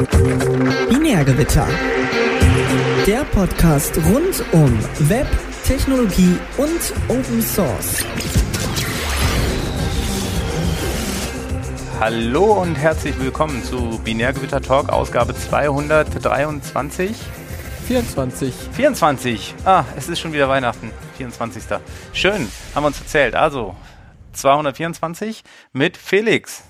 Binärgewitter. Der Podcast rund um Web, Technologie und Open Source. Hallo und herzlich willkommen zu Binärgewitter Talk, Ausgabe 223. 24. Es ist schon wieder Weihnachten. 24. Schön, haben wir uns erzählt. Also, 224 mit Felix.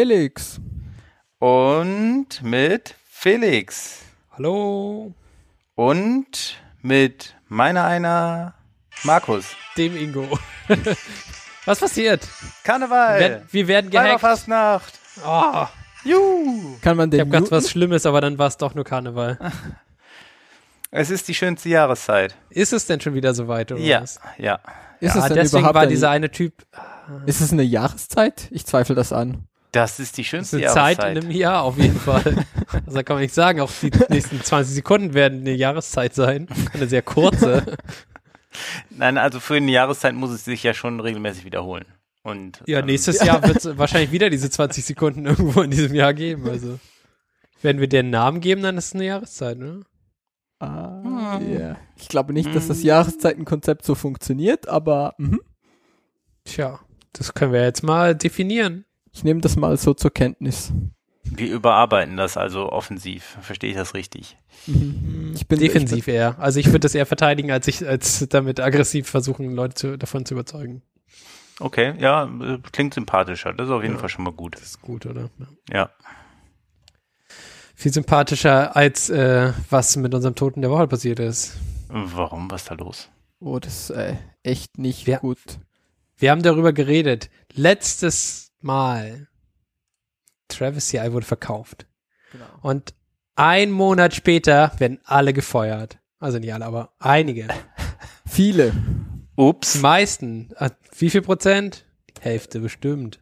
Und mit Felix. Hallo. Und mit meiner Markus. Dem Ingo. Was passiert? Karneval. Wir werden gehackt. Weiberfastnacht. Oh. Juhu. Kann man Ich habe gedacht, was Schlimmes, aber dann war es doch nur Karneval. Es ist die schönste Jahreszeit. Ist es denn schon wieder soweit, oder Ja, was? ja. Ist es denn deswegen überhaupt war dieser eine Typ. Ist es eine Jahreszeit? Ich zweifle das an. Das ist die Das schönste ist eine Jahreszeit. Zeit in einem Jahr auf jeden Fall. Also da kann man nicht sagen, auch die nächsten 20 Sekunden werden eine Jahreszeit sein. Eine sehr kurze. Nein, also für eine Jahreszeit muss es sich ja schon regelmäßig wiederholen. Und, Ja, nächstes Jahr wird es wahrscheinlich wieder diese 20 Sekunden irgendwo in diesem Jahr geben. Also wenn wir dir einen Namen geben, dann ist es eine Jahreszeit, ne? Ja. Ich glaube nicht, dass das Jahreszeitenkonzept so funktioniert, aber Tja, das können wir jetzt mal definieren. ich nehme das mal so zur Kenntnis. wir überarbeiten das also offensiv. Verstehe ich das richtig? Ich bin Defensiv eher. Also ich würde das eher verteidigen, als damit aggressiv versuchen, Leute davon zu überzeugen. Okay, ja, klingt sympathischer. Das ist auf jeden Fall schon mal gut. Das ist gut, oder? Ja. Viel sympathischer, als was mit unserem Toten der Woche passiert ist. Warum? Was ist da los? Oh, das ist echt nicht Ja. gut. Wir haben darüber geredet. Letztes Mal. Travis CI wurde verkauft. Genau. Und ein Monat später werden alle gefeuert. Also nicht alle, aber einige. Viele. Die Ups. meisten. Wie viel Prozent? Hälfte bestimmt.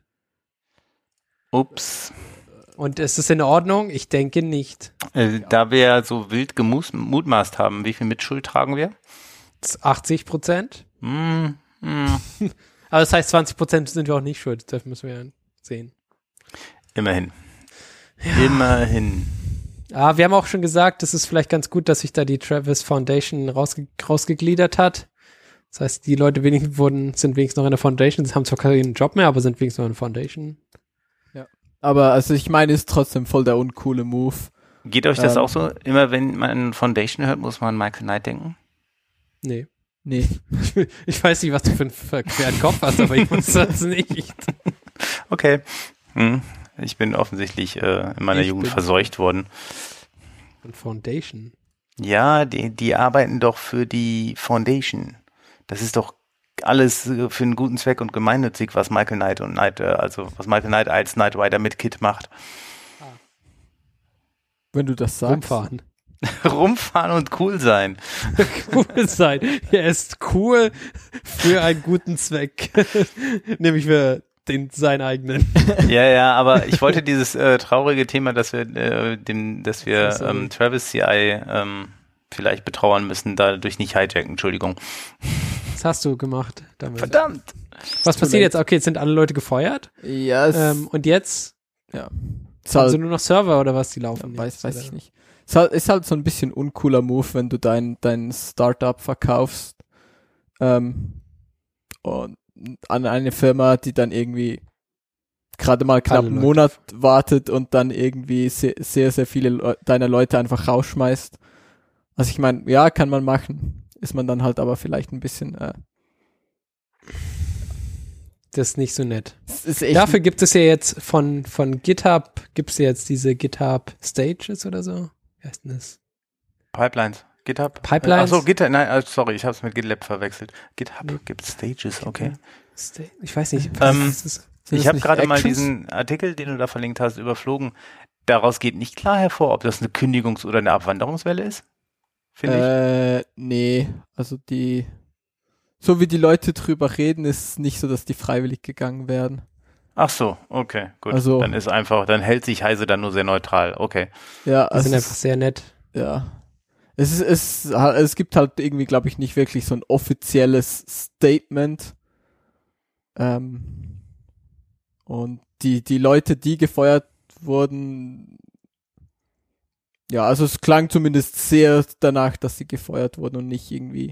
Ups. Und ist es in Ordnung? Ich denke nicht. Da wir so wild gemutmaßt haben, wie viel Mitschuld tragen wir? 80%? Aber das heißt, 20% sind wir auch nicht schuld. Das müssen wir ja sehen. Immerhin. Ja. Immerhin. Wir haben auch schon gesagt, es ist vielleicht ganz gut, dass sich da die Travis Foundation rausgegliedert hat. Das heißt, die Leute sind wenigstens noch in der Foundation. Sie haben zwar keinen Job mehr, aber sind wenigstens noch in der Foundation. Aber also ich meine, ist trotzdem voll der uncoole Move. Geht euch das auch so? Immer wenn man Foundation hört, muss man an Michael Knight denken? Nee. Nee. Ich weiß nicht, was du für einen verqueren Kopf hast, aber ich muss das nicht. Okay. Ich bin offensichtlich in meiner Jugend verseucht worden. Und Foundation. Ja, die arbeiten doch für die Foundation. Das ist doch alles für einen guten Zweck und gemeinnützig, was Michael Knight was Michael Knight als Knight Rider mit Kit macht. Wenn du das sagst. Rumfahren. Rumfahren und cool sein. Cool sein. Er ist cool für einen guten Zweck. Nämlich für seinen eigenen. Ja, aber ich wollte dieses traurige Thema, dass wir Travis CI vielleicht betrauern müssen, dadurch nicht hijacken, Entschuldigung. Was hast du gemacht damit? Verdammt! Was passiert jetzt? Okay, jetzt sind alle Leute gefeuert. Ja, Und jetzt? ja. Haben sie nur noch Server oder was, die laufen? Weiß jetzt, ich nicht. Ist halt so ein bisschen uncooler Move, wenn du dein Startup verkaufst und an eine Firma, die dann irgendwie gerade mal knapp einen Monat wartet und dann irgendwie sehr, sehr viele deiner Leute einfach rausschmeißt. Also ich meine, ja, kann man machen. Ist man dann halt aber vielleicht ein bisschen das ist nicht so nett. ist echt Dafür gibt es ja jetzt von GitHub, gibt es ja jetzt diese GitHub Stages oder so. Wie heißt denn das? Pipelines. GitHub? Pipelines? Achso, GitHub, nein, sorry, ich habe es mit GitLab verwechselt. GitHub gibt Stages, okay. Ich weiß nicht. Ich habe gerade mal Actions? diesen Artikel, den du da verlinkt hast, überflogen. Daraus geht nicht klar hervor, ob das eine Kündigungs- oder eine Abwanderungswelle ist. Finde ich. Nee, also so wie die Leute drüber reden, ist es nicht so, dass die freiwillig gegangen werden. Ach so, okay, gut. Also- dann hält sich Heise dann nur sehr neutral, okay. Ja, Die sind einfach sehr nett. ja. Es gibt halt irgendwie, glaube ich, nicht wirklich so ein offizielles Statement. Und die Leute, die gefeuert wurden, ja, also es klang zumindest sehr danach, dass sie gefeuert wurden und nicht irgendwie,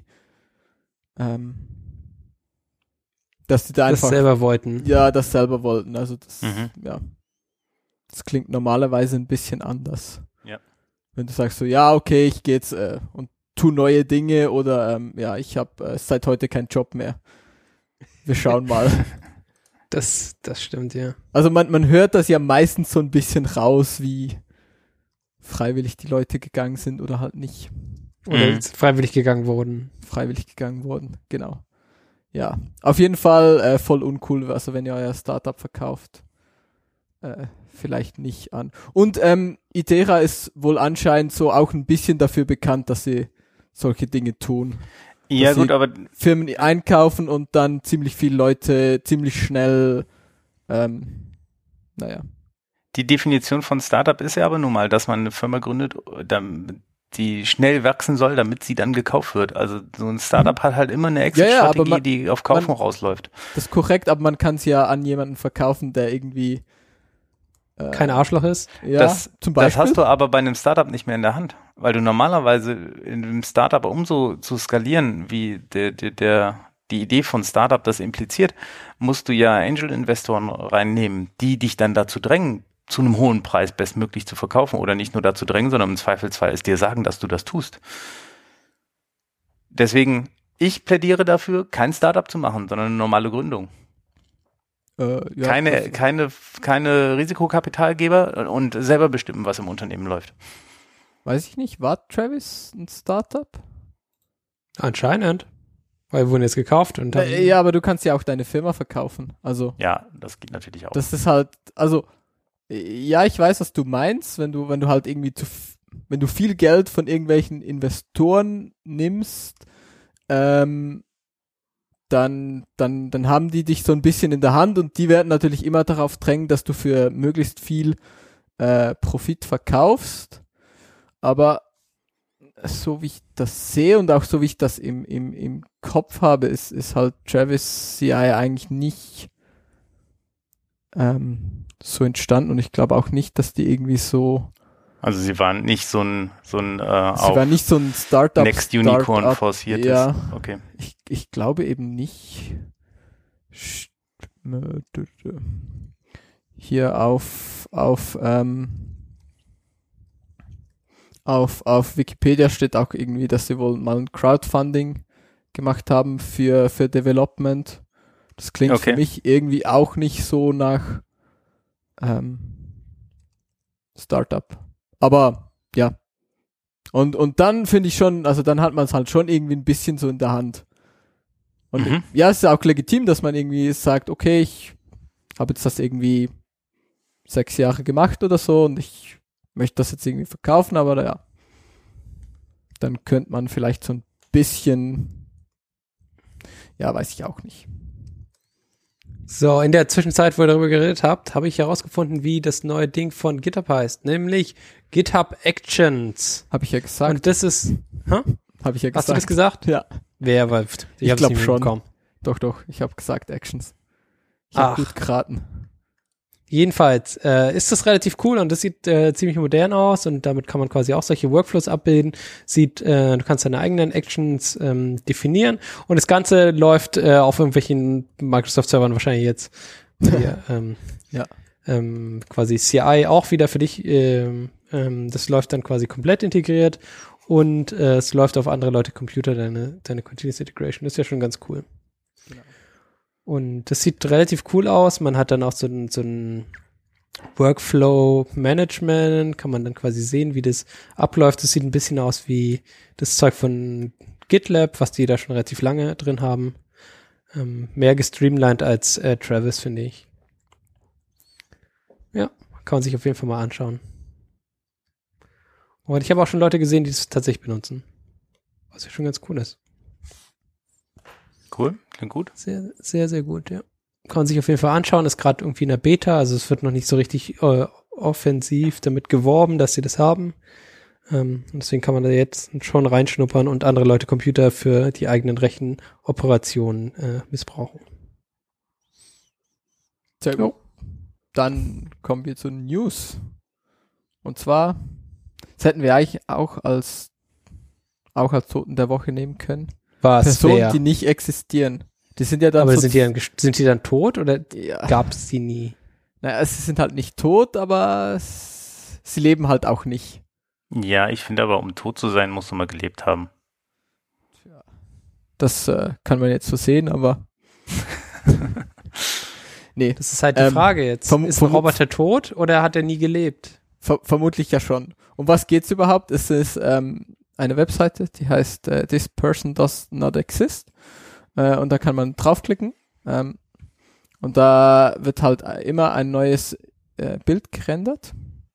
dass sie da einfach das selber wollten. Ja, das selber wollten. Also das, Mhm. ja, das klingt normalerweise ein bisschen anders. Ja. Wenn du sagst so, ja, okay, ich gehe jetzt und tu neue Dinge oder ja, ich habe seit heute keinen Job mehr. Wir schauen mal. Das stimmt, ja. Also man hört das ja meistens so ein bisschen raus, wie freiwillig die Leute gegangen sind oder halt nicht Oder freiwillig gegangen wurden. freiwillig gegangen wurden. Genau. Ja, auf jeden Fall voll uncool. Also wenn ihr euer Startup verkauft, vielleicht nicht an. Und Itera ist wohl anscheinend so auch ein bisschen dafür bekannt, dass sie solche Dinge tun. Ja, Dass gut, sie aber Firmen einkaufen und dann ziemlich viele Leute ziemlich schnell, naja. die Definition von Startup ist ja aber nun mal, dass man eine Firma gründet, die schnell wachsen soll, damit sie dann gekauft wird. Also so ein Startup hat halt immer eine Exit-Strategie, die auf Kaufen rausläuft. Das ist korrekt, aber man kann es ja an jemanden verkaufen, der irgendwie Kein Arschloch ist. Ja, zum Beispiel. Das hast du aber bei einem Startup nicht mehr in der Hand, weil du normalerweise in einem Startup, um so zu skalieren, wie die Idee von Startup das impliziert, musst du ja Angel-Investoren reinnehmen, die dich dann dazu drängen, zu einem hohen Preis bestmöglich zu verkaufen oder nicht nur dazu drängen, sondern im Zweifelsfall es dir sagen, dass du das tust. Deswegen, ich plädiere dafür, kein Startup zu machen, sondern eine normale Gründung. Ja, Keine Risikokapitalgeber und selber bestimmen, was im Unternehmen läuft. weiß ich nicht, war Travis ein Startup? Anscheinend. Weil wir wurden jetzt gekauft und dann, Ja, aber du kannst ja auch deine Firma verkaufen. Also, Ja, das geht natürlich auch. das ist halt, also, ja, ich weiß, was du meinst, wenn du halt irgendwie wenn du viel Geld von irgendwelchen Investoren nimmst, dann haben die dich so ein bisschen in der Hand und die werden natürlich immer darauf drängen, dass du für möglichst viel Profit verkaufst. Aber so wie ich das sehe und auch so wie ich das im Kopf habe, ist halt Travis CI eigentlich nicht so entstanden und ich glaube auch nicht, dass die irgendwie so Also sie waren nicht so ein sie war nicht so ein Startup. Next Unicorn forciertes. Ja, Okay. ich glaube eben nicht. Hier auf Wikipedia steht auch irgendwie, dass sie wohl mal ein Crowdfunding gemacht haben für Development. Das klingt für mich irgendwie auch nicht so nach Startup. Aber ja. Und dann finde ich schon, also dann hat man es halt schon irgendwie ein bisschen so in der Hand. Und ja, es ist auch legitim, dass man irgendwie sagt, okay, ich habe jetzt das irgendwie 6 Jahre gemacht oder so und ich möchte das jetzt irgendwie verkaufen, aber ja, dann könnte man vielleicht so ein bisschen, ja, weiß ich auch nicht. So, in der Zwischenzeit, wo ihr darüber geredet habt, habe ich herausgefunden, wie das neue Ding von GitHub heißt, nämlich GitHub Actions. Habe ich ja gesagt. Und das ist, Habe ich ja gesagt. hast du das gesagt? Ja. Wer war? Ich glaube schon. Bekommen. Doch, ich habe gesagt Actions. Ich habe gut geraten. Jedenfalls ist das relativ cool und das sieht ziemlich modern aus und damit kann man quasi auch solche Workflows abbilden. Du kannst deine eigenen Actions definieren und das Ganze läuft auf irgendwelchen Microsoft-Servern wahrscheinlich jetzt hier, quasi CI auch wieder für dich. Das läuft dann quasi komplett integriert und es läuft auf andere Leute Computer, deine Continuous Integration. Das ist ja schon ganz cool. Genau. Und das sieht relativ cool aus. Man hat dann auch so ein Workflow-Management, kann man dann quasi sehen, wie das abläuft. Das sieht ein bisschen aus wie das Zeug von GitLab, was die da schon relativ lange drin haben. Mehr gestreamlined als Travis, finde ich. Ja, kann man sich auf jeden Fall mal anschauen. Und ich habe auch schon Leute gesehen, die es tatsächlich benutzen. Was ja schon ganz cool ist. Cool, klingt gut. Sehr, sehr, sehr gut, ja. Kann man sich auf jeden Fall anschauen, ist gerade irgendwie in der Beta, also es wird noch nicht so richtig offensiv damit geworben, dass sie das haben. Und deswegen kann man da jetzt schon reinschnuppern und andere Leute Computer für die eigenen Rechenoperationen missbrauchen. Sehr gut. Dann kommen wir zu News. Und zwar Das hätten wir eigentlich auch als Toten der Woche nehmen können. Was? Personen, Wer? die nicht existieren. Die sind ja dann Aber so sind die dann tot oder ja. gab es die nie? Naja, sie sind halt nicht tot, aber sie leben halt auch nicht. Ja, ich finde aber, um tot zu sein, musst du mal gelebt haben. Das kann man jetzt so sehen, aber nee. Das ist halt die Frage jetzt. Ist ein Roboter tot oder hat er nie gelebt? Vermutlich ja schon. Um was geht's überhaupt? Es ist eine Webseite, die heißt This Person Does Not Exist. Und da kann man draufklicken. Und da wird halt immer ein neues Bild gerendert.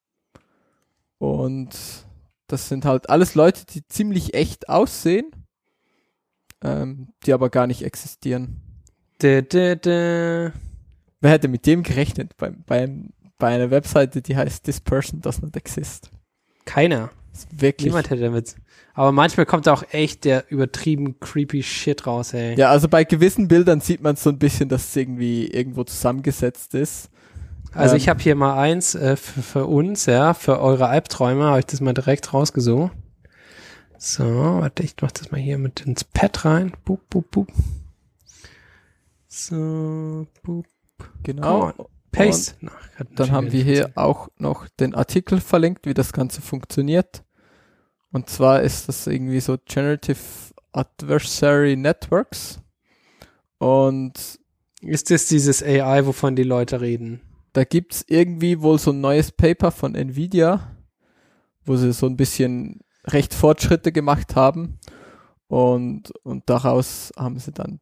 Und das sind halt alles Leute, die ziemlich echt aussehen, die aber gar nicht existieren. Wer hätte mit dem gerechnet bei einer Webseite, die heißt This Person Does Not Exist? Keiner. Wirklich. Niemand hätte damit. Aber manchmal kommt auch echt der übertrieben creepy Shit raus, ey. Ja, also bei gewissen Bildern sieht man so ein bisschen, dass es irgendwie irgendwo zusammengesetzt ist. Also ich habe hier mal eins für uns, ja, für eure Albträume, habe ich das mal direkt rausgesucht. So, warte, ich mach das mal hier mit ins Pad rein. Boop, boop, boop. So, boop. Genau. Paste. Dann haben wir hier auch noch den Artikel verlinkt, wie das Ganze funktioniert. Und zwar ist das irgendwie so Generative Adversary Networks. Und ist das dieses AI, wovon die Leute reden? Da gibt's irgendwie wohl so ein neues Paper von Nvidia, wo sie so ein bisschen recht Fortschritte gemacht haben. Und daraus haben sie dann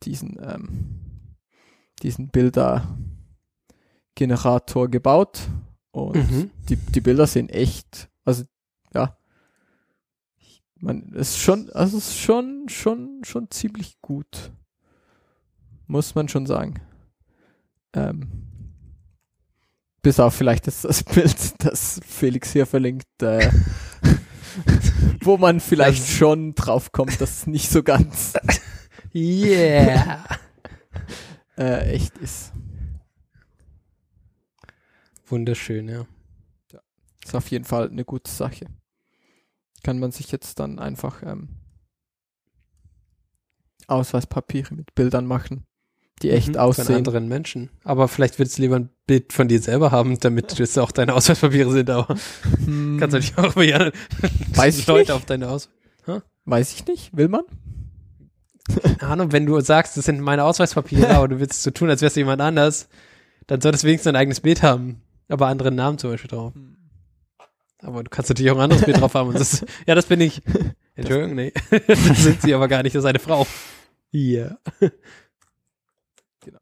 diesen Bildergenerator gebaut. Und die Bilder sehen echt, also ja, es ist schon ziemlich gut. Muss man schon sagen. Bis auf vielleicht das Bild, das Felix hier verlinkt, wo man vielleicht schon drauf kommt, dass es nicht so ganz echt ist. Wunderschön, ja. Ist auf jeden Fall eine gute Sache. Kann man sich jetzt dann einfach Ausweispapiere mit Bildern machen, die echt aussehen. Von anderen Menschen. Aber vielleicht willst du lieber ein Bild von dir selber haben, damit das auch deine Ausweispapiere sind. Aber kannst du nicht auch über Leute auf deine Ausweispapiere. Weiß ich nicht. Will man? Keine Ahnung, wenn du sagst, das sind meine Ausweispapiere, aber du willst so tun, als wärst du jemand anders, dann solltest du wenigstens ein eigenes Bild haben. Aber anderen Namen zum Beispiel drauf. Aber du kannst natürlich auch ein anderes Bild drauf haben. Und das bin ich. Entschuldigung, nee. Das sind sie aber gar nicht, das ist eine Frau. Ja. Genau.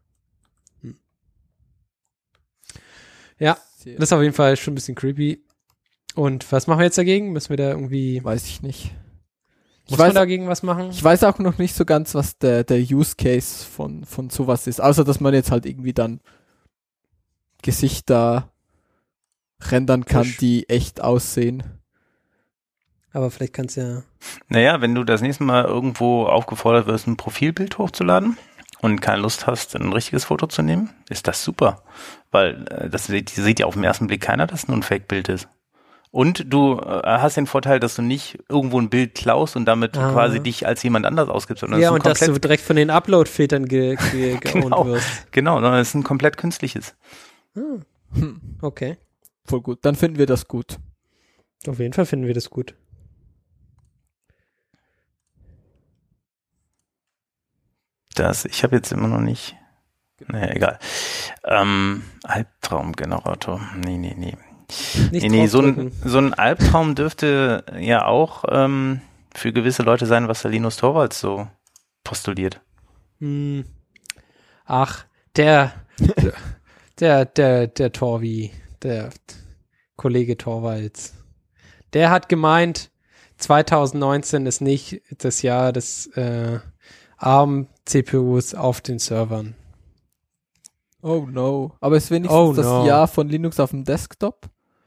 Ja, das ist auf jeden Fall schon ein bisschen creepy. Und was machen wir jetzt dagegen? Müssen wir da irgendwie... Weiß ich nicht. Muss man dagegen was machen? Ich weiß auch noch nicht so ganz, was der Use Case von sowas ist. Außer, dass man jetzt halt irgendwie dann Gesichter rendern kann, die echt aussehen. Aber vielleicht kannst du ja... Naja, wenn du das nächste Mal irgendwo aufgefordert wirst, ein Profilbild hochzuladen und keine Lust hast, ein richtiges Foto zu nehmen, ist das super. Weil das sieht ja auf den ersten Blick keiner, dass es nur ein Fake-Bild ist. Und du hast den Vorteil, dass du nicht irgendwo ein Bild klaust und damit quasi dich als jemand anders ausgibst. Sondern ja, und dass du direkt von den Upload-Filtern geowned wirst. Genau, sondern es ist ein komplett künstliches. Okay. Voll gut. Dann finden wir das gut. Auf jeden Fall finden wir das gut. Ich habe jetzt immer noch nicht. Naja, egal. Albtraumgenerator. Nee. So ein Albtraum dürfte ja auch für gewisse Leute sein, was der Linus Torvalds so postuliert. Ach, der Torvi, der Kollege Torvalds, der hat gemeint, 2019 ist nicht das Jahr des ARM-CPUs auf den Servern. Oh no. Aber ist wenigstens das Jahr von Linux auf dem Desktop?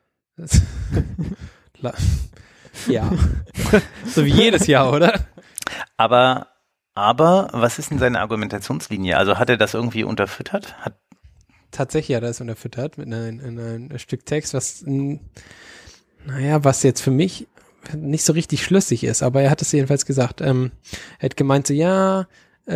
Ja. So wie jedes Jahr, oder? Aber was ist denn seine Argumentationslinie? Also hat er das irgendwie unterfüttert? Tatsächlich hat er es unterfüttert mit einem Stück Text, was Naja, was jetzt für mich nicht so richtig schlüssig ist, aber er hat es jedenfalls gesagt. Er hat gemeint so, ja,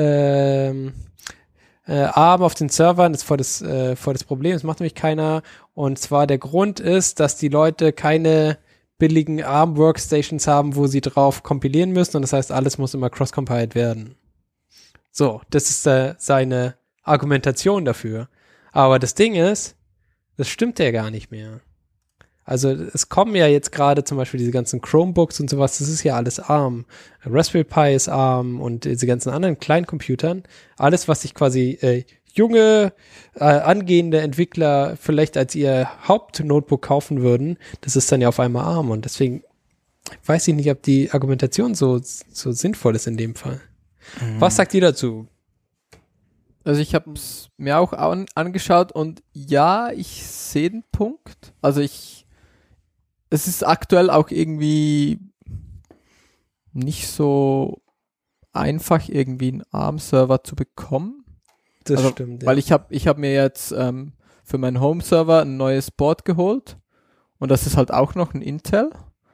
ARM auf den Servern ist voll das Problem, das macht nämlich keiner. Und zwar der Grund ist, dass die Leute keine billigen ARM-Workstations haben, wo sie drauf kompilieren müssen und das heißt, alles muss immer cross-compiled werden. So, das ist seine Argumentation dafür. Aber das Ding ist, das stimmt ja gar nicht mehr. Also es kommen ja jetzt gerade zum Beispiel diese ganzen Chromebooks und sowas, das ist ja alles ARM. Raspberry Pi ist ARM und diese ganzen anderen Kleincomputern. Alles, was sich quasi junge, angehende Entwickler vielleicht als ihr Hauptnotebook kaufen würden, das ist dann ja auf einmal ARM. Und deswegen weiß ich nicht, ob die Argumentation so sinnvoll ist in dem Fall. Mhm. Was sagt ihr dazu? Also ich habe es mir auch angeschaut und ja, ich sehe den Punkt. Also es ist aktuell auch irgendwie nicht so einfach, irgendwie einen ARM-Server zu bekommen. Das stimmt, ja. Weil ich hab mir jetzt für meinen Home-Server ein neues Board geholt und das ist halt auch noch ein Intel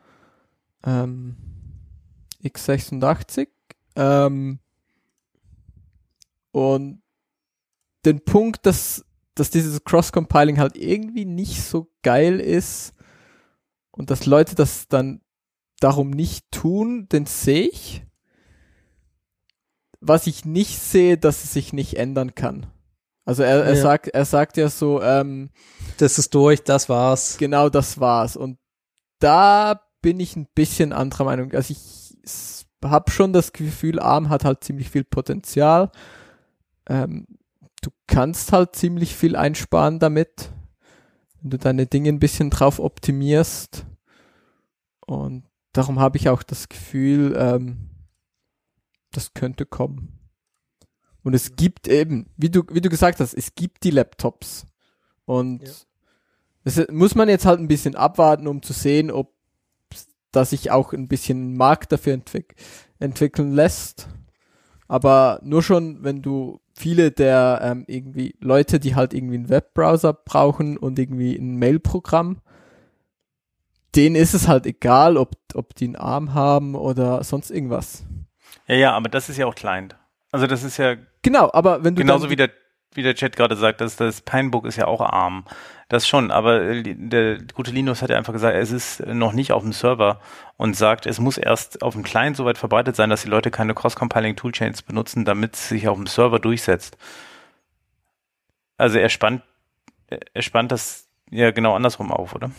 x86 und den Punkt, dass dieses Cross-Compiling halt irgendwie nicht so geil ist und dass Leute das dann darum nicht tun, den sehe ich. Was ich nicht sehe, dass es sich nicht ändern kann. Also er sagt ja so, das ist durch, das war's. Genau, das war's. Und da bin ich ein bisschen anderer Meinung. Also ich habe schon das Gefühl, ARM hat halt ziemlich viel Potenzial. Du kannst halt ziemlich viel einsparen damit, wenn du deine Dinge ein bisschen drauf optimierst. Und darum habe ich auch das Gefühl, das könnte kommen. Und es gibt eben, wie du gesagt hast, es gibt die Laptops. Und das muss man jetzt halt ein bisschen abwarten, um zu sehen, ob da sich auch ein bisschen ein Markt dafür entwickeln lässt. Aber nur schon, wenn du viele der irgendwie Leute, die halt irgendwie einen Webbrowser brauchen und irgendwie ein Mailprogramm, denen ist es halt egal, ob die einen ARM haben oder sonst irgendwas. Ja, aber das ist ja auch Client. Also das ist ja genau, aber wenn du genauso wie der Chat gerade sagt, dass das Pinebook ist ja auch ARM. Das schon, aber der gute Linus hat ja einfach gesagt, es ist noch nicht auf dem Server und sagt, es muss erst auf dem Client so weit verbreitet sein, dass die Leute keine Cross-Compiling-Toolchains benutzen, damit es sich auf dem Server durchsetzt. Also er spannt das ja genau andersrum auf, oder?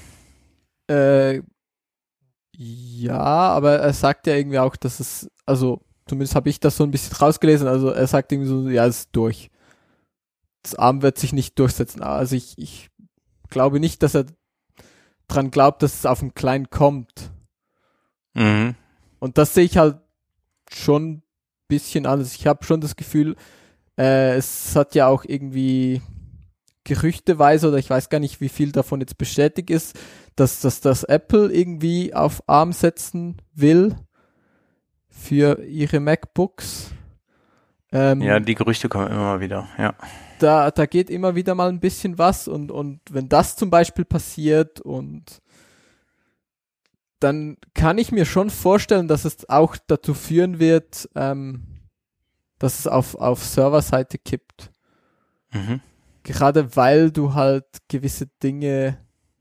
Ja, aber er sagt ja irgendwie auch, dass es, also zumindest habe ich das so ein bisschen rausgelesen, also er sagt irgendwie so, ja, es ist durch. Das ARM wird sich nicht durchsetzen. Also ich glaube nicht, dass er dran glaubt, dass es auf dem Client kommt. Mhm. Und das sehe ich halt schon ein bisschen anders. Ich habe schon das Gefühl, es hat ja auch irgendwie gerüchteweise, oder ich weiß gar nicht, wie viel davon jetzt bestätigt ist, dass das Apple irgendwie auf ARM setzen will für ihre MacBooks. Ja, die Gerüchte kommen immer mal wieder, ja. Da geht immer wieder mal ein bisschen was und wenn das zum Beispiel passiert und dann kann ich mir schon vorstellen, dass es auch dazu führen wird, dass es auf Serverseite kippt. Mhm. Gerade weil du halt gewisse Dinge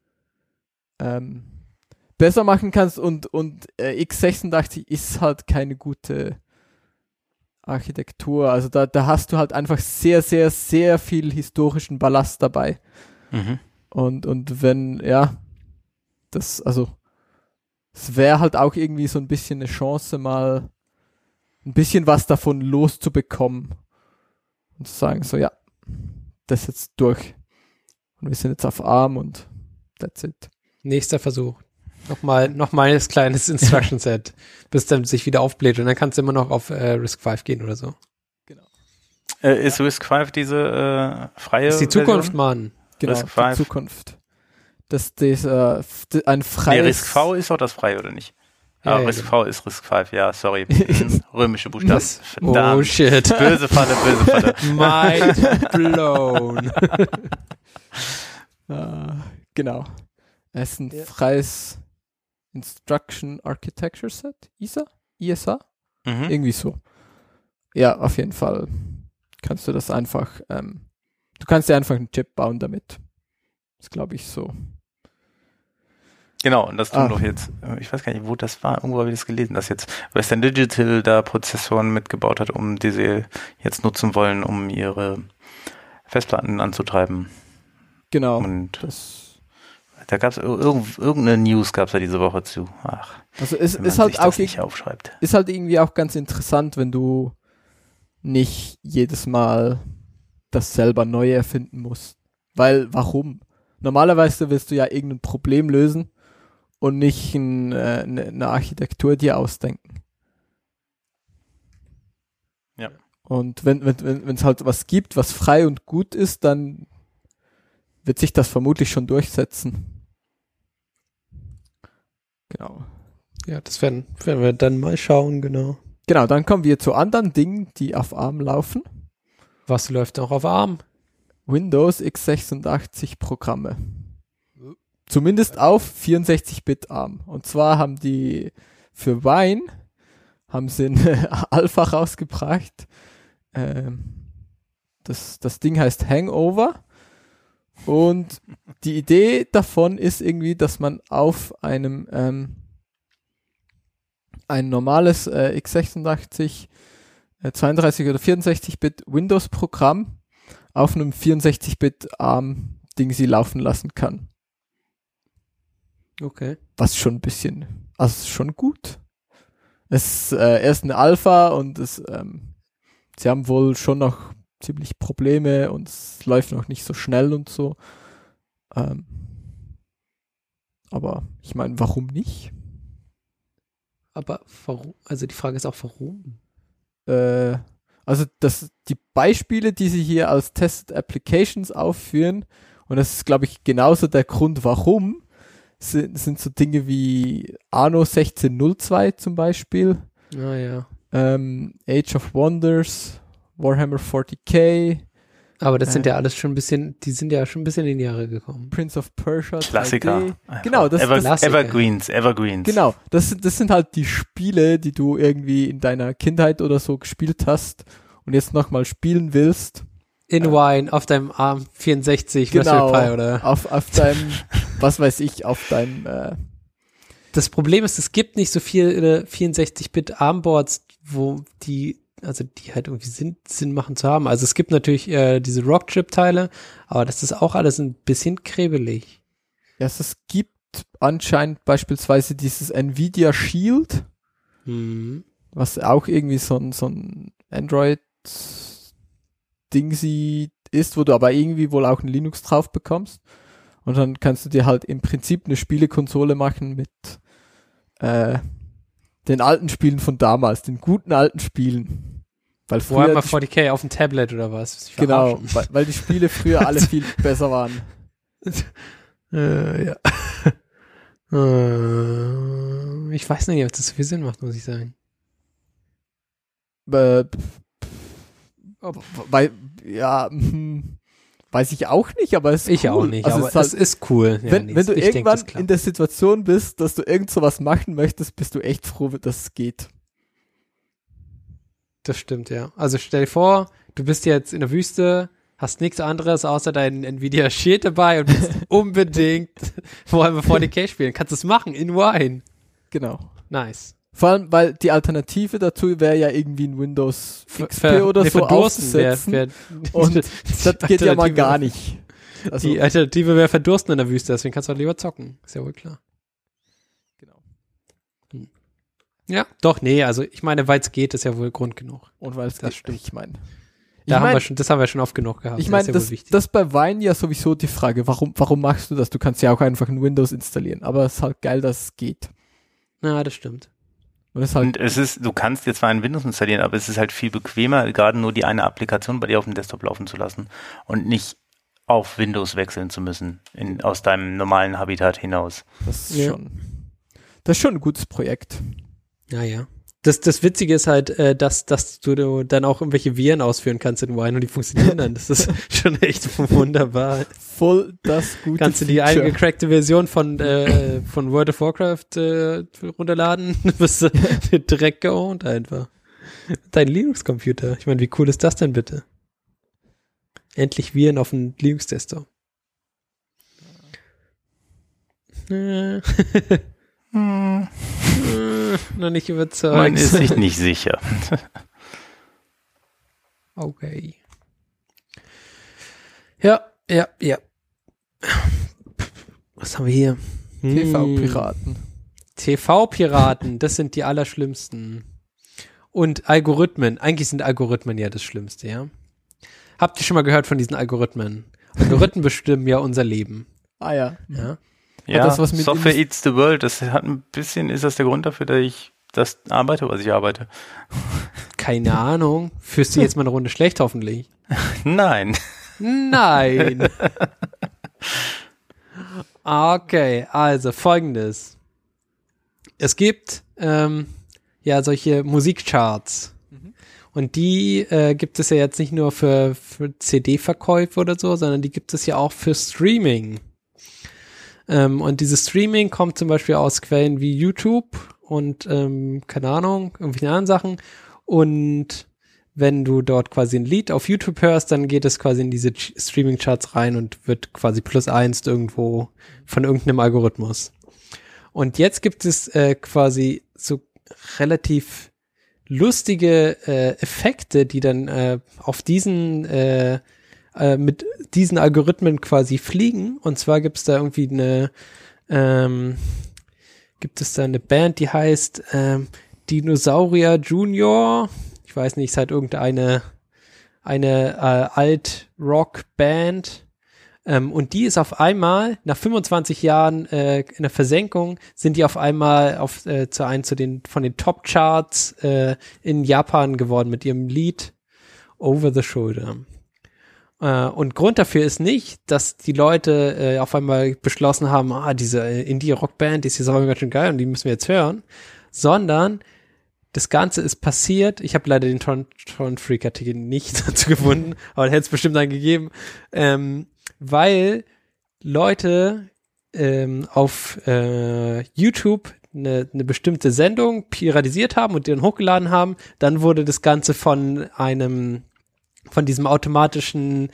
besser machen kannst und x86 ist halt keine gute Architektur. Also da hast du halt einfach sehr, sehr, sehr viel historischen Ballast dabei. Mhm. Und wenn, ja, es wäre halt auch irgendwie so ein bisschen eine Chance, mal ein bisschen was davon loszubekommen. Und zu sagen, so, ja, das ist jetzt durch. Und wir sind jetzt auf ARM und that's it. Nächster Versuch. Nochmal ein kleines Instruction Set, bis dann sich wieder aufbläht und dann kannst du immer noch auf RISC-V gehen oder so. Genau. Ist RISC-V diese freie Das ist die Zukunft, Version? Mann. Genau, RISC-V. die Zukunft. Dass das ein freies... Nee, RISC-V ist doch das freie, oder nicht? Ja, Ja, RISC-V ist RISC-V, ja, sorry. Römische Buchstaben. Verdammt. Oh shit. Böse Falle. Mind blown. Genau. Es ist ein freies Instruction Architecture Set, ISA? Mhm. Irgendwie so. Ja, auf jeden Fall kannst du das einfach, du kannst dir einfach einen Chip bauen damit. Das glaube ich so. Genau, und das tun doch jetzt, ich weiß gar nicht, wo das war, irgendwo habe ich das gelesen, dass jetzt Western Digital da Prozessoren mitgebaut hat, die sie jetzt nutzen wollen, um ihre Festplatten anzutreiben. Genau. Und da gab es irgendeine News gab es ja diese Woche zu. Ach, also es wenn ist man halt sich auch das nicht aufschreibt. ist halt irgendwie auch ganz interessant, wenn du nicht jedes Mal das selber neu erfinden musst. Weil, warum? Normalerweise willst du ja irgendein Problem lösen und nicht eine Architektur dir ausdenken. Ja. Und wenn es halt was gibt, was frei und gut ist, dann wird sich das vermutlich schon durchsetzen. Genau. Ja, das werden wir dann mal schauen, genau. Genau, dann kommen wir zu anderen Dingen, die auf ARM laufen. Was läuft noch auf ARM? Windows x86 Programme. Zumindest auf 64-Bit ARM. Und zwar haben die für Wine haben sie eine Alpha rausgebracht. Das Ding heißt Hangover. Und die Idee davon ist irgendwie, dass man auf einem ein normales x86 32 oder 64-Bit Windows-Programm auf einem 64-Bit ARM-Ding sie laufen lassen kann. Okay. Was schon ein bisschen, also schon gut. Es ist erst eine Alpha und sie haben wohl schon noch ziemlich Probleme und es läuft noch nicht so schnell und so. Aber ich meine, warum nicht? Aber warum? Also die Frage ist auch, warum? Also die Beispiele, die sie hier als Tested Applications aufführen, und das ist, glaube ich, genauso der Grund, warum, sind so Dinge wie Anno 1602 zum Beispiel, Ah ja. Age of Wonders, Warhammer 40k, Aber das sind ja alles schon ein bisschen, die sind ja schon ein bisschen in die Jahre gekommen. Prince of Persia, Klassiker. 3D. Genau, Klassiker. Evergreens. Genau, das sind halt die Spiele, die du irgendwie in deiner Kindheit oder so gespielt hast und jetzt nochmal spielen willst. In Wine, auf deinem ARM 64 Genau, Raspberry Pi, oder? auf deinem, was weiß ich, auf deinem Das Problem ist, es gibt nicht so viele 64-Bit ARM-Boards, wo die halt irgendwie Sinn machen zu haben. Also es gibt natürlich diese Rockchip-Teile, aber das ist auch alles ein bisschen krebelig. ja, es gibt anscheinend beispielsweise dieses Nvidia Shield, was auch irgendwie so ein Android-Dingsi ist, wo du aber irgendwie wohl auch ein Linux drauf bekommst. Und dann kannst du dir halt im Prinzip eine Spielekonsole machen mit den alten Spielen von damals, den guten alten Spielen. Weil früher Warhammer 40k auf dem Tablet oder was? genau, weil die Spiele früher alle viel besser waren. Ja. Ich weiß nicht, ob das so viel Sinn macht, muss ich sagen. Weiß ich auch nicht, aber es ist Ich cool. auch nicht, also aber es ist, halt, es ist cool. Ja, wenn du ich denk, irgendwann das klappt. in der Situation bist, dass du irgend sowas machen möchtest, bist du echt froh, dass es geht. Das stimmt, ja. Also stell dir vor, du bist jetzt in der Wüste, hast nichts anderes außer deinen Nvidia Shield dabei und willst unbedingt Warhammer 40k spielen. Kannst du es machen in Wine. Genau. Nice. Vor allem, weil die Alternative dazu wäre ja irgendwie ein Windows XP oder so verdursten aufzusetzen. Und das geht ja mal gar nicht. Also, die Alternative wäre verdursten in der Wüste, deswegen kannst du halt lieber zocken. Ist ja wohl klar. Genau. Ja, doch, nee, also ich meine, weil es geht, ist ja wohl Grund genug. Und weil es Das geht, stimmt. ich meine. Das haben wir schon oft genug gehabt. Ich meine, das ist ja wohl wichtig. das bei Wine ja sowieso die Frage, warum machst du das? Du kannst ja auch einfach ein Windows installieren, aber es ist halt geil, dass es geht. Ja, das stimmt. Und es ist halt, Und du kannst dir zwar ein Windows installieren, aber es ist halt viel bequemer, gerade nur die eine Applikation bei dir auf dem Desktop laufen zu lassen und nicht auf Windows wechseln zu müssen, aus deinem normalen Habitat hinaus. das ist schon ein gutes Projekt. Ja, ja. Das Witzige ist halt, dass du dann auch irgendwelche Viren ausführen kannst in Wine und die funktionieren dann. Das ist schon echt wunderbar. Voll das gute Kannst du die Feature. eingecrackte Version von World of Warcraft runterladen, bist du direkt geowned einfach. Dein Linux-Computer. Ich meine, wie cool ist das denn bitte? Endlich Viren auf dem Linux-Desktop. Noch nicht überzeugt. Man ist sich nicht sicher. Okay. Ja. Was haben wir hier? TV-Piraten. TV-Piraten, das sind die allerschlimmsten. Und Algorithmen. Eigentlich sind Algorithmen ja das Schlimmste, ja? Habt ihr schon mal gehört von diesen Algorithmen? Algorithmen bestimmen ja unser Leben. Ah ja. Ja. Ja, das was mit Software eats the world. Das hat ein bisschen, ist das der Grund dafür, dass ich das arbeite, was ich arbeite? Keine Ahnung. Führst du jetzt mal eine Runde schlecht, hoffentlich? Nein. Nein. Okay, also Folgendes. Es gibt solche Musikcharts. Und die gibt es ja jetzt nicht nur für CD-Verkäufe oder so, sondern die gibt es ja auch für Streaming. Und dieses Streaming kommt zum Beispiel aus Quellen wie YouTube und keine Ahnung, irgendwelche anderen Sachen. Und wenn du dort quasi ein Lied auf YouTube hörst, dann geht es quasi in diese Streaming-Charts rein und wird quasi +1 irgendwo von irgendeinem Algorithmus. Und jetzt gibt es quasi so relativ lustige Effekte, die dann auf diesen mit diesen Algorithmen quasi fliegen. Und zwar gibt es da irgendwie eine Band, die heißt Dinosaurier Junior. Ich weiß nicht, ist halt irgendeine Alt-Rock-Band. Und die ist auf einmal, nach 25 Jahren in der Versenkung, sind die auf einmal von den Top-Charts in Japan geworden mit ihrem Lied Over the Shoulder. Und Grund dafür ist nicht, dass die Leute auf einmal beschlossen haben, diese Indie-Rock-Band, die ist jetzt aber ganz schön geil und die müssen wir jetzt hören, sondern das Ganze ist passiert, ich habe leider den Tron-Freak-Artikel nicht dazu gefunden, aber da hätte es bestimmt einen gegeben, weil Leute auf YouTube eine bestimmte Sendung piratisiert haben und die dann hochgeladen haben, dann wurde das Ganze von diesem automatischen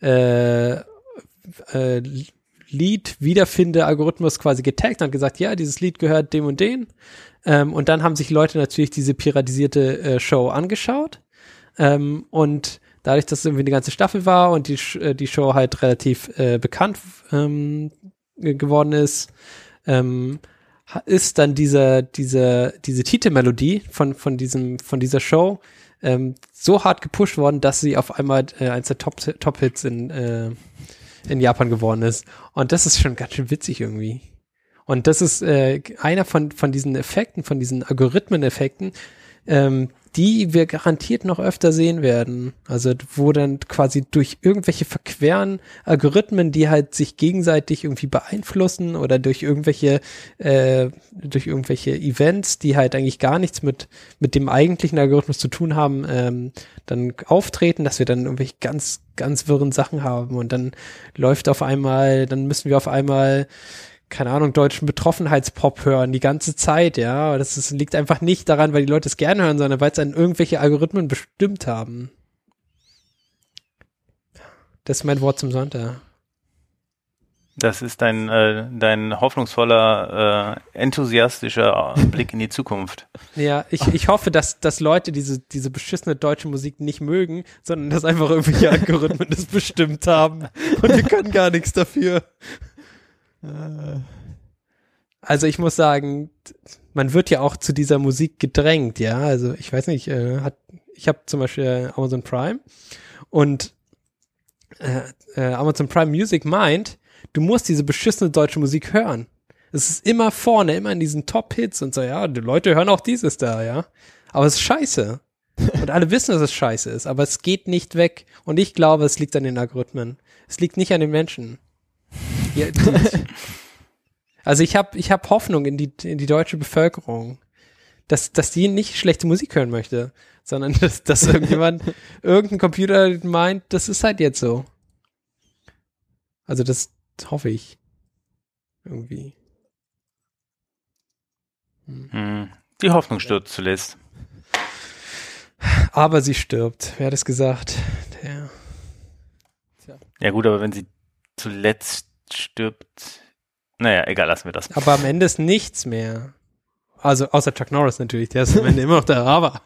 Lied-Wiederfinde-Algorithmus quasi getaggt und hat gesagt, ja, dieses Lied gehört dem und den. Und dann haben sich Leute natürlich diese piratisierte Show angeschaut. Und dadurch, dass es irgendwie eine ganze Staffel war und die Show halt relativ bekannt geworden ist, ist dann diese Titelmelodie von dieser Show so hart gepusht worden, dass sie auf einmal eins der Top-Hits in Japan geworden ist. Und das ist schon ganz schön witzig irgendwie. Und das ist einer von diesen Effekten, von diesen Algorithmen-Effekten, die wir garantiert noch öfter sehen werden. Also wo dann quasi durch irgendwelche verqueren Algorithmen, die halt sich gegenseitig irgendwie beeinflussen oder durch irgendwelche Events, die halt eigentlich gar nichts mit dem eigentlichen Algorithmus zu tun haben, dann auftreten, dass wir dann irgendwelche ganz, ganz wirren Sachen haben und dann müssen wir auf einmal keine Ahnung, deutschen Betroffenheitspop hören die ganze Zeit, ja. Aber das liegt einfach nicht daran, weil die Leute es gerne hören, sondern weil es an irgendwelche Algorithmen bestimmt haben. Das ist mein Wort zum Sonntag. Das ist dein hoffnungsvoller, enthusiastischer Blick in die Zukunft. Ja, ich hoffe, dass Leute diese beschissene deutsche Musik nicht mögen, sondern dass einfach irgendwelche Algorithmen das bestimmt haben und wir können gar nichts dafür. Also ich muss sagen, man wird ja auch zu dieser Musik gedrängt, ja, also ich weiß nicht, ich habe zum Beispiel Amazon Prime und Amazon Prime Music meint, du musst diese beschissene deutsche Musik hören. Es ist immer vorne, immer in diesen Top-Hits und so, ja, die Leute hören auch dieses da, ja, aber es ist scheiße und alle wissen, dass es scheiße ist, aber es geht nicht weg und ich glaube, es liegt an den Algorithmen, es liegt nicht an den Menschen. Ja, also ich hab Hoffnung in die deutsche Bevölkerung, dass die nicht schlechte Musik hören möchte, sondern dass irgendein Computer meint, das ist halt jetzt so. Also das hoffe ich. Irgendwie. Die Hoffnung stirbt zuletzt. Aber sie stirbt. Wer hat es gesagt? Ja gut, aber wenn sie zuletzt stirbt, naja, egal, lassen wir das. Aber am Ende ist nichts mehr. Also außer Chuck Norris natürlich, der ist am Ende immer noch der Aber.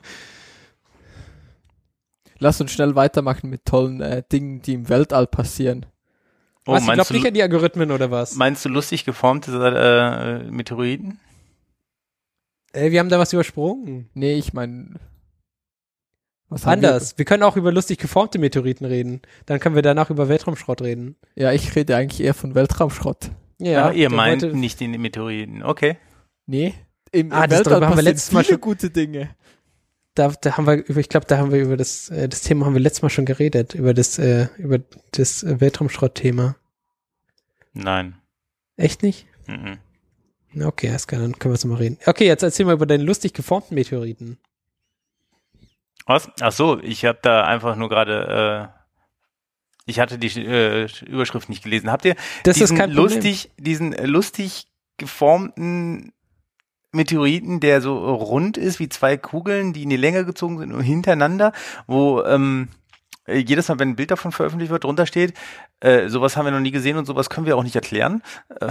Lass uns schnell weitermachen mit tollen Dingen, die im Weltall passieren. Oh, Was, ich glaube nicht an die Algorithmen oder was? Meinst du lustig geformte Meteoriten? Wir haben da was übersprungen. Nee, ich meine... Anders. Wir können auch über lustig geformte Meteoriten reden. Dann können wir danach über Weltraumschrott reden. Ja, ich rede eigentlich eher von Weltraumschrott. Ja, ihr meint nicht die Meteoriten. Okay. Nee. Im das Weltall haben wir letztes Mal schon gute Dinge. Da haben wir über das Thema haben wir letztes Mal schon geredet, über das Weltraumschrott-Thema. Nein. Echt nicht? Mhm. Okay, alles klar, dann können wir es mal reden. Okay, jetzt erzähl mal über deinen lustig geformten Meteoriten. Was? Ach so, ich habe da einfach nur gerade, ich hatte die Überschrift nicht gelesen. Habt ihr diesen lustig geformten Meteoriten, der so rund ist wie zwei Kugeln, die in die Länge gezogen sind und hintereinander, wo jedes Mal, wenn ein Bild davon veröffentlicht wird, drunter steht, sowas haben wir noch nie gesehen und sowas können wir auch nicht erklären.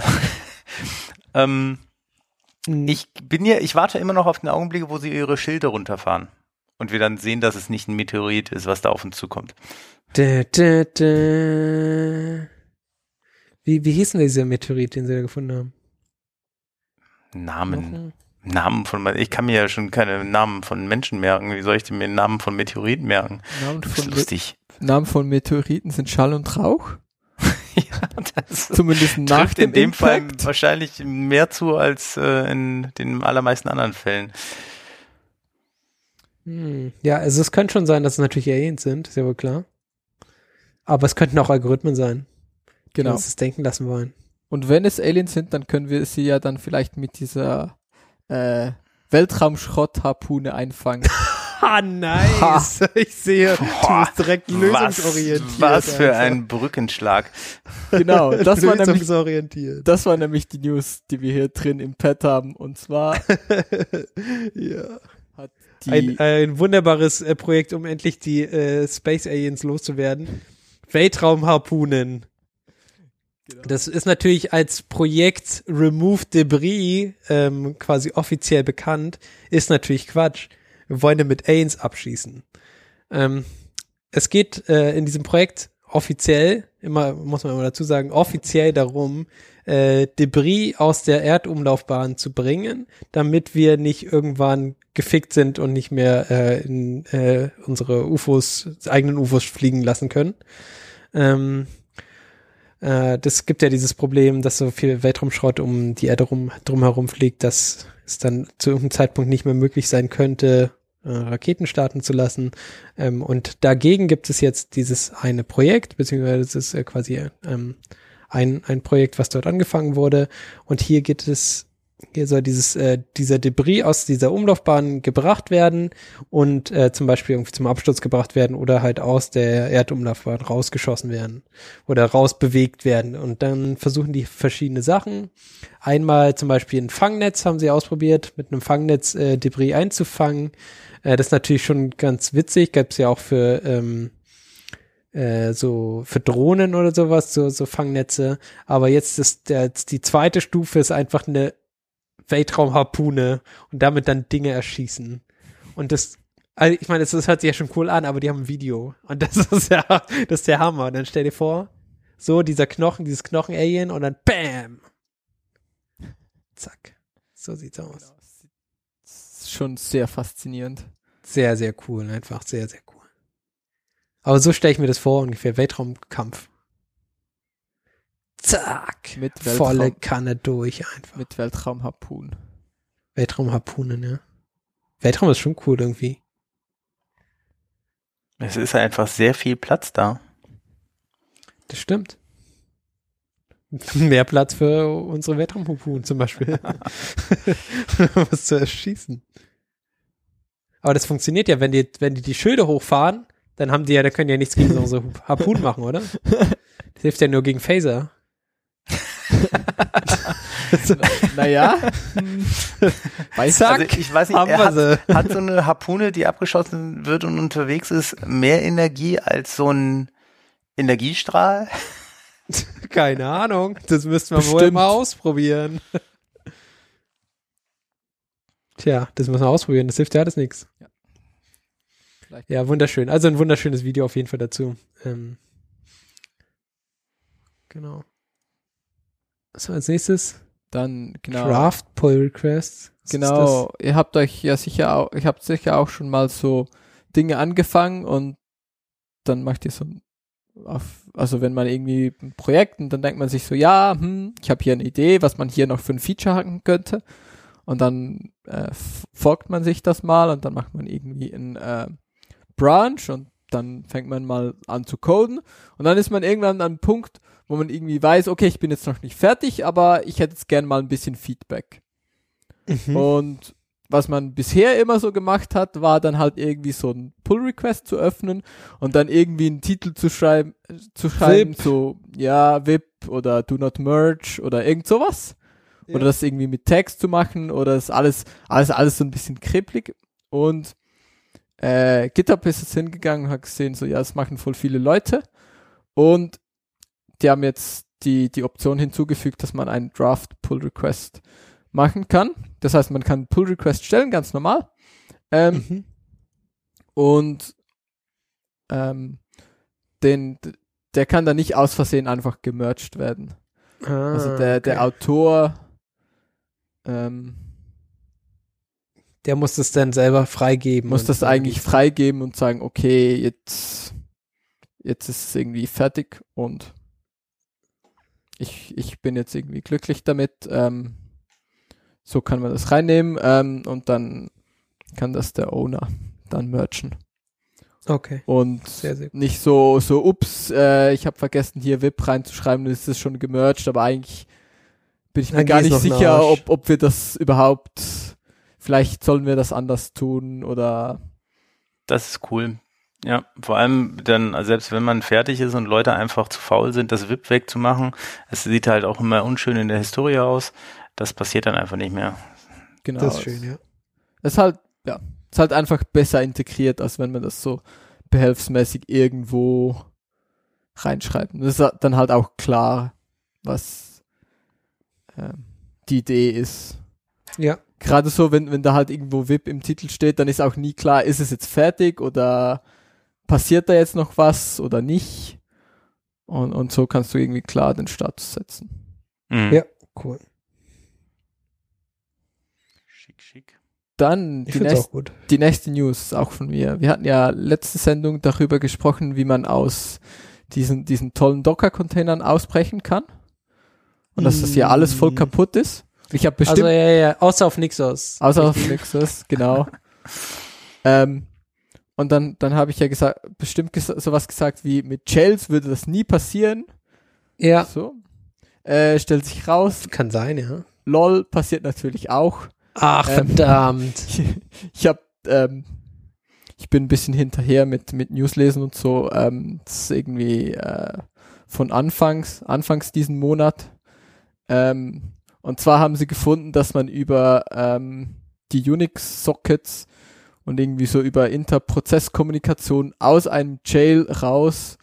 Ich warte immer noch auf den Augenblick, wo sie ihre Schilde runterfahren. Und wir dann sehen, dass es nicht ein Meteorit ist, was da auf uns zukommt. Wie hieß denn dieser Meteorit, den sie da gefunden haben? Namen ich kann mir ja schon keine Namen von Menschen merken. Wie soll ich denn mir Namen von Meteoriten merken? Das ist lustig. Namen von Meteoriten sind Schall und Rauch? Ja, das zumindest trifft in dem Fall wahrscheinlich mehr zu als in den allermeisten anderen Fällen. Ja, also es könnte schon sein, dass es natürlich Aliens sind, ist ja wohl klar. Aber es könnten auch Algorithmen sein, die uns das denken lassen wollen. Und wenn es Aliens sind, dann können wir sie ja dann vielleicht mit dieser Weltraumschrott-Harpune einfangen. Nice! Ich sehe, du bist direkt lösungsorientiert. Was für ein Brückenschlag. Genau, das war nämlich die News, die wir hier drin im Pad haben. Und zwar ja. Ein wunderbares Projekt, um endlich die Space Aliens loszuwerden. Weltraumharpunen. Genau. Das ist natürlich als Projekt Remove Debris quasi offiziell bekannt. Ist natürlich Quatsch. Wir wollen mit Aliens abschießen. Es geht in diesem Projekt offiziell, muss man immer dazu sagen, offiziell darum, Debris aus der Erdumlaufbahn zu bringen, damit wir nicht irgendwann gefickt sind und nicht mehr in unsere eigenen UFOs fliegen lassen können. Das gibt ja dieses Problem, dass so viel Weltraumschrott um die Erde drumherum fliegt, dass es dann zu irgendeinem Zeitpunkt nicht mehr möglich sein könnte, Raketen starten zu lassen. Und dagegen gibt es jetzt dieses eine Projekt, beziehungsweise es ist quasi ein Projekt, was dort angefangen wurde. Und hier soll dieser Debris aus dieser Umlaufbahn gebracht werden und zum Beispiel irgendwie zum Absturz gebracht werden oder halt aus der Erdumlaufbahn rausgeschossen werden oder rausbewegt werden. Und dann versuchen die verschiedene Sachen. Einmal zum Beispiel ein Fangnetz haben sie ausprobiert, mit einem Fangnetz Debris einzufangen. Das ist natürlich schon ganz witzig, gab es ja auch für Drohnen oder sowas, so Fangnetze. Aber jetzt ist die zweite Stufe ist einfach eine Weltraumharpune und damit dann Dinge erschießen. Und das, also ich meine, das hört sich ja schon cool an, aber die haben ein Video. Und das ist der Hammer. Und dann stell dir vor, so dieses Knochen-Alien und dann BAM! Zack. So sieht's aus. Das ist schon sehr faszinierend. Sehr, sehr cool. Einfach sehr, sehr cool. Aber so stelle ich mir das vor, ungefähr Weltraumkampf. Zack. Volle Kanne durch einfach. Mit Weltraumharpunen. Weltraumharpunen, ja. Weltraum ist schon cool irgendwie. Es ist einfach sehr viel Platz da. Das stimmt. Mehr Platz für unsere Weltraumharpunen zum Beispiel. Was zu erschießen. Aber das funktioniert ja, wenn die Schilde hochfahren, dann können die ja nichts gegen unsere Harpunen machen, oder? Das hilft ja nur gegen Phaser. Naja. Zack, Also ich weiß nicht, hat so eine Harpune, die abgeschossen wird und unterwegs ist, mehr Energie als so ein Energiestrahl? Keine Ahnung. Das müssten wir wohl mal ausprobieren. Tja, das müssen wir ausprobieren. Das hilft ja alles nichts. Ja, wunderschön. Also ein wunderschönes Video auf jeden Fall dazu. Genau. Was war als nächstes? Dann, genau. Draft Pull Requests. Genau. Ihr habt sicher auch schon mal so Dinge angefangen und dann macht ihr so also wenn man irgendwie ein Projekt und dann denkt man sich so, ja, ich habe hier eine Idee, was man hier noch für ein Feature hacken könnte und dann forkt man sich das mal und dann macht man irgendwie ein Branch und dann fängt man mal an zu coden und dann ist man irgendwann an einem Punkt, wo man irgendwie weiß, okay, ich bin jetzt noch nicht fertig, aber ich hätte jetzt gern mal ein bisschen Feedback. Und was man bisher immer so gemacht hat, war dann halt irgendwie so ein Pull-Request zu öffnen und dann irgendwie einen Titel zu schreiben, VIP. so, ja, VIP oder Do Not Merge oder irgend sowas. Ja. Oder das irgendwie mit Text zu machen oder das alles so ein bisschen kribbelig. Und GitHub ist jetzt hingegangen und hat gesehen, so, ja, das machen voll viele Leute. Und die haben jetzt die Option hinzugefügt, dass man einen Draft-Pull-Request machen kann. Das heißt, man kann einen Pull-Request stellen, ganz normal. Und der kann dann nicht aus Versehen einfach gemerged werden. Also der Autor der muss das dann selber freigeben. Muss das eigentlich freigeben und sagen, okay, jetzt ist es irgendwie fertig und ich bin jetzt irgendwie glücklich damit. So kann man das reinnehmen und dann kann das der Owner dann merchen. Okay. Und sehr, sehr gut. nicht so ups, ich habe vergessen hier VIP reinzuschreiben, das ist schon gemerged, aber eigentlich bin ich mir gar nicht sicher, ob wir das überhaupt, vielleicht sollen wir das anders tun oder. Das ist cool. Ja, vor allem dann, also selbst wenn man fertig ist und Leute einfach zu faul sind, das VIP wegzumachen, es sieht halt auch immer unschön in der Historie aus. Das passiert dann einfach nicht mehr. Genau. Das ist schön, ja. Es ist halt einfach besser integriert, als wenn man das so behelfsmäßig irgendwo reinschreibt. Und das ist dann halt auch klar, was die Idee ist. Ja. Gerade so, wenn da halt irgendwo VIP im Titel steht, dann ist auch nie klar, ist es jetzt fertig oder passiert da jetzt noch was oder nicht? Und so kannst du irgendwie klar den Status setzen. Mhm. Ja, cool. Schick. Dann die nächste News, auch von mir. Wir hatten ja letzte Sendung darüber gesprochen, wie man aus diesen tollen Docker-Containern ausbrechen kann. Und dass das ja alles voll kaputt ist. Ich habe bestimmt. Also ja, außer auf Nixos. Außer auf Nixos, genau. Und dann habe ich ja bestimmt sowas gesagt wie, mit Jails würde das nie passieren. Ja. So. Stellt sich raus. Kann sein, ja. LOL passiert natürlich auch. Ach, verdammt. Ich bin ein bisschen hinterher mit Newslesen und so. Das ist irgendwie von Anfangs diesen Monat. Und zwar haben sie gefunden, dass man über die Unix-Sockets und irgendwie so über Interprozesskommunikation aus einem Jail raus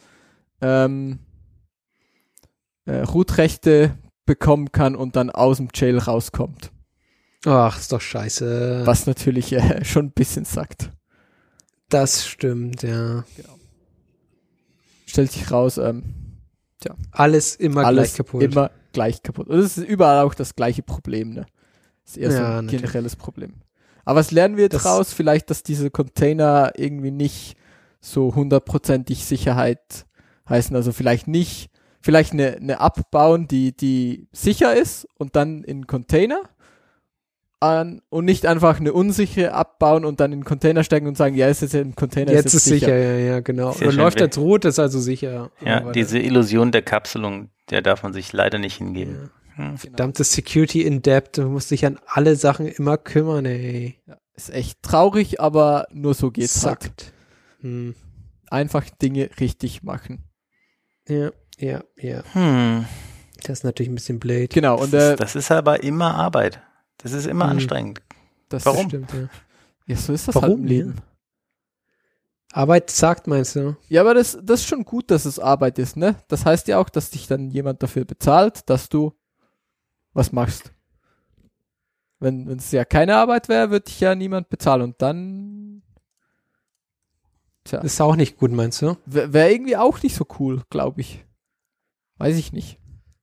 Root-Rechte bekommen kann und dann aus dem Jail rauskommt. Ach, ist doch scheiße. Was natürlich schon ein bisschen sagt. Das stimmt, ja. Genau. Stellt sich raus, alles gleich kaputt. Immer gleich kaputt. Und es ist überall auch das gleiche Problem, ne? Das ist eher so ein natürlich. generelles Problem. Aber was lernen wir jetzt raus? Vielleicht, dass diese Container irgendwie nicht so 100% Sicherheit heißen. Also vielleicht eine abbauen, die sicher ist und dann in Container und nicht einfach eine unsichere abbauen und dann in den Container stecken und sagen, ja, ist jetzt im Container. Jetzt ist sicher, ja, genau. Sehr und läuft als Root, ist also sicher. Ja, diese Illusion der Kapselung, der darf man sich leider nicht hingeben. Ja. Verdammte Security in Depth, du musst dich an alle Sachen immer kümmern, ey. Ja. ist echt traurig, aber nur so geht's halt. Sackt. Hm. Einfach Dinge richtig machen. Ja. Das ist natürlich ein bisschen blöd. Genau, und Das ist aber immer Arbeit. Das ist immer anstrengend. Warum? Stimmt, ja. Ja, so ist das Warum? halt im Leben. Arbeit sagt, meinst du? Ja, aber das ist schon gut, dass es Arbeit ist, ne? Das heißt ja auch, dass dich dann jemand dafür bezahlt, dass du was machst. Wenn es ja keine Arbeit wäre, würde dich ja niemand bezahlen und dann Das ist auch nicht gut, meinst du? wäre irgendwie auch nicht so cool, glaube ich. Weiß ich nicht.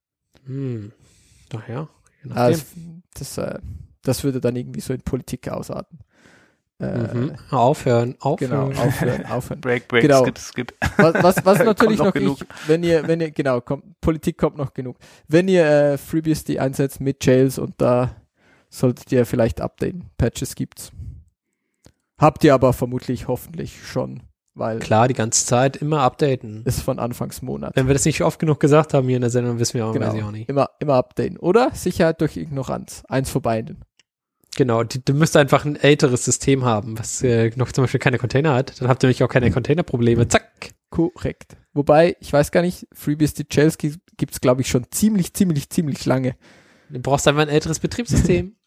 Doch ja. Je nachdem. Das würde dann irgendwie so in Politik ausarten. Aufhören. Genau, aufhören. Break, Genau. skip. Was natürlich Kommt noch noch nicht, wenn ihr, genau, Politik kommt noch genug. Wenn ihr FreeBSD einsetzt mit Jails und da solltet ihr vielleicht updaten. Patches gibt's. Habt ihr aber vermutlich hoffentlich schon, weil Klar, die ganze Zeit immer updaten. ist von Anfangsmonat. Wenn wir das nicht oft genug gesagt haben hier in der Sendung, wissen wir auch, Genau, weiß ich auch nicht. immer updaten. Oder Sicherheit durch Ignoranz. Eins verbinden. Genau, du müsst einfach ein älteres System haben, was noch zum Beispiel keine Container hat. Dann habt ihr nämlich auch keine Containerprobleme. Zack. Korrekt. Wobei, ich weiß gar nicht, FreeBSD Jails gibt's glaube ich schon ziemlich lange. Du brauchst einfach ein älteres Betriebssystem.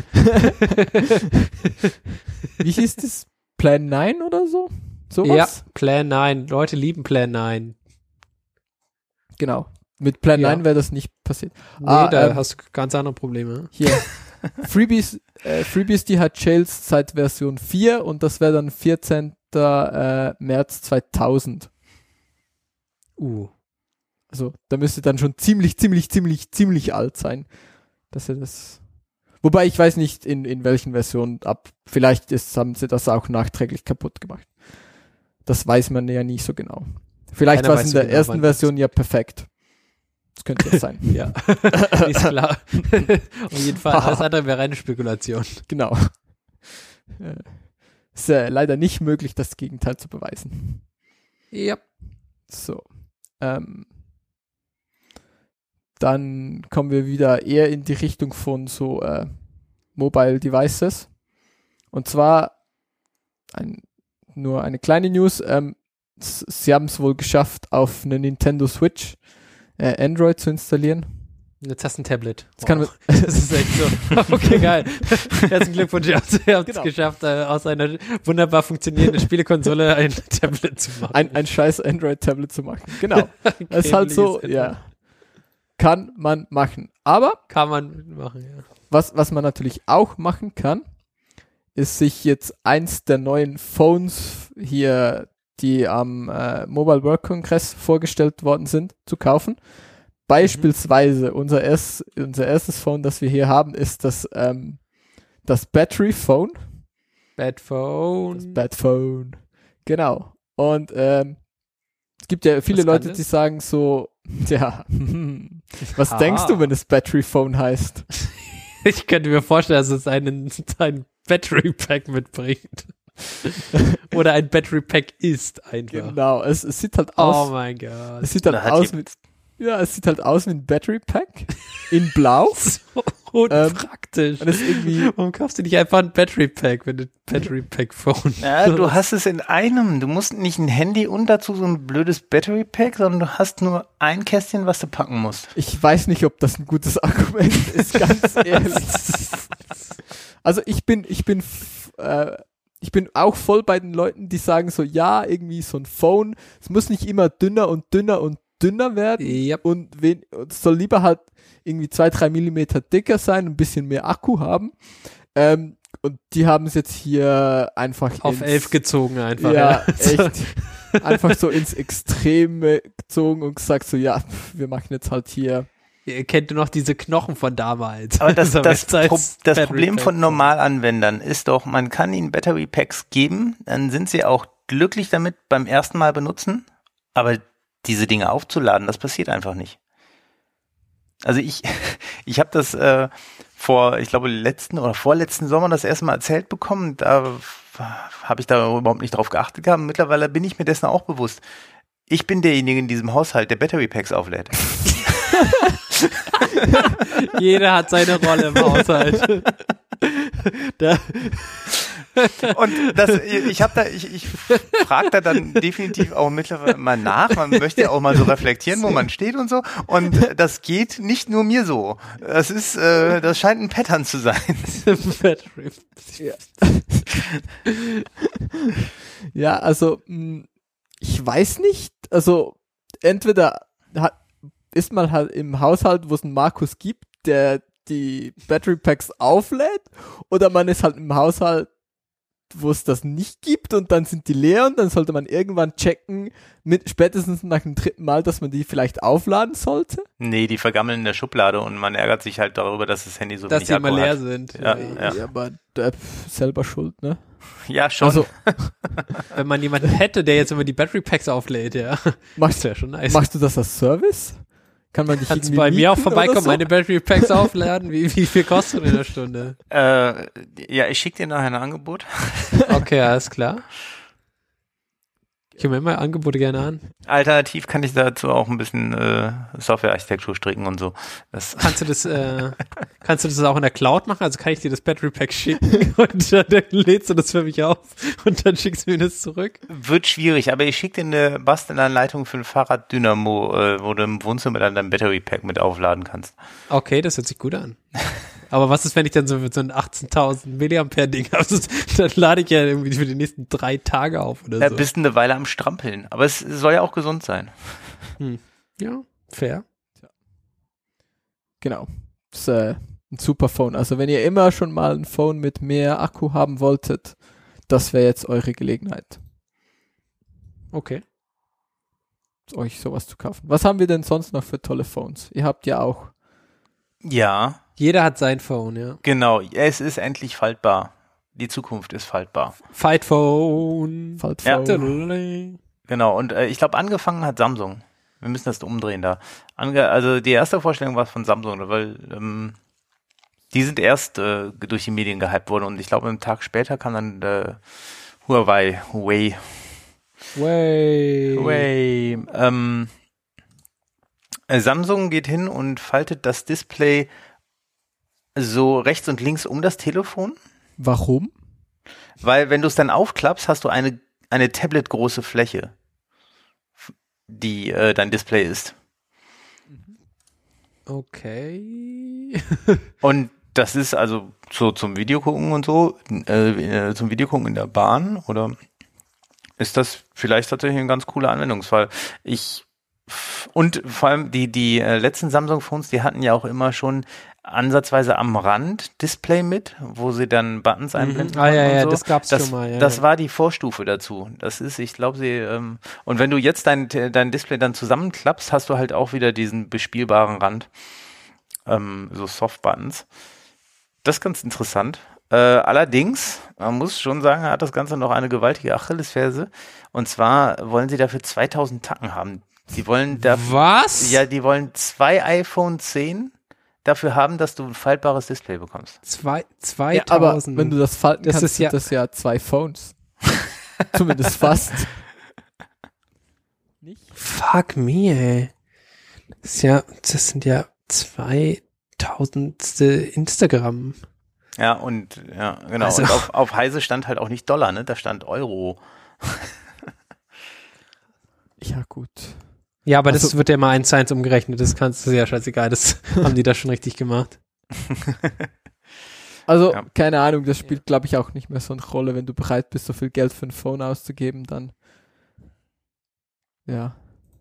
Wie hieß das? Plan 9 oder so? Sowas? Ja, Plan 9. Leute lieben Plan 9. Genau. Mit Plan Ja. 9 wäre das nicht passiert. Nee, da hast du ganz andere Probleme. Hier. FreeBSD hat Jails seit Version 4 und das wäre dann 14. März 2000. Also, da müsste dann schon ziemlich alt sein, dass er das. Wobei ich weiß nicht, in welchen Versionen vielleicht haben sie das auch nachträglich kaputt gemacht. Das weiß man ja nicht so genau. Vielleicht war es in der ersten Version ja perfekt. Das könnte das sein. Ja, ist klar. Auf jeden Fall, alles andere wäre eine Spekulation. Genau. Ist leider nicht möglich, das Gegenteil zu beweisen. Ja. So. Dann kommen wir wieder eher in die Richtung von so Mobile Devices. Und zwar nur eine kleine News. Sie haben es wohl geschafft, auf eine Nintendo Switch Android zu installieren. Jetzt hast du ein Tablet. Das kann man Das ist echt so. Okay, geil. Herzlichen Glückwunsch, ihr habt es Genau. geschafft, aus einer wunderbar funktionierenden Spielekonsole ein Tablet zu machen. ein scheiß Android-Tablet zu machen. Genau. Das ist halt so, Kämmerliches ja. Kann man machen. Aber Kann man machen, ja. was man natürlich auch machen kann, ist sich jetzt eins der neuen Phones hier, die am Mobile World Congress vorgestellt worden sind, zu kaufen. Beispielsweise unser erstes Phone, das wir hier haben, ist das Battery Phone. Bad Phone. Das Bad Phone. Genau. Und es gibt ja viele Was kann Leute, das? die sagen so, ja, was denkst du, wenn es Battery Phone heißt? Ich könnte mir vorstellen, dass es ein Battery Pack mitbringt. Oder ein Battery Pack ist einfach. Genau, es sieht halt Oh aus. mein Gott. Es sieht halt aus wie, es sieht halt aus wie ein Battery Pack in Blau. So unpraktisch. Und es ist irgendwie, Warum kaufst du nicht einfach ein Battery Pack, wenn du Battery Pack Phone? Ja, du hast es in einem. Du musst nicht ein Handy und dazu so ein blödes Battery Pack, sondern du hast nur ein Kästchen, was du packen musst. ich weiß nicht, ob das ein gutes Argument ist, ganz ehrlich. Also ich bin auch voll bei den Leuten, die sagen so, ja, irgendwie so ein Phone, es muss nicht immer dünner und dünner und dünner werden Yep. und es soll lieber halt irgendwie 2-3 Millimeter dicker sein, ein bisschen mehr Akku haben. Und die haben es jetzt hier einfach Auf 11 gezogen einfach. ja, echt einfach so ins Extreme gezogen und gesagt so, ja, wir machen jetzt halt hier. Ihr kennt nur noch diese Knochen von damals. Aber das Battery Problem Pack. von Normalanwendern ist doch, man kann ihnen Battery Packs geben, dann sind sie auch glücklich damit beim ersten Mal benutzen, aber diese Dinge aufzuladen, das passiert einfach nicht. Also ich habe das ich glaube, letzten oder vorletzten Sommer das erste Mal erzählt bekommen, da habe ich da überhaupt nicht drauf geachtet gehabt. Mittlerweile bin ich mir dessen auch bewusst. Ich bin derjenige in diesem Haushalt, der Battery Packs auflädt. Jeder hat seine Rolle im Haushalt. Und ich frage da dann definitiv auch mittlerweile mal nach. Man möchte ja auch mal so reflektieren, wo man steht und so. Und das geht nicht nur mir so. Das scheint ein Pattern zu sein. Ja, also ich weiß nicht. Also entweder ist man halt im Haushalt, wo es einen Markus gibt, der die Battery Packs auflädt, oder man ist halt im Haushalt, wo es das nicht gibt und dann sind die leer und dann sollte man irgendwann checken, spätestens nach dem 3. Mal, dass man die vielleicht aufladen sollte. Nee, die vergammeln in der Schublade und man ärgert sich halt darüber, dass das Handy so dass wenig Akku hat. Dass die immer leer sind. Ja, aber selber schuld, ne? Ja, schon. Also, wenn man jemanden hätte, der jetzt immer die Battery Packs auflädt, ja. Machst ja schon nice. Machst du das als Service? Kann man dich Kannst du irgendwie bei mir auch mieten vorbeikommen, oder so? meine Battery Packs aufladen? Wie viel kostet in der Stunde? Ja, ich schicke dir nachher ein Angebot. Okay, alles klar. Ich höre mir immer Angebote gerne an. Alternativ kann ich dazu auch ein bisschen Software-Architektur stricken und so. Kannst du das auch in der Cloud machen? Also kann ich dir das Battery Pack schicken und dann lädst du das für mich auf und dann schickst du mir das zurück? Wird schwierig, aber ich schicke dir eine Bastelanleitung für ein Fahrraddynamo, wo du im Wohnzimmer dann dein Battery Pack mit aufladen kannst. Okay, das hört sich gut an. Aber was ist, wenn ich dann so ein 18.000 Milliampere Ding habe? Dann lade ich ja irgendwie für die nächsten 3 Tage auf oder so. Da bist du eine Weile am Strampeln. Aber es soll ja auch gesund sein. Ja, fair. Genau. Das ist ein super Phone. Also wenn ihr immer schon mal ein Phone mit mehr Akku haben wolltet, das wäre jetzt eure Gelegenheit, Okay. euch sowas zu kaufen. Was haben wir denn sonst noch für tolle Phones? Ihr habt ja auch. Ja. Jeder hat sein Phone, ja. Genau, es ist endlich faltbar. Die Zukunft ist faltbar. Fight Phone. Ja. Phone. Genau, und ich glaube, angefangen hat Samsung. Wir müssen das umdrehen da. Also die erste Vorstellung war von Samsung, weil die sind erst durch die Medien gehypt worden und ich glaube, einen Tag später kam dann Huawei. Samsung geht hin und faltet das Display so rechts und links um das Telefon. Warum? Weil wenn du es dann aufklappst, hast du eine Tablet-große Fläche, die dein Display ist. Okay. Und das ist also so zum Videogucken und so, zum Videogucken in der Bahn, oder ist das vielleicht tatsächlich ein ganz cooler Anwendungsfall? Und vor allem die letzten Samsung-Phones, die hatten ja auch immer schon ansatzweise am Rand Display mit, wo sie dann Buttons einblenden konnten und so. Das gab's schon mal. Das war die Vorstufe dazu. Das ist, ich glaube, und wenn du jetzt dein Display dann zusammenklappst, hast du halt auch wieder diesen bespielbaren Rand, so Soft-Buttons. Das ist ganz interessant. Allerdings, man muss schon sagen, hat das Ganze noch eine gewaltige Achillesferse. Und zwar wollen sie dafür 2000 Tacken haben. Die wollen Was? Ja, die wollen 2 iPhone 10 dafür haben, dass du ein faltbares Display bekommst. 2000. Ja, aber wenn du das falten Das kannst, ist ja- sind das ja 2 Phones. Zumindest fast. Nicht? Fuck me, ey. Das sind ja 2000 Instagram. Ja, und ja, genau. Also- Und auf Heise stand halt auch nicht Dollar, ne? Da stand Euro. Ja, gut. Ja, aber das Also- wird ja mal 1:1 umgerechnet. Das kannst du ja scheißegal. Das haben die da schon richtig gemacht. Also, Ja. keine Ahnung, das spielt, glaube ich, auch nicht mehr so eine Rolle, wenn du bereit bist, so viel Geld für ein Phone auszugeben, dann. Ja.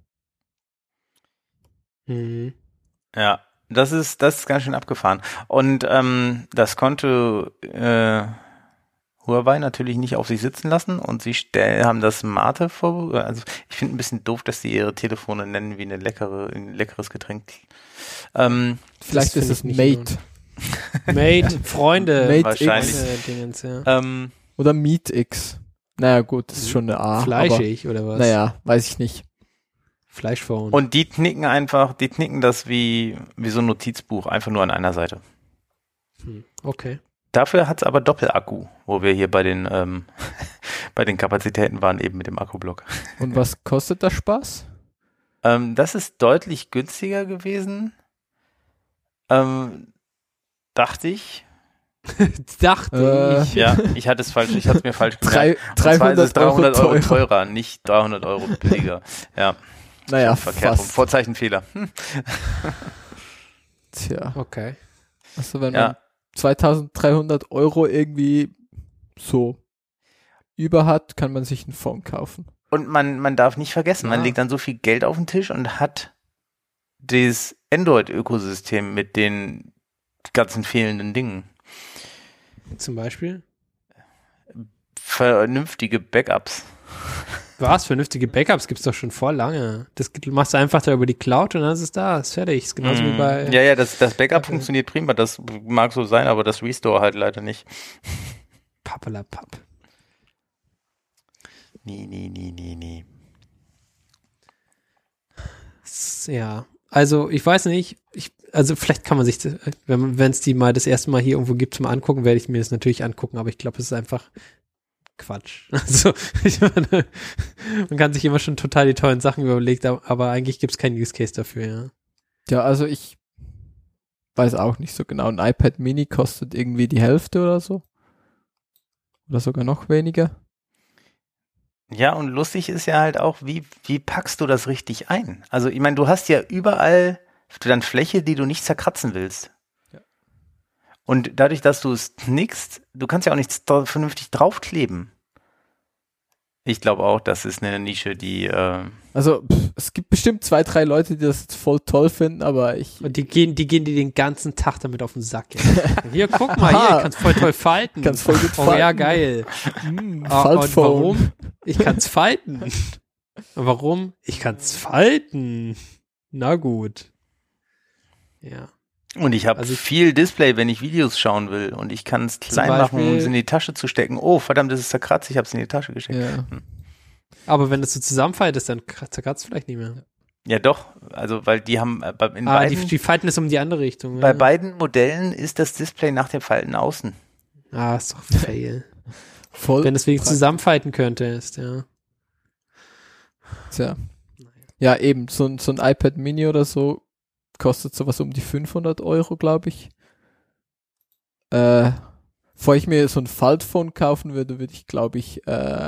Mhm. Ja, das ist ganz schön abgefahren. Und das konnte Huawei natürlich nicht auf sich sitzen lassen und sie haben das Mate also ich finde ein bisschen doof, dass sie ihre Telefone nennen wie ein leckeres Getränk. Vielleicht find ist es ich nicht Mate. Mate, Freunde. Mate Wahrscheinlich. Dingens, ja. Oder Meat X. Naja, gut, das ist schon eine A. Fleischig oder was? Aber, naja, weiß ich nicht. Fleischphone. Und die knicken das wie so ein Notizbuch, einfach nur an einer Seite. Okay. Dafür hat es aber Doppelakku, wo wir hier bei den bei den Kapazitäten waren, eben mit dem Akkublock. Und was kostet das Spaß? Das ist deutlich günstiger gewesen, dachte ich. Dachte ich. Ja, ich hatte es mir falsch gemerkt. 300 ist es 300 Euro teurer. teurer, nicht 300 Euro billiger. Ja, Naja, verkehrt rum. fast. Vorzeichenfehler. Tja. Okay. Also wenn Ja. man 2300 Euro irgendwie so über hat, kann man sich ein Phone kaufen. Und man darf nicht vergessen, man Ja. legt dann so viel Geld auf den Tisch und hat das Android-Ökosystem mit den ganzen fehlenden Dingen. Zum Beispiel. Vernünftige Backups. Was? Vernünftige Backups gibt's doch schon vor lange. Das machst du einfach da über die Cloud und dann ist es da. Ist fertig. Ist genauso wie bei. Ja, das Backup Okay. funktioniert prima, das mag so sein, aber das Restore halt leider nicht. Pappelapapp. Nie. Ja. Also, ich weiß nicht. Also, vielleicht kann man sich, wenn es die mal das erste Mal hier irgendwo gibt zum Angucken, werde ich mir das natürlich angucken, aber ich glaube, es ist einfach Quatsch. Also, ich meine, man kann sich immer schon total die tollen Sachen überlegt, aber eigentlich gibt es keinen Use Case dafür, ja. Ja, also ich weiß auch nicht so genau. Ein iPad Mini kostet irgendwie die Hälfte oder so. Oder sogar noch weniger. Ja, und lustig ist ja halt auch, wie packst du das richtig ein? Also, ich meine, du hast ja überall dann Fläche, die du nicht zerkratzen willst. Ja. Und dadurch, dass du es knickst, du kannst ja auch nichts vernünftig draufkleben. Ich glaube auch, das ist eine Nische, die Also es gibt bestimmt 2, 3 Leute, die das jetzt voll toll finden, aber ich... Und die gehen dir den ganzen Tag damit auf den Sack. Ja. Hier, guck mal, hier, kannst voll toll falten. Kannst voll gut Oh ja, falten. geil. Und Faltphone. warum? Ich kann's falten. Und warum? Ich kann's falten. Na gut. Ja. und ich habe Also viel Display, wenn ich Videos schauen will und ich kann es klein machen, um Beispiel- es in die Tasche zu stecken. Oh, verdammt, das ist zerkratzt, ich habe es in die Tasche gesteckt. Ja. Aber wenn das so zusammenfaltest, dann zerkratzt vielleicht nicht mehr. Ja, doch, also weil die haben in Ah, beiden, die falten es um die andere Richtung. bei Ja. beiden Modellen ist das Display nach dem Falten außen. Ah, ist doch fail. Voll. Wenn es wenigstens zusammenfalten könntest, ja. Tja. Ja, eben, so ein iPad Mini oder so kostet sowas um die 500 Euro, glaube ich. Bevor ich mir so ein Faltphone kaufen würde, würde ich, glaube ich,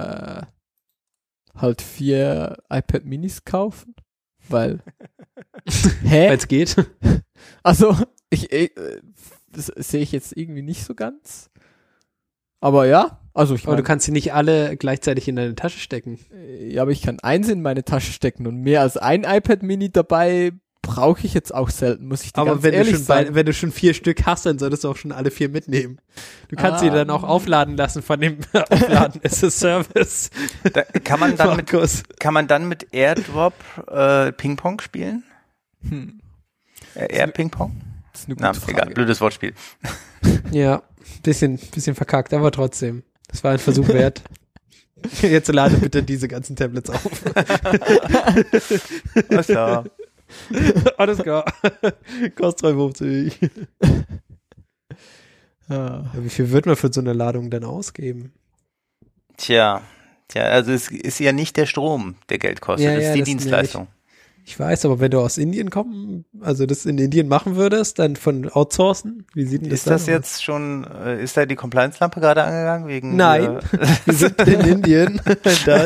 halt 4 iPad Minis kaufen. Weil, Weil es geht. also, das sehe ich jetzt irgendwie nicht so ganz. Aber ja, also ich Aber du meine, kannst sie nicht alle gleichzeitig in deine Tasche stecken. ja, aber ich kann eins in meine Tasche stecken und mehr als ein iPad Mini dabei brauche ich jetzt auch selten, muss ich dir Aber ganz wenn ehrlich du, sagen. wenn du schon 4 Stück hast, dann solltest du auch schon alle 4 mitnehmen. Du kannst sie dann auch aufladen lassen von dem Aufladen as a Service. Da, kann man Markus. dann mit AirDrop Ping-Pong spielen? Air Ping-Pong? Das ist eine Na, gute Frage. egal, blödes Wortspiel. Ja, bisschen verkackt, aber trotzdem. Das war ein Versuch wert. Jetzt lade bitte diese ganzen Tablets auf. Was da? Alles klar. Kostet 3,50. Ah. Ja, wie viel wird man für so eine Ladung denn ausgeben? Tja, also es ist ja nicht der Strom, der Geld kostet, Ja, es ja, ist die das- Dienstleistung. Ich weiß, aber wenn du aus Indien kommen, also das in Indien machen würdest, dann von outsourcen, wie sieht denn das Ist das dann aus? jetzt schon, ist da die Compliance-Lampe gerade angegangen? Wegen, Nein. Wir sind in Indien. Da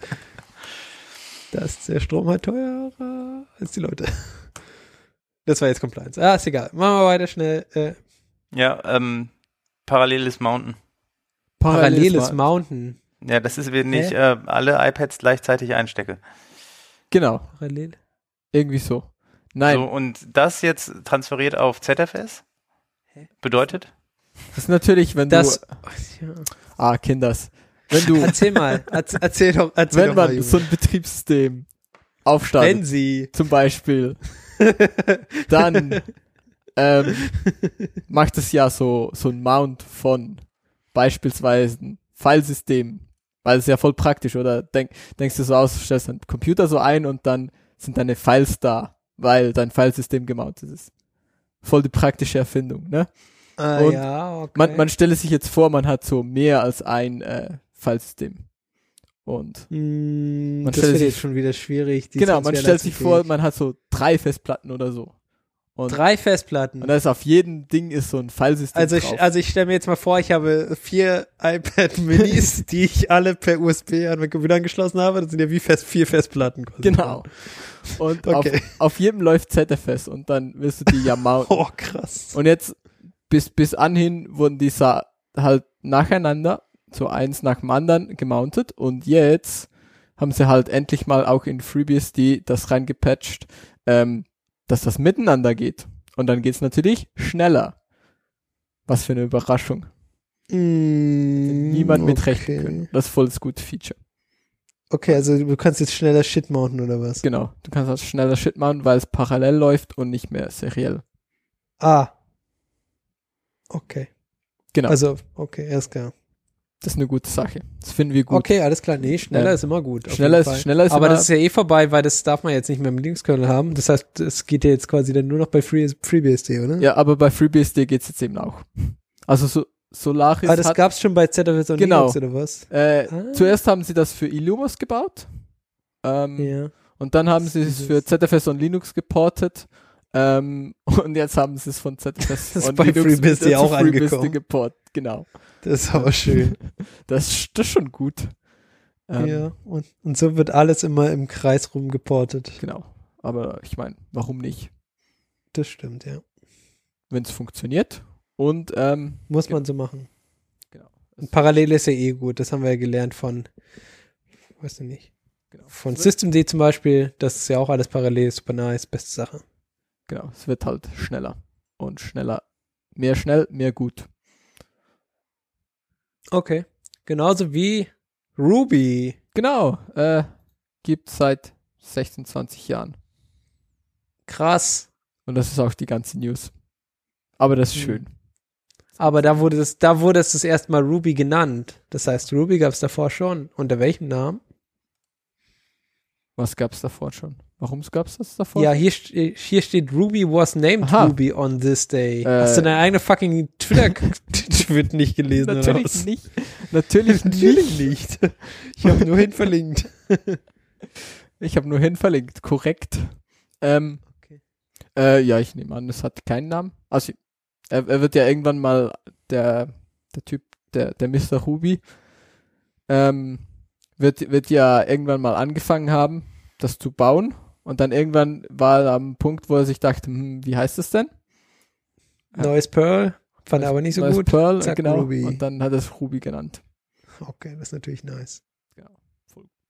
ist der Strom halt teurer als die Leute. Das war jetzt Compliance. Ah, ist egal. Machen wir weiter schnell. paralleles Mountain. Paralleles Mountain. Ja, das ist, wenn ich alle iPads gleichzeitig einstecke. Genau, Parallel. irgendwie so. Nein, So, und das jetzt transferiert auf ZFS? Bedeutet? das ist natürlich, wenn Das. Ja. Kinders. Wenn du, Erzähl mal. Erzähl doch wenn mal, man Junge. so ein Betriebssystem aufstartet, Wenn sie. zum Beispiel, dann macht es ja so ein Mount von beispielsweise ein Filesystem, weil es ist ja voll praktisch, oder? Denkst du so aus, stellst deinen Computer so ein und dann sind deine Files da, weil dein Filesystem gemountet ist. Voll die praktische Erfindung, ne? Und Ja, okay. Man stelle sich jetzt vor, man hat so mehr als ein Filesystem. Und Das stellt wird sich- jetzt schon wieder schwierig. die genau, man Transferleistung stellt sich vor, fehlt. man hat so 3 Festplatten oder so. Und 3 Festplatten. Und da ist auf jedem Ding ist so ein Filesystem drauf. Also ich stelle mir jetzt mal vor, ich habe 4 iPad Minis, die ich alle per USB an meinen Computer angeschlossen habe. Das sind ja wie 4 Festplatten. Quasi. Genau. Und Okay. auf jedem läuft ZFS und dann wirst du die ja mounten. Oh, krass. Und jetzt bis anhin wurden die halt nacheinander, so eins nach dem anderen gemountet und jetzt haben sie halt endlich mal auch in FreeBSD das reingepatcht, dass das miteinander geht. Und dann geht's natürlich schneller. Was für eine Überraschung. Niemand mitrechnen können. Das ist voll das gute Feature. Okay, also du kannst jetzt schneller Shit mounten oder was? Genau. Du kannst also schneller Shit mounten, weil es parallel läuft und nicht mehr seriell. Ah. Okay. Genau. Also, okay, erst klar. Das ist eine gute Sache. Das finden wir gut. Okay, alles klar. Nee, schneller ist immer gut. Schneller ist aber immer, das ist ja eh vorbei, weil das darf man jetzt nicht mehr im Linux-Kernel haben. Das heißt, es geht ja jetzt quasi dann nur noch bei FreeBSD, oder? Ja, aber bei FreeBSD geht's jetzt eben auch. Also Solaris das gab's schon bei ZFS und genau. Linux, oder was? Zuerst haben sie das für Illumos gebaut. Ja. Und dann haben sie es für ZFS und Linux geportet. Und jetzt haben sie es von ZFS das und bei Linux FreeBSD auch angekommen. Geportet. Genau. Das ist aber schön. Das ist schon gut. Ja, und so wird alles immer im Kreis rumgeportet. Genau. Aber ich meine, warum nicht? Das stimmt, ja. Wenn es funktioniert. Und muss man so machen. Genau. Und parallel ist ja eh gut. Das haben wir ja gelernt von, weiß ich nicht. Genau. Von Systemd zum Beispiel. Das ist ja auch alles parallel. Super nice. Beste Sache. Genau. Es wird halt schneller. Und schneller. Mehr schnell, mehr gut. Okay. Genauso wie Ruby. Genau. Gibt seit 16, 20 Jahren. Krass. Und das ist auch die ganze News. Aber das ist schön. Aber da wurde es das erste Mal Ruby genannt. Das heißt, Ruby gab es davor schon. Unter welchem Namen? Was gab es davor schon? Warum gab es das davor? Ja, hier steht Ruby was named Ruby on this day. Hast du deine eigene fucking Twitter nicht gelesen? Natürlich oder was? nicht. Natürlich nicht. Ich habe nur hinverlinkt. Ich habe nur hinverlinkt, korrekt. Okay. Ja, ich nehme an, es hat keinen Namen. Also er wird ja irgendwann mal der Typ, der Mr. Ruby, wird ja irgendwann mal angefangen haben, das zu bauen. Und dann irgendwann war er am Punkt, wo er sich dachte, wie heißt das denn? Neues Perl, fand er aber nicht so Neues gut. Perl, Zack, genau. Ruby. Und dann hat er es Ruby genannt. Okay, das ist natürlich nice. Genau, voll gut.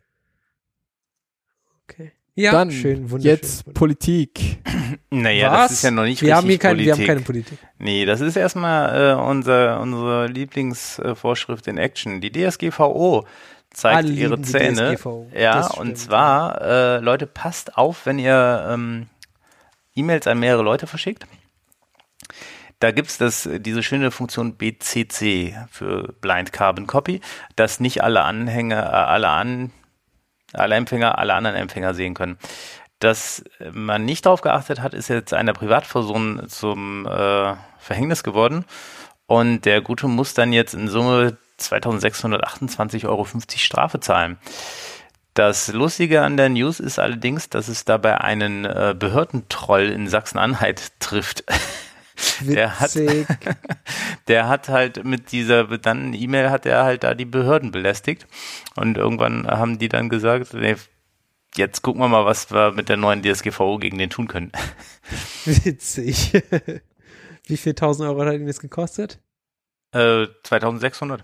Okay. Ja, dann schön, wunderschön. Jetzt Politik. Naja, Was? das ist ja noch nicht Wir richtig haben Politik. Wir haben keine Politik. Nee, das ist erstmal unsere Lieblingsvorschrift in Action. Die DSGVO zeigt Alle ihre lieben die Zähne. DSGVO. Ja, Das und stimmt. zwar, Leute, passt auf, wenn ihr E-Mails an mehrere Leute verschickt. Da gibt's diese schöne Funktion BCC für Blind Carbon Copy, dass nicht alle Empfänger alle anderen Empfänger sehen können. Dass man nicht darauf geachtet hat, ist jetzt einer Privatperson zum Verhängnis geworden und der Gute muss dann jetzt in Summe 2.628,50 € Strafe zahlen. Das Lustige an der News ist allerdings, dass es dabei einen Behördentroll in Sachsen-Anhalt trifft. Der hat halt mit dieser benannten E-Mail hat er halt da die Behörden belästigt und irgendwann haben die dann gesagt, nee, jetzt gucken wir mal, was wir mit der neuen DSGVO gegen den tun können. Witzig. Wie viel 1.000 € hat ihn das gekostet? 2.600.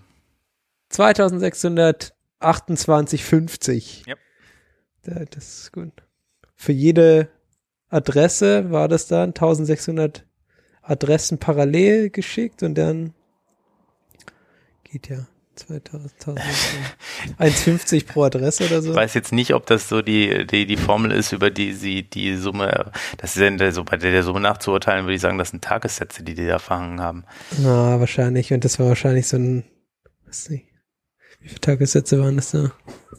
2.628,50. Yep. Ja, das ist gut. Für jede Adresse war das dann 1.600 Adressen parallel geschickt und dann geht ja 1,50 pro Adresse oder so. Ich weiß jetzt nicht, ob das so die Formel ist, über die sie die Summe, das ist ja so bei der Summe nachzuurteilen, würde ich sagen, das sind Tagessätze, die da verhangen haben. Na, wahrscheinlich. Und das war wahrscheinlich so ein, weiß nicht, wie viele Tagessätze waren das da?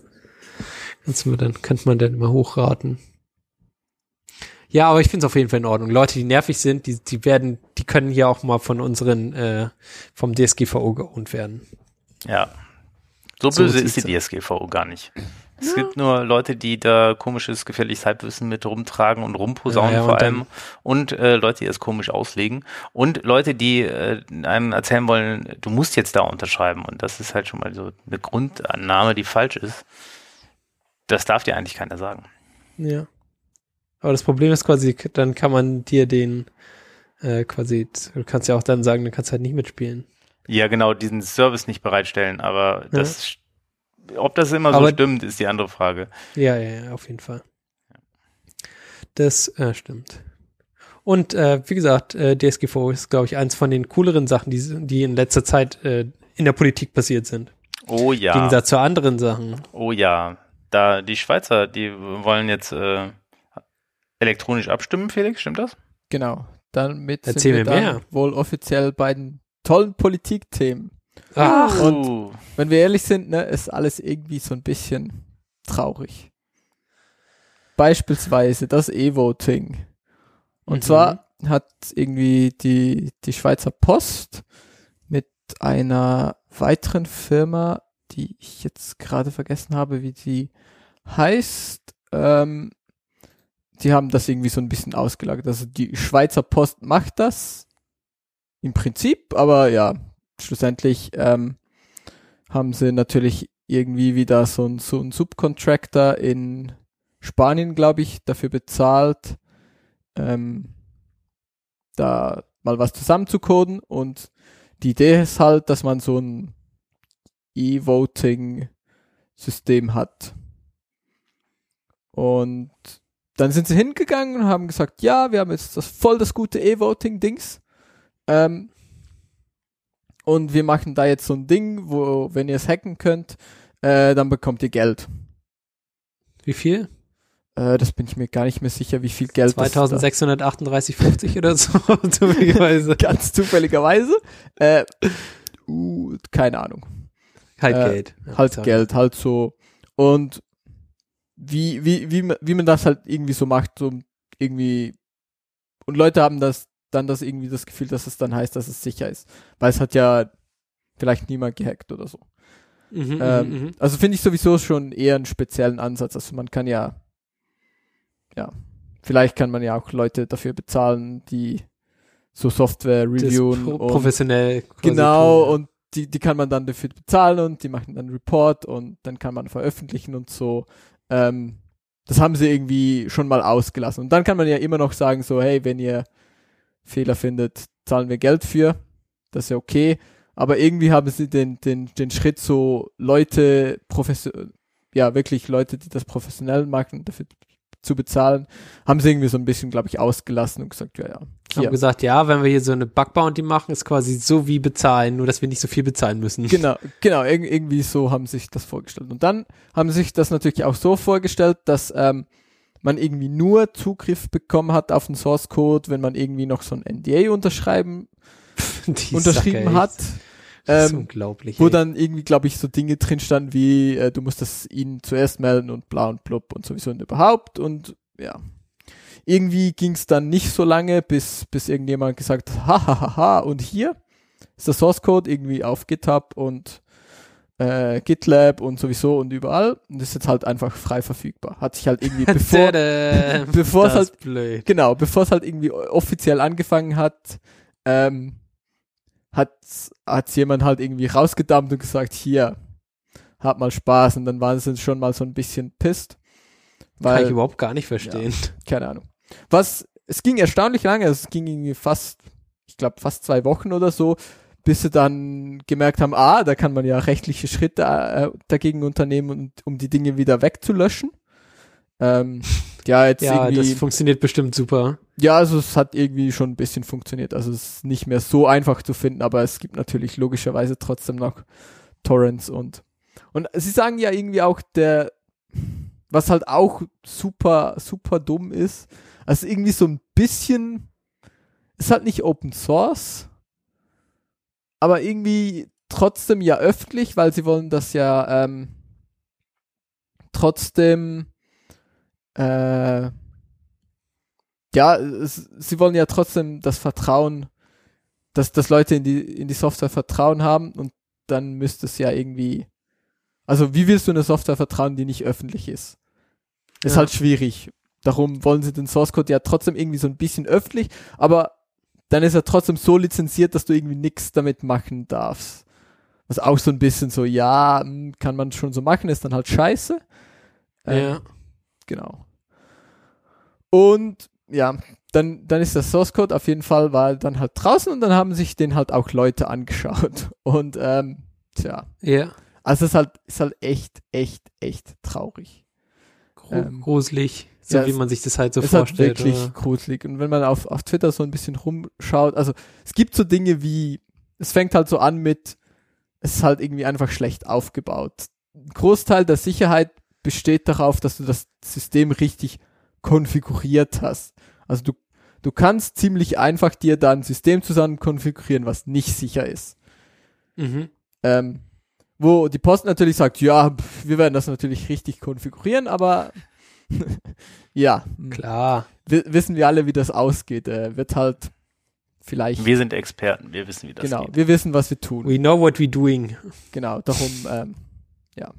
Könnte man dann immer hochraten. Ja, aber ich finde es auf jeden Fall in Ordnung. Leute, die nervig sind, die können hier auch mal von unseren, vom DSGVO geohnt werden. Ja. So böse ist die DSGVO gar nicht. Es gibt nur Leute, die da komisches, gefährliches Halbwissen mit rumtragen und rumposaunen Ja, vor und allem. Und Leute, die es komisch auslegen. Und Leute, die einem erzählen wollen, du musst jetzt da unterschreiben. Und das ist halt schon mal so eine Grundannahme, die falsch ist. Das darf dir eigentlich keiner sagen. Ja. Aber das Problem ist quasi, dann kann man dir den quasi, du kannst ja auch dann sagen, du kannst halt nicht mitspielen. Ja, genau, diesen Service nicht bereitstellen. Aber das, ob das immer so stimmt, ist die andere Frage. Ja, auf jeden Fall. Das stimmt. Und wie gesagt, DSGVO ist, glaube ich, eins von den cooleren Sachen, die in letzter Zeit in der Politik passiert sind. Oh ja. Im Gegensatz zu anderen Sachen. Oh ja. Da die Schweizer, die wollen jetzt elektronisch abstimmen, Felix, stimmt das? Genau. Damit Erzähl sind wir mir dann mehr. wohl offiziell bei den tollen Politikthemen. Ach, Und wenn wir ehrlich sind, ne, ist alles irgendwie so ein bisschen traurig. Beispielsweise das E-Voting. Und zwar hat irgendwie die Schweizer Post mit einer weiteren Firma, die ich jetzt gerade vergessen habe, wie die heißt, die haben das irgendwie so ein bisschen ausgelagert. Also die Schweizer Post macht das im Prinzip, aber ja, schlussendlich haben sie natürlich irgendwie wieder so ein Subcontractor in Spanien, glaube ich, dafür bezahlt, da mal was zusammenzucoden. Und die Idee ist halt, dass man so ein E-Voting-System hat. Und dann sind sie hingegangen und haben gesagt, ja, wir haben jetzt das gute E-Voting-Dings. Und wir machen da jetzt so ein Ding, wo, wenn ihr es hacken könnt, dann bekommt ihr Geld. wie viel? Das bin ich mir gar nicht mehr sicher, wie viel Geld 2638,50 oder so, zufälligerweise. Ganz zufälligerweise. Keine Ahnung. Halt Geld. Ja, Halt Geld, halt so. Und wie man das halt irgendwie so macht, so irgendwie, und Leute haben das irgendwie das Gefühl, dass es dann heißt, dass es sicher ist. Weil es hat ja vielleicht niemand gehackt oder so. Also finde ich sowieso schon eher einen speziellen Ansatz. Also man kann ja, vielleicht kann man ja auch Leute dafür bezahlen, die so Software reviewen. Das professionell. Genau, tun, ja. und die kann man dann dafür bezahlen und die machen dann Report und dann kann man veröffentlichen und so. Das haben sie irgendwie schon mal ausgelassen. Und dann kann man ja immer noch sagen so, hey, wenn ihr Fehler findet, zahlen wir Geld für. Das ist ja okay. Aber irgendwie haben sie den Schritt so Leute, wirklich Leute, die das professionell machen, dafür zu bezahlen, haben sie irgendwie so ein bisschen, glaube ich, ausgelassen und gesagt, ja. Haben gesagt, ja, wenn wir hier so eine Bug-Bounty machen, ist quasi so wie bezahlen, nur dass wir nicht so viel bezahlen müssen. Genau, irgendwie so haben sich das vorgestellt. Und dann haben sie sich das natürlich auch so vorgestellt, dass man irgendwie nur Zugriff bekommen hat auf den Source Code, wenn man irgendwie noch so ein NDA unterschrieben hat. Das ist unglaublich. Wo dann irgendwie, glaube ich, so Dinge drin standen wie, du musst das ihnen zuerst melden und bla und blub und sowieso und überhaupt. Und ja, irgendwie ging es dann nicht so lange, bis irgendjemand gesagt hat, hahaha, und hier ist der Source Code irgendwie auf GitHub und GitLab und sowieso und überall und ist jetzt halt einfach frei verfügbar. Hat sich halt irgendwie bevor es halt blöd. Genau, bevor es halt irgendwie offiziell angefangen hat, hat jemand halt irgendwie rausgedammt und gesagt, hier, hab mal Spaß, und dann waren sie schon mal so ein bisschen pisst. Weil, kann ich überhaupt gar nicht verstehen. Ja, keine Ahnung. Es ging erstaunlich lange, es ging irgendwie fast 2 Wochen oder so, bis sie dann gemerkt haben, da kann man ja rechtliche Schritte dagegen unternehmen, um die Dinge wieder wegzulöschen. Das funktioniert bestimmt super. Ja, also es hat irgendwie schon ein bisschen funktioniert. Also es ist nicht mehr so einfach zu finden, aber es gibt natürlich logischerweise trotzdem noch Torrents und sie sagen ja irgendwie auch was halt auch super, super dumm ist, also irgendwie so ein bisschen, ist halt nicht Open Source, aber irgendwie trotzdem ja öffentlich, weil sie wollen das ja trotzdem sie wollen ja trotzdem das Vertrauen, dass Leute in die Software Vertrauen haben, und dann müsste es ja irgendwie Also wie willst du einer Software vertrauen, die nicht öffentlich ist? Ist halt schwierig. Darum wollen sie den Source Code ja trotzdem irgendwie so ein bisschen öffentlich, aber dann ist er trotzdem so lizenziert, dass du irgendwie nichts damit machen darfst. Was auch so ein bisschen so, ja, kann man schon so machen, ist dann halt scheiße. Ja. Genau. Und ja, dann ist der Source Code auf jeden Fall, war dann halt draußen und dann haben sich den halt auch Leute angeschaut. Und tja. Ja. Also es ist halt echt traurig. Gruselig. So ja, wie man sich das halt so es vorstellt. Ist halt wirklich gruselig. Und wenn man auf Twitter so ein bisschen rumschaut, also es gibt so Dinge wie, es fängt halt so an mit, es ist halt irgendwie einfach schlecht aufgebaut. Ein Großteil der Sicherheit besteht darauf, dass du das System richtig konfiguriert hast. Also du kannst ziemlich einfach dir da ein System zusammen konfigurieren, was nicht sicher ist. Mhm. Wo die Post natürlich sagt, ja, wir werden das natürlich richtig konfigurieren, aber ja. Klar. Wissen wir alle, wie das ausgeht. Wird halt vielleicht... Wir sind Experten, wir wissen, wie das geht. Genau, wir wissen, was wir tun. We know what we're doing. Genau, darum, ja.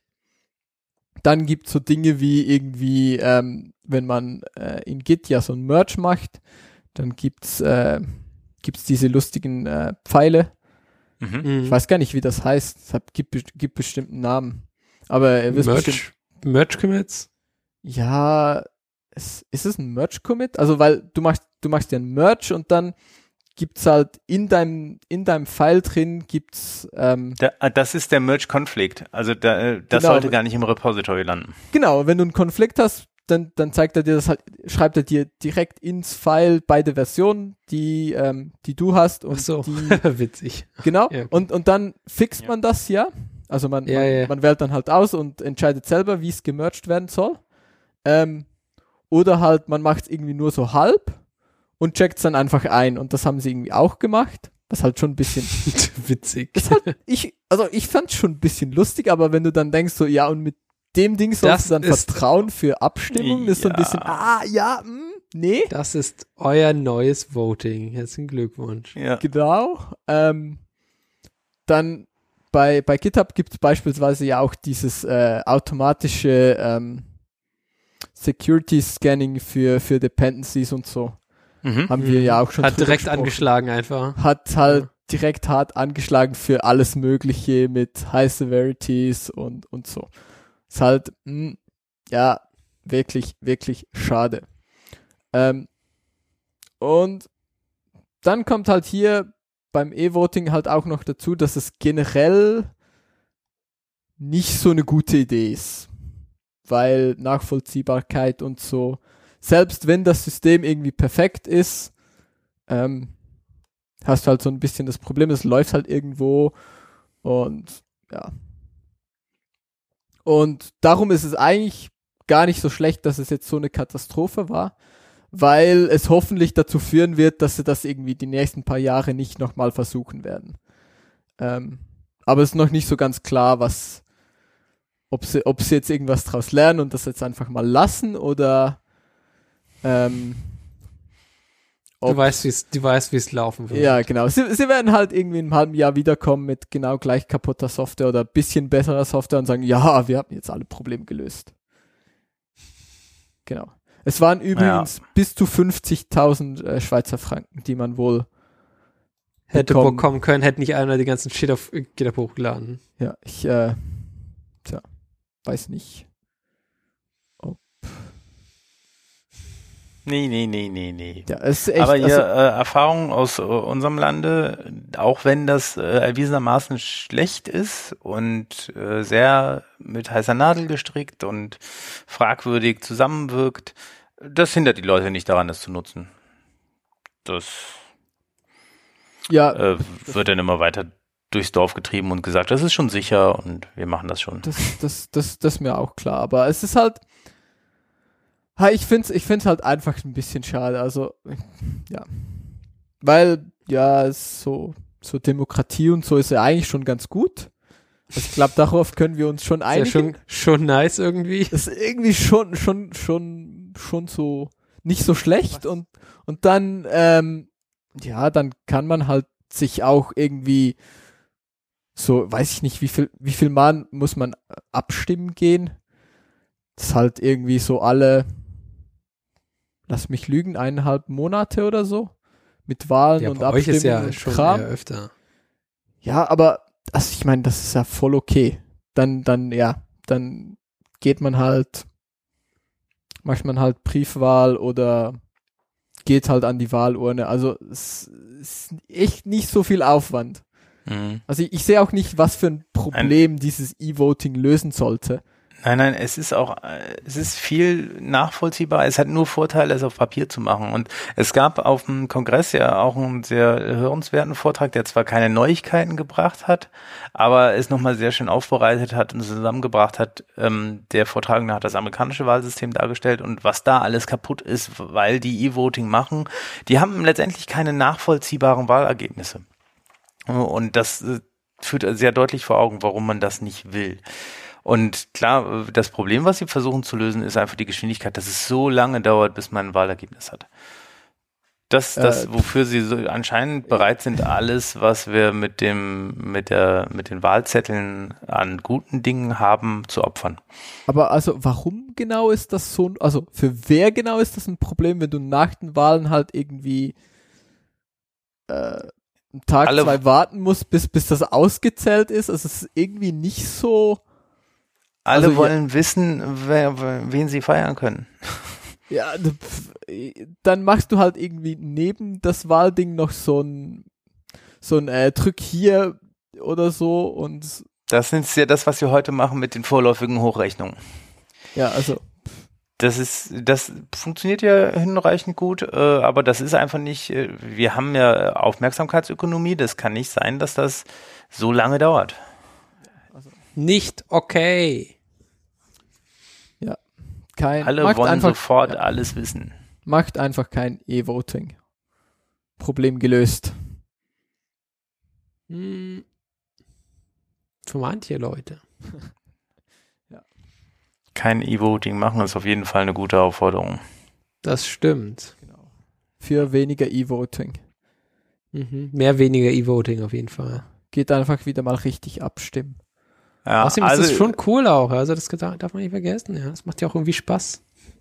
Dann gibt es so Dinge wie irgendwie, wenn man in Git ja so ein Merge macht, dann gibt's diese lustigen Pfeile. Mhm. Ich weiß gar nicht, wie das heißt. Es gibt bestimmt einen Namen. Aber ihr wisst bestimmt... Merge Commits? Ja, ist es ein Merge-Commit? Also, weil du machst ja ein Merge und dann gibt's halt in deinem File drin gibt's das ist der Merge-Conflict. Also das genau, sollte gar nicht im Repository landen. Genau, wenn du einen Konflikt hast, dann zeigt er dir das halt, schreibt er dir direkt ins File beide Versionen, die du hast und Ach so. die witzig. genau. Ja, okay. Und dann fixt man das ja. Also man wählt dann halt aus und entscheidet selber, wie es gemerged werden soll. Oder halt, man macht es irgendwie nur so halb und checkt es dann einfach ein. Und das haben sie irgendwie auch gemacht. Was halt schon ein bisschen witzig. Halt, ich fand es schon ein bisschen lustig, aber wenn du dann denkst, so, ja, und mit dem Ding sollst du dann vertrauen für Abstimmungen, ist so ein bisschen, nee. Das ist euer neues Voting. Herzlichen Glückwunsch. Ja. Genau. Dann bei GitHub gibt es beispielsweise ja auch dieses automatische Security-Scanning für Dependencies und so. Mhm. Haben wir ja auch schon Hat direkt gesprochen. angeschlagen einfach. Hat halt direkt hart angeschlagen für alles Mögliche mit High Severities und so. Ist halt, ja, wirklich, wirklich schade. Und dann kommt halt hier beim E-Voting halt auch noch dazu, dass es generell nicht so eine gute Idee ist. Weil Nachvollziehbarkeit und so, selbst wenn das System irgendwie perfekt ist, hast du halt so ein bisschen das Problem, es läuft halt irgendwo und ja. Und darum ist es eigentlich gar nicht so schlecht, dass es jetzt so eine Katastrophe war, weil es hoffentlich dazu führen wird, dass sie das irgendwie die nächsten paar Jahre nicht nochmal versuchen werden. Aber es ist noch nicht so ganz klar, ob sie jetzt irgendwas draus lernen und das jetzt einfach mal lassen oder du weißt, wie es laufen wird. Ja, genau. Sie werden halt irgendwie in einem halben Jahr wiederkommen mit genau gleich kaputter Software oder ein bisschen besserer Software und sagen, ja, wir haben jetzt alle Probleme gelöst. Genau. Es waren übrigens bis zu 50.000 Schweizer Franken, die man wohl hätte bekommen können, hätte nicht einer die ganzen Shit auf GitHub hochgeladen. Ja, ich weiß nicht. Nee. Ja, es ist echt, aber hier Erfahrungen aus unserem Lande, auch wenn das erwiesenermaßen schlecht ist und sehr mit heißer Nadel gestrickt und fragwürdig zusammenwirkt, das hindert die Leute nicht daran, das zu nutzen. Das wird dann immer weiter durchs Dorf getrieben und gesagt, das ist schon sicher und wir machen das schon. Das ist mir auch klar, aber es ist halt ich find's halt einfach ein bisschen schade, also ja, weil ja so Demokratie und so ist ja eigentlich schon ganz gut. Also ich glaube, darauf können wir uns schon einigen. Ist ja schon nice irgendwie. Das ist irgendwie schon so nicht so schlecht und dann dann kann man halt sich auch irgendwie so, weiß ich nicht, wie viel Mal muss man abstimmen gehen? Das ist halt irgendwie so alle, lass mich lügen, 1,5 Monate oder so. Mit Wahlen Ja, und bei euch ist Abstimmungen ja und schon Kram. eher öfter. Ja, aber, also ich meine, das ist ja voll okay. Dann geht man halt, macht man halt Briefwahl oder geht halt an die Wahlurne. Also es ist echt nicht so viel Aufwand. Mhm. Also ich sehe auch nicht, was für ein Problem dieses E-Voting lösen sollte. Nein, es ist viel nachvollziehbar. Es hat nur Vorteile, es auf Papier zu machen. Und es gab auf dem Kongress ja auch einen sehr hörenswerten Vortrag, der zwar keine Neuigkeiten gebracht hat, aber es nochmal sehr schön aufbereitet hat und zusammengebracht hat. Der Vortragende hat das amerikanische Wahlsystem dargestellt und was da alles kaputt ist, weil die E-Voting machen. Die haben letztendlich keine nachvollziehbaren Wahlergebnisse. Und das führt sehr deutlich vor Augen, warum man das nicht will. Und klar, das Problem, was sie versuchen zu lösen, ist einfach die Geschwindigkeit, dass es so lange dauert, bis man ein Wahlergebnis hat. Das, wofür sie so anscheinend bereit sind, alles, was wir mit den Wahlzetteln an guten Dingen haben, zu opfern. Aber also, warum genau ist das so, also für wer genau ist das ein Problem, wenn du nach den Wahlen halt irgendwie einen Tag, 2 warten musst, bis das ausgezählt ist? Also es ist irgendwie nicht so. Alle also, wollen wissen, wen sie feiern können. Ja, dann machst du halt irgendwie neben das Wahlding noch so ein Drück hier oder so und. Das ist ja das, was wir heute machen mit den vorläufigen Hochrechnungen. Ja, also. Das funktioniert ja hinreichend gut, aber das ist einfach nicht, wir haben ja Aufmerksamkeitsökonomie, das kann nicht sein, dass das so lange dauert. Nicht okay. Ja. Alle wollen einfach, sofort alles wissen. Macht einfach kein E-Voting. Problem gelöst. Für manche Leute. Ja. Kein E-Voting machen ist auf jeden Fall eine gute Aufforderung. Das stimmt. Genau. Für weniger E-Voting. Mehr weniger E-Voting auf jeden Fall. Geht einfach wieder mal richtig abstimmen. Ja, außerdem ist das schon cool auch. Also das darf man nicht vergessen. Ja, das macht ja auch irgendwie Spaß.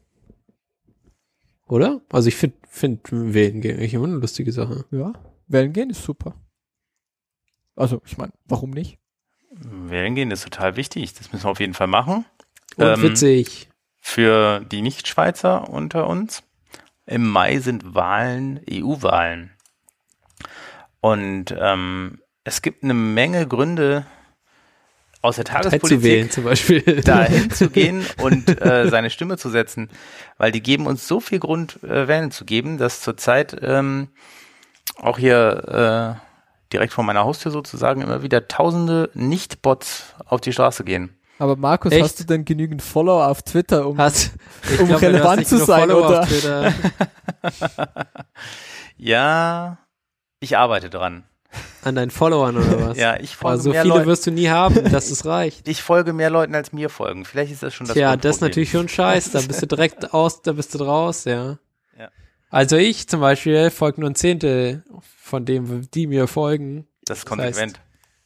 Oder? Also ich finde wählen gehen eigentlich immer eine lustige Sache. Ja, wählen gehen ist super. Also ich meine, warum nicht? Wählen gehen ist total wichtig. Das müssen wir auf jeden Fall machen. Und witzig. Für die Nicht-Schweizer unter uns. Im Mai sind Wahlen, EU-Wahlen. Und es gibt eine Menge Gründe, aus der Tagespolitik zu wählen, zum Beispiel. dahin zu gehen und seine Stimme zu setzen, weil die geben uns so viel Grund, wählen zu geben, dass zurzeit auch hier direkt vor meiner Haustür sozusagen immer wieder Tausende Nicht-Bots auf die Straße gehen. Aber Markus, echt? hast du denn genügend Follower auf Twitter, um glaub, relevant zu sein, oder? Ja, ich arbeite dran. An deinen Followern oder was? Ja, ich folge also mehr viele Leuten. wirst du nie haben, dass es reicht. Ich folge mehr Leuten, als mir folgen. Vielleicht ist das schon das Grundproblem. Das ist Grundproblem. natürlich schon scheiße. Da bist du direkt da bist du raus, ja. Ja. Also ich zum Beispiel folge nur 1/10 von dem, die mir folgen. Das ist konsequent.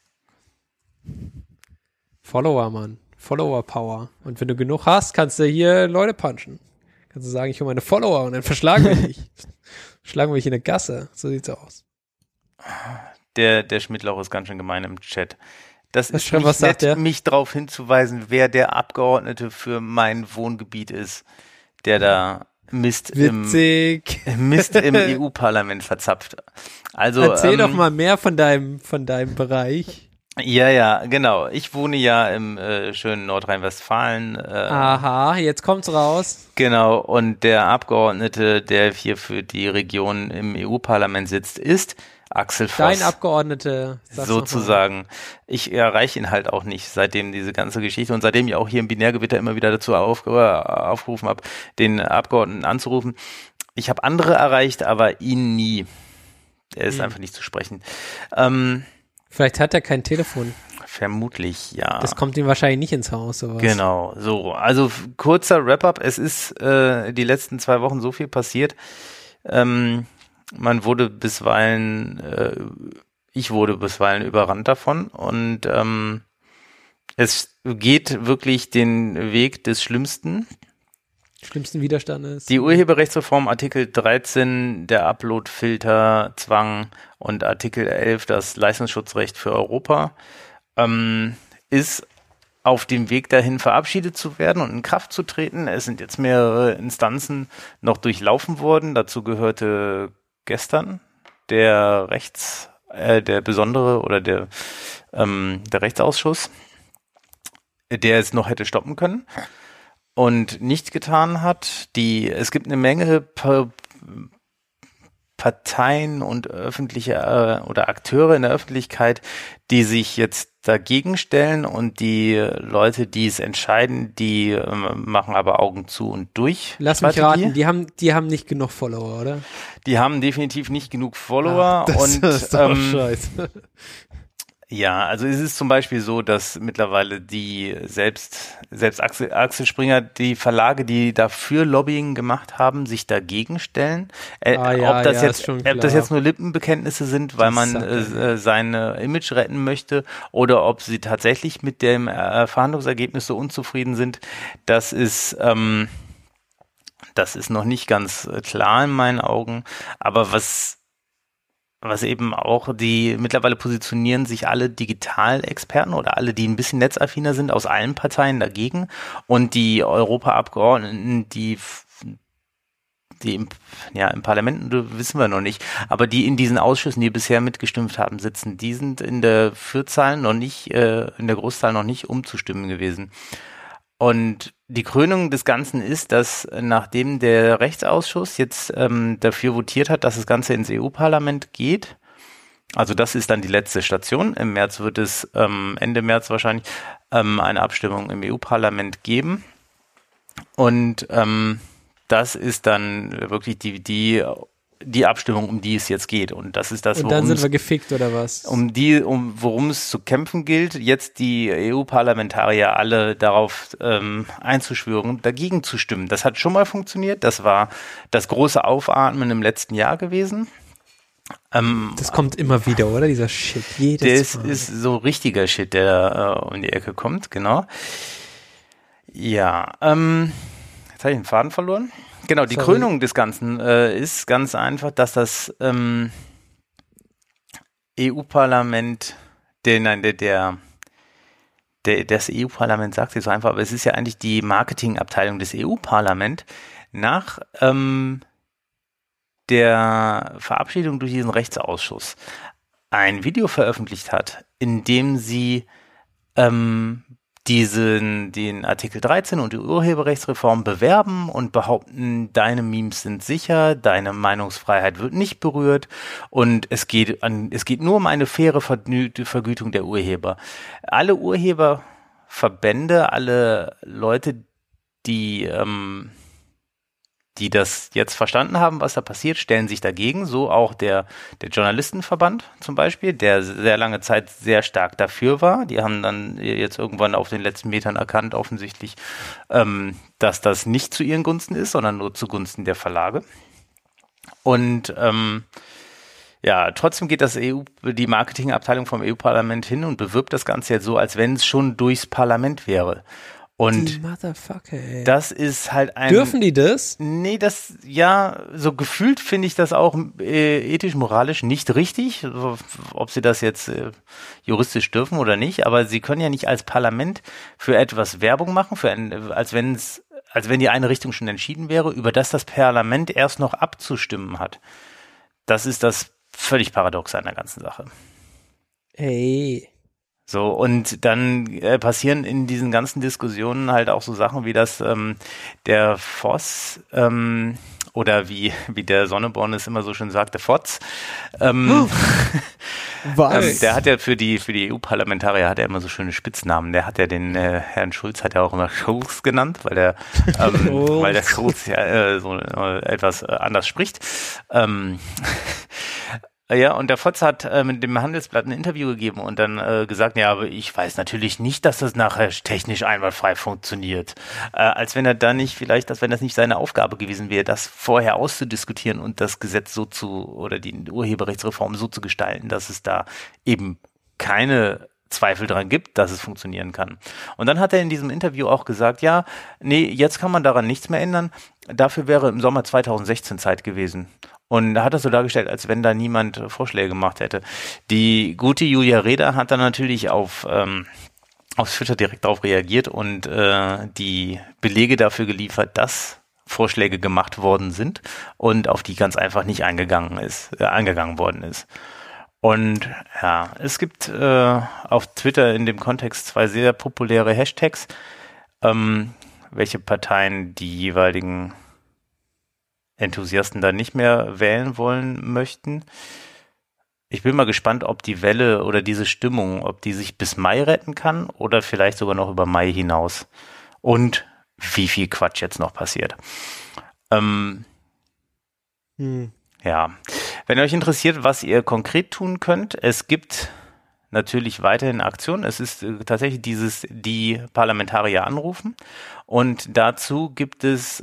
Follower, Mann. Follower-Power. Und wenn du genug hast, kannst du hier Leute punchen. Kannst du sagen, ich hole meine Follower und dann verschlagen wir dich. Schlagen wir dich in der Gasse. So sieht's aus. Der Schmidtlauch ist ganz schön gemein im Chat. Das ist schon, was sagt nett, der? mich darauf hinzuweisen, wer der Abgeordnete für mein Wohngebiet ist, der da Mist im EU-Parlament verzapft. Also erzähl doch mal mehr von deinem Bereich. Ja, genau. Ich wohne ja im schönen Nordrhein-Westfalen. Aha, jetzt kommt's raus. Genau, und der Abgeordnete, der hier für die Region im EU-Parlament sitzt, ist Axel Voss. Dein Abgeordnete. Sozusagen. Ich erreiche ihn halt auch nicht, seitdem diese ganze Geschichte und seitdem ich auch hier im Binärgewitter immer wieder dazu aufgerufen habe, den Abgeordneten anzurufen. Ich habe andere erreicht, aber ihn nie. Er ist einfach nicht zu sprechen. Vielleicht hat er kein Telefon. Vermutlich, ja. Das kommt ihm wahrscheinlich nicht ins Haus, sowas. Genau, so. Also kurzer Wrap-up. Es ist die letzten 2 Wochen so viel passiert. Man wurde bisweilen ich wurde bisweilen überrannt davon und es geht wirklich den Weg des Schlimmsten. Widerstandes. Die Urheberrechtsreform, Artikel 13, der Upload-Filter-Zwang und Artikel 11, das Leistungsschutzrecht für Europa, ist auf dem Weg dahin verabschiedet zu werden und in Kraft zu treten. Es sind jetzt mehrere Instanzen noch durchlaufen worden. Dazu gehörte gestern der besondere oder der Rechtsausschuss, der es noch hätte stoppen können und nicht getan hat. Es gibt eine Menge Parteien und öffentliche oder Akteure in der Öffentlichkeit, die sich jetzt dagegen stellen, und die Leute, die es entscheiden, die machen aber Augen zu und durch. Lass mich raten, die haben nicht genug Follower, oder? Die haben definitiv nicht genug Follower. Das ist doch scheiße. Ja, also es ist zum Beispiel so, dass mittlerweile selbst Axel Springer, die Verlage, die dafür Lobbying gemacht haben, sich dagegen stellen. Ob das jetzt nur Lippenbekenntnisse sind, weil man sein Image retten möchte, oder ob sie tatsächlich mit dem Verhandlungsergebnis so unzufrieden sind, das ist noch nicht ganz klar in meinen Augen. Aber was eben auch mittlerweile positionieren sich alle Digitalexperten oder alle, die ein bisschen netzaffiner sind, aus allen Parteien dagegen, und die Europaabgeordneten, die im Parlament, wissen wir noch nicht, aber die in diesen Ausschüssen, die bisher mitgestimmt haben, sitzen, die sind in der Vielzahl noch nicht, in der Großzahl noch nicht umzustimmen gewesen. Und die Krönung des Ganzen ist, dass nachdem der Rechtsausschuss jetzt dafür votiert hat, dass das Ganze ins EU-Parlament geht, also das ist dann die letzte Station, im März wird es, Ende März wahrscheinlich, eine Abstimmung im EU-Parlament geben, und das ist dann wirklich die Abstimmung, um die es jetzt geht. Und das ist das, und dann sind wir gefickt, oder was? Worum es zu kämpfen gilt, jetzt die EU-Parlamentarier alle darauf einzuschwören, dagegen zu stimmen. Das hat schon mal funktioniert. Das war das große Aufatmen im letzten Jahr gewesen. Das kommt immer wieder, oder? Dieser Shit. Das ist so richtiger Shit, der um die Ecke kommt, genau. Ja, jetzt habe ich den Faden verloren. Genau, die Krönung des Ganzen ist ganz einfach, dass das EU-Parlament, das EU-Parlament sagt sich so einfach, aber es ist ja eigentlich die Marketingabteilung des EU-Parlaments, nach der Verabschiedung durch diesen Rechtsausschuss ein Video veröffentlicht hat, in dem sie den Artikel 13 und die Urheberrechtsreform bewerben und behaupten, deine Memes sind sicher, deine Meinungsfreiheit wird nicht berührt, und es geht nur um eine faire Vergütung der Urheber. Alle Urheberverbände, alle Leute, die das jetzt verstanden haben, was da passiert, stellen sich dagegen, so auch der Journalistenverband zum Beispiel, der sehr lange Zeit sehr stark dafür war. Die haben dann jetzt irgendwann auf den letzten Metern erkannt, offensichtlich, dass das nicht zu ihren Gunsten ist, sondern nur zugunsten der Verlage. Und trotzdem geht die Marketingabteilung vom EU-Parlament hin und bewirbt das Ganze jetzt so, als wenn es schon durchs Parlament wäre. Und die Motherfucker, ey. Das ist halt Dürfen die das? Nee, so gefühlt finde ich das auch ethisch, moralisch nicht richtig, ob sie das jetzt juristisch dürfen oder nicht, aber sie können ja nicht als Parlament für etwas Werbung machen, als wenn die eine Richtung schon entschieden wäre, über das Parlament erst noch abzustimmen hat. Das ist das völlig Paradoxe an der ganzen Sache. Ey. So, und dann passieren in diesen ganzen Diskussionen halt auch so Sachen wie das der Voss oder wie der Sonneborn es immer so schön sagt, der Fotz. Was? Der hat ja für die EU-Parlamentarier hat er immer so schöne Spitznamen. Der hat ja den Herrn Schulz hat ja auch immer Schulz genannt, weil der Schulz ja so etwas anders spricht. Ja, und der Fotz hat mit dem Handelsblatt ein Interview gegeben und dann gesagt, ja, aber ich weiß natürlich nicht, dass das nachher technisch einwandfrei funktioniert. Als wenn er da nicht vielleicht, als wenn das nicht seine Aufgabe gewesen wäre, das vorher auszudiskutieren und das Gesetz so oder die Urheberrechtsreform so zu gestalten, dass es da eben keine Zweifel dran gibt, dass es funktionieren kann. Und dann hat er in diesem Interview auch gesagt, ja, nee, jetzt kann man daran nichts mehr ändern. Dafür wäre im Sommer 2016 Zeit gewesen. Und da hat er so dargestellt, als wenn da niemand Vorschläge gemacht hätte. Die gute Julia Reda hat dann natürlich auf Twitter direkt darauf reagiert und die Belege dafür geliefert, dass Vorschläge gemacht worden sind und auf die ganz einfach nicht eingegangen worden ist. Und ja, es gibt auf Twitter in dem Kontext 2 sehr populäre Hashtags, welche Parteien die jeweiligen Enthusiasten da nicht mehr wählen wollen möchten. Ich bin mal gespannt, ob die Welle oder diese Stimmung, ob die sich bis Mai retten kann oder vielleicht sogar noch über Mai hinaus. Und wie viel Quatsch jetzt noch passiert. Ja, wenn euch interessiert, was ihr konkret tun könnt, es gibt natürlich weiterhin Aktionen. Es ist tatsächlich die Parlamentarier anrufen und dazu gibt es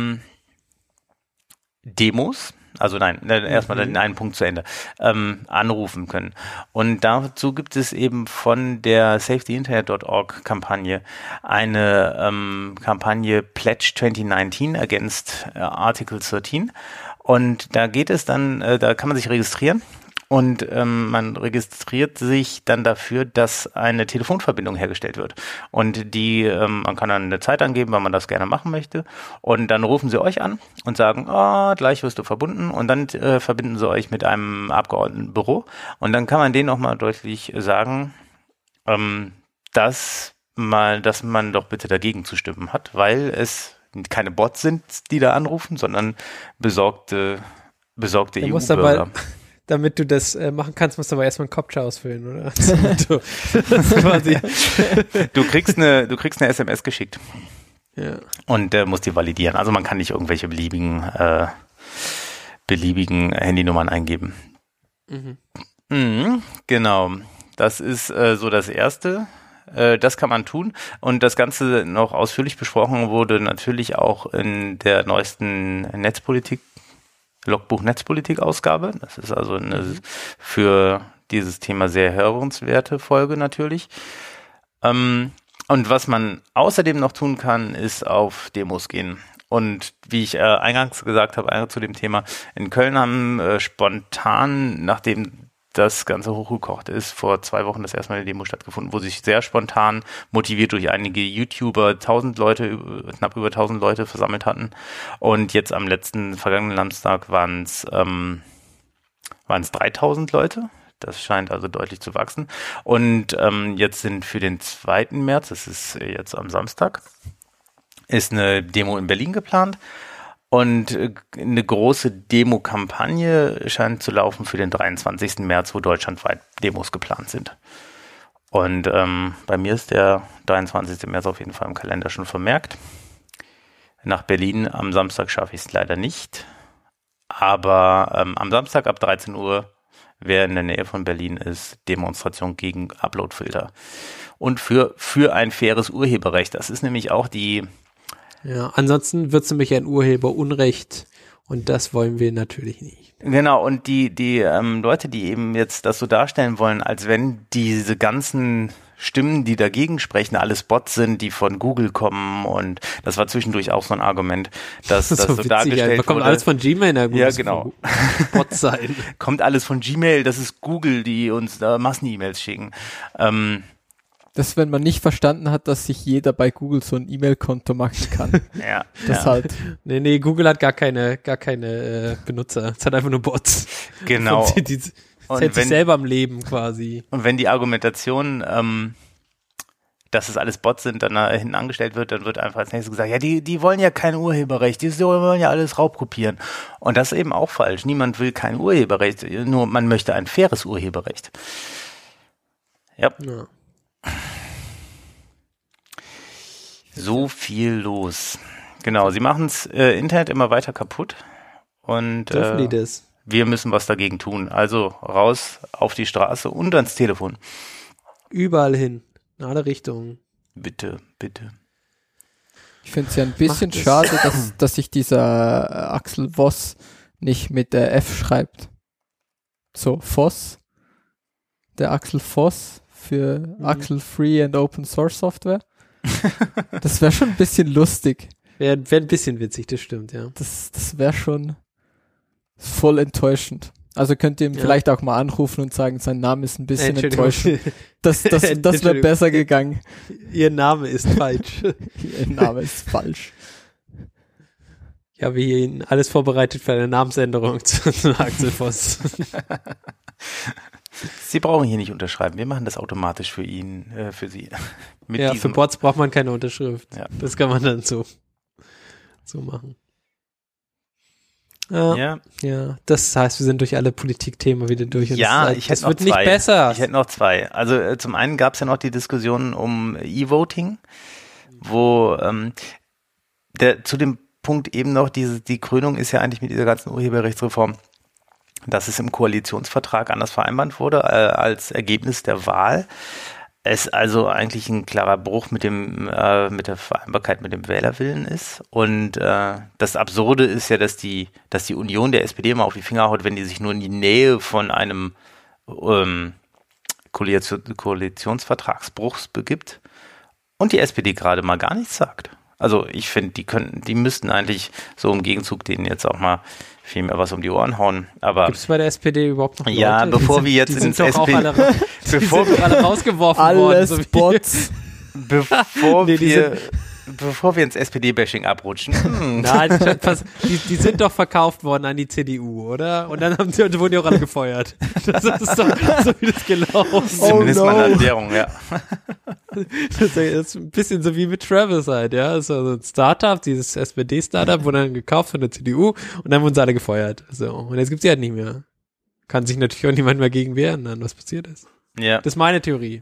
Demos, also nein, erstmal den einen Punkt zu Ende, anrufen können. Und dazu gibt es eben von der SaveTheInternet.org Kampagne eine Kampagne Pledge 2019 against Article 13. Und da geht es dann, da kann man sich registrieren. Und man registriert sich dann dafür, dass eine Telefonverbindung hergestellt wird. Und man kann dann eine Zeit angeben, wann man das gerne machen möchte. Und dann rufen sie euch an und sagen, gleich wirst du verbunden. Und dann verbinden sie euch mit einem Abgeordnetenbüro. Und dann kann man denen nochmal deutlich sagen, dass man doch bitte dagegen zu stimmen hat, weil es keine Bots sind, die da anrufen, sondern besorgte EU-Bürger. Damit du das machen kannst, musst du aber erstmal einen Captcha ausfüllen, oder? Du kriegst eine SMS geschickt. Ja. Und musst die validieren. Also man kann nicht irgendwelche beliebigen Handynummern eingeben. Genau. Das ist so das Erste. Das kann man tun. Und das Ganze noch ausführlich besprochen wurde natürlich auch in der neuesten Logbuch Netzpolitik-Ausgabe. Das ist also eine für dieses Thema sehr hörenswerte Folge natürlich. Und was man außerdem noch tun kann, ist auf Demos gehen. Und wie ich eingangs gesagt habe, zu dem Thema, in Köln haben spontan, nachdem das Ganze hochgekocht ist, vor 2 Wochen das erste Mal eine Demo stattgefunden, wo sich sehr spontan, motiviert durch einige YouTuber, knapp über 1000 Leute versammelt hatten. Und jetzt am vergangenen Samstag waren es 3000 Leute. Das scheint also deutlich zu wachsen. Und jetzt sind für den 2. März, das ist jetzt am Samstag, ist eine Demo in Berlin geplant. Und eine große Demo-Kampagne scheint zu laufen für den 23. März, wo deutschlandweit Demos geplant sind. Und bei mir ist der 23. März auf jeden Fall im Kalender schon vermerkt. Nach Berlin am Samstag schaffe ich es leider nicht. Aber am Samstag ab 13 Uhr, wer in der Nähe von Berlin ist, Demonstration gegen Uploadfilter. Und für ein faires Urheberrecht. Das ist nämlich auch Ja, ansonsten wird es nämlich ein Urheberunrecht und das wollen wir natürlich nicht. Genau, und die Leute, die eben jetzt das so darstellen wollen, als wenn diese ganzen Stimmen, die dagegen sprechen, alles Bots sind, die von Google kommen, und das war zwischendurch auch so ein Argument, dass das so dargestellt wurde. Kommt alles von Gmail, na gut. Ja, genau. Bots sein. Kommt alles von Gmail, das ist Google, die uns da Massen-E-Mails schicken. Das, wenn man nicht verstanden hat, dass sich jeder bei Google so ein E-Mail-Konto machen kann. Ja. Das halt. Nee, Google hat gar keine Benutzer. Es hat einfach nur Bots. Genau. Es hält sich selber am Leben quasi. Und wenn die Argumentation, dass es alles Bots sind, dann da hinten angestellt wird, dann wird einfach als nächstes gesagt, ja, die wollen ja kein Urheberrecht, die wollen ja alles raubkopieren. Und das ist eben auch falsch. Niemand will kein Urheberrecht, nur man möchte ein faires Urheberrecht. Ja. So viel los. Genau, sie machen das Internet immer weiter kaputt. Und dürfen die das? wir müssen was dagegen tun. Also raus auf die Straße und ans Telefon. Überall hin, in alle Richtungen. Bitte, bitte. Ich finde es ja ein bisschen schade, dass sich dieser Axel Voss nicht mit der F schreibt. So, Voss. Der Axel Voss für Axel Free and Open Source Software. Das wäre schon ein bisschen lustig. Wäre ein bisschen witzig, das stimmt, ja. Das wäre schon voll enttäuschend. Also könnt ihr ihm vielleicht auch mal anrufen und sagen, sein Name ist ein bisschen enttäuschend. Das wäre besser gegangen. Ihr Name ist falsch. Ihr Name ist falsch. Ich habe hier Ihnen alles vorbereitet für eine Namensänderung zu Axel Voss. Sie brauchen hier nicht unterschreiben. Wir machen das automatisch für ihn, für Sie. Für Bots braucht man keine Unterschrift. Ja. Das kann man dann so machen. Ja, das heißt, wir sind durch alle Politikthemen wieder durch. Und das wird nicht besser. Ich hätte noch zwei. Also zum einen gab es ja noch die Diskussion um E-Voting, wo zu dem Punkt eben noch, die Krönung ist ja eigentlich mit dieser ganzen Urheberrechtsreform, dass es im Koalitionsvertrag anders vereinbart wurde als Ergebnis der Wahl. Es also eigentlich ein klarer Bruch mit der Vereinbarkeit mit dem Wählerwillen ist. Und das Absurde ist ja, dass die Union der SPD immer auf die Finger haut, wenn die sich nur in die Nähe von einem Koalitionsvertragsbruchs begibt und die SPD gerade mal gar nichts sagt. Also ich finde, die müssten eigentlich so im Gegenzug denen jetzt auch mal viel mehr was um die Ohren hauen. Aber gibt es bei der SPD überhaupt noch Leute? Ja, bevor wir jetzt ins SPD... Bevor wir alle rausgeworfen alles worden. Bots. Bevor wir ins SPD-Bashing abrutschen. Nein, die sind doch verkauft worden an die CDU, oder? Und dann wurden die auch alle gefeuert. Das ist doch so wie das gelaufen. Zumindest mal eine Erklärung, ja. Das ist ein bisschen so wie mit Travis halt, ja. Das war so ein Startup, dieses SPD-Startup wurde dann gekauft von der CDU und dann wurden sie alle gefeuert. So. Und jetzt gibt's sie halt nicht mehr. Kann sich natürlich auch niemand mehr gegen wehren, dann was passiert ist. Ja. Das ist meine Theorie.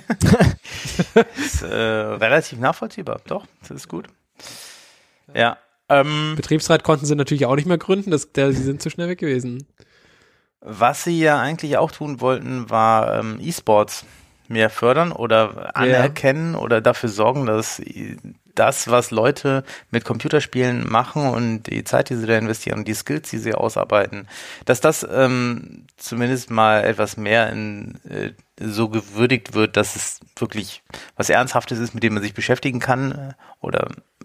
Ist relativ nachvollziehbar, doch, das ist gut. Ja. Betriebsrat konnten sie natürlich auch nicht mehr gründen, sie sind zu schnell weg gewesen. Was sie ja eigentlich auch tun wollten, war E-Sports mehr fördern oder anerkennen oder dafür sorgen, dass das, was Leute mit Computerspielen machen und die Zeit, die sie da investieren und die Skills, die sie ausarbeiten, dass das zumindest mal etwas mehr so gewürdigt wird, dass es wirklich was Ernsthaftes ist, mit dem man sich beschäftigen kann oder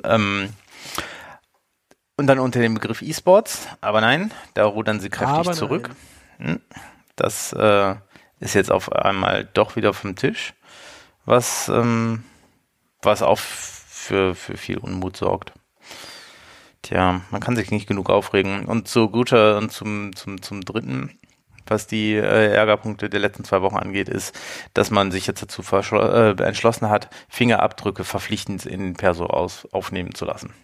und dann unter dem Begriff E-Sports, aber nein, da rudern sie kräftig zurück. Das ist jetzt auf einmal doch wieder vom Tisch, was auch für viel Unmut sorgt. Tja, man kann sich nicht genug aufregen. Und zu guter und zum Dritten, was die Ärgerpunkte der letzten 2 Wochen angeht, ist, dass man sich jetzt dazu entschlossen hat, Fingerabdrücke verpflichtend in Perso aufnehmen zu lassen.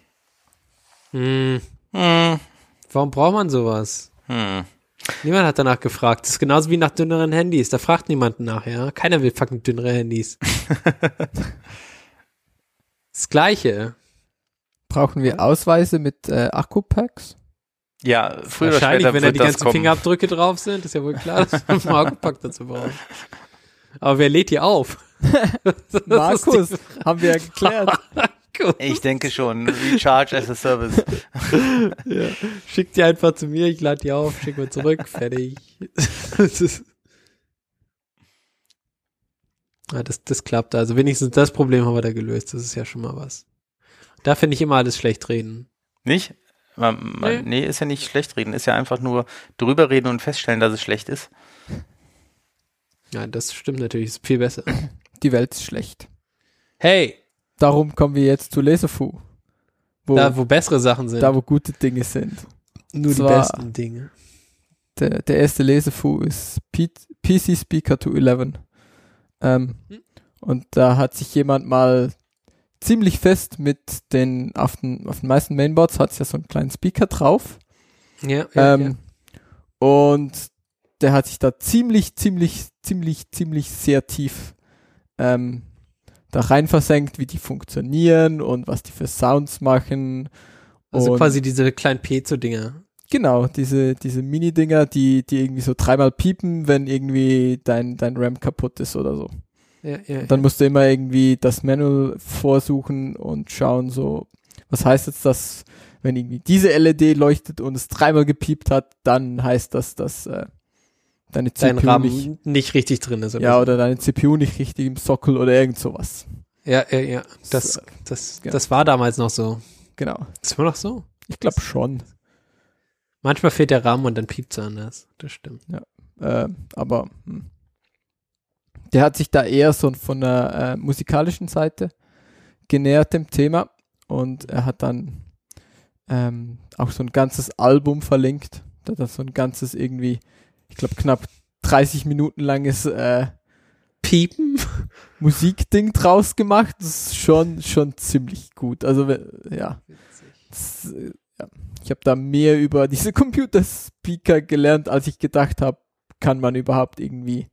Warum braucht man sowas? Niemand hat danach gefragt. Das ist genauso wie nach dünneren Handys. Da fragt niemand nach, ja. Keiner will fucking dünnere Handys. Das Gleiche. Brauchen wir Ausweise mit Akkupacks? Ja, früher oder wahrscheinlich, später wenn da wird die das ganzen kommen. Fingerabdrücke drauf sind, ist ja wohl klar, dass man einen Akkupack dazu braucht. Aber wer lädt die auf? Markus, haben wir ja geklärt. Ich denke schon. Recharge as a Service. Ja. Schick die einfach zu mir, ich lade die auf, schick mal zurück, fertig. Das klappt. Also wenigstens das Problem haben wir da gelöst. Das ist ja schon mal was. Da finde ich immer alles schlecht reden. Nicht? Nee, ist ja nicht schlecht reden. Ist ja einfach nur drüber reden und feststellen, dass es schlecht ist. Ja, das stimmt natürlich. Ist viel besser. Die Welt ist schlecht. Hey! Darum kommen wir jetzt zu Lesefu. Wo bessere Sachen sind. Da, wo gute Dinge sind. Nur die besten Dinge. Der erste Lesefu ist PC Speaker to 11. Und da hat sich jemand mal ziemlich fest mit auf den meisten Mainboards hat es ja so einen kleinen Speaker drauf. Ja. Und der hat sich da ziemlich sehr tief da rein versenkt, wie die funktionieren und was die für Sounds machen. Also quasi diese kleinen Piezo-Dinger. Genau, diese Mini-Dinger, die irgendwie so 3-mal piepen, wenn irgendwie dein RAM kaputt ist oder so. Ja. Dann musst du immer irgendwie das Manual vorsuchen und schauen so, was heißt jetzt das, wenn irgendwie diese LED leuchtet und es 3-mal gepiept hat, dann heißt das, dass deine Dein CPU RAM nicht richtig drin ist. ja, oder deine CPU nicht richtig im Sockel oder irgend sowas. Ja. Das war damals noch so. Genau. Ist immer noch so? Ich glaube schon. Manchmal fehlt der RAM und dann piept's anders. Das stimmt. Aber der hat sich da eher so von der musikalischen Seite genähert dem Thema und er hat dann auch so ein ganzes Album verlinkt. Da hat er so ein ganzes irgendwie, ich glaube knapp 30 Minuten langes Piepen? Musikding draus gemacht. Das ist schon ziemlich gut. Also ja. Ich habe da mehr über diese Computerspeaker gelernt, als ich gedacht habe, kann man überhaupt irgendwie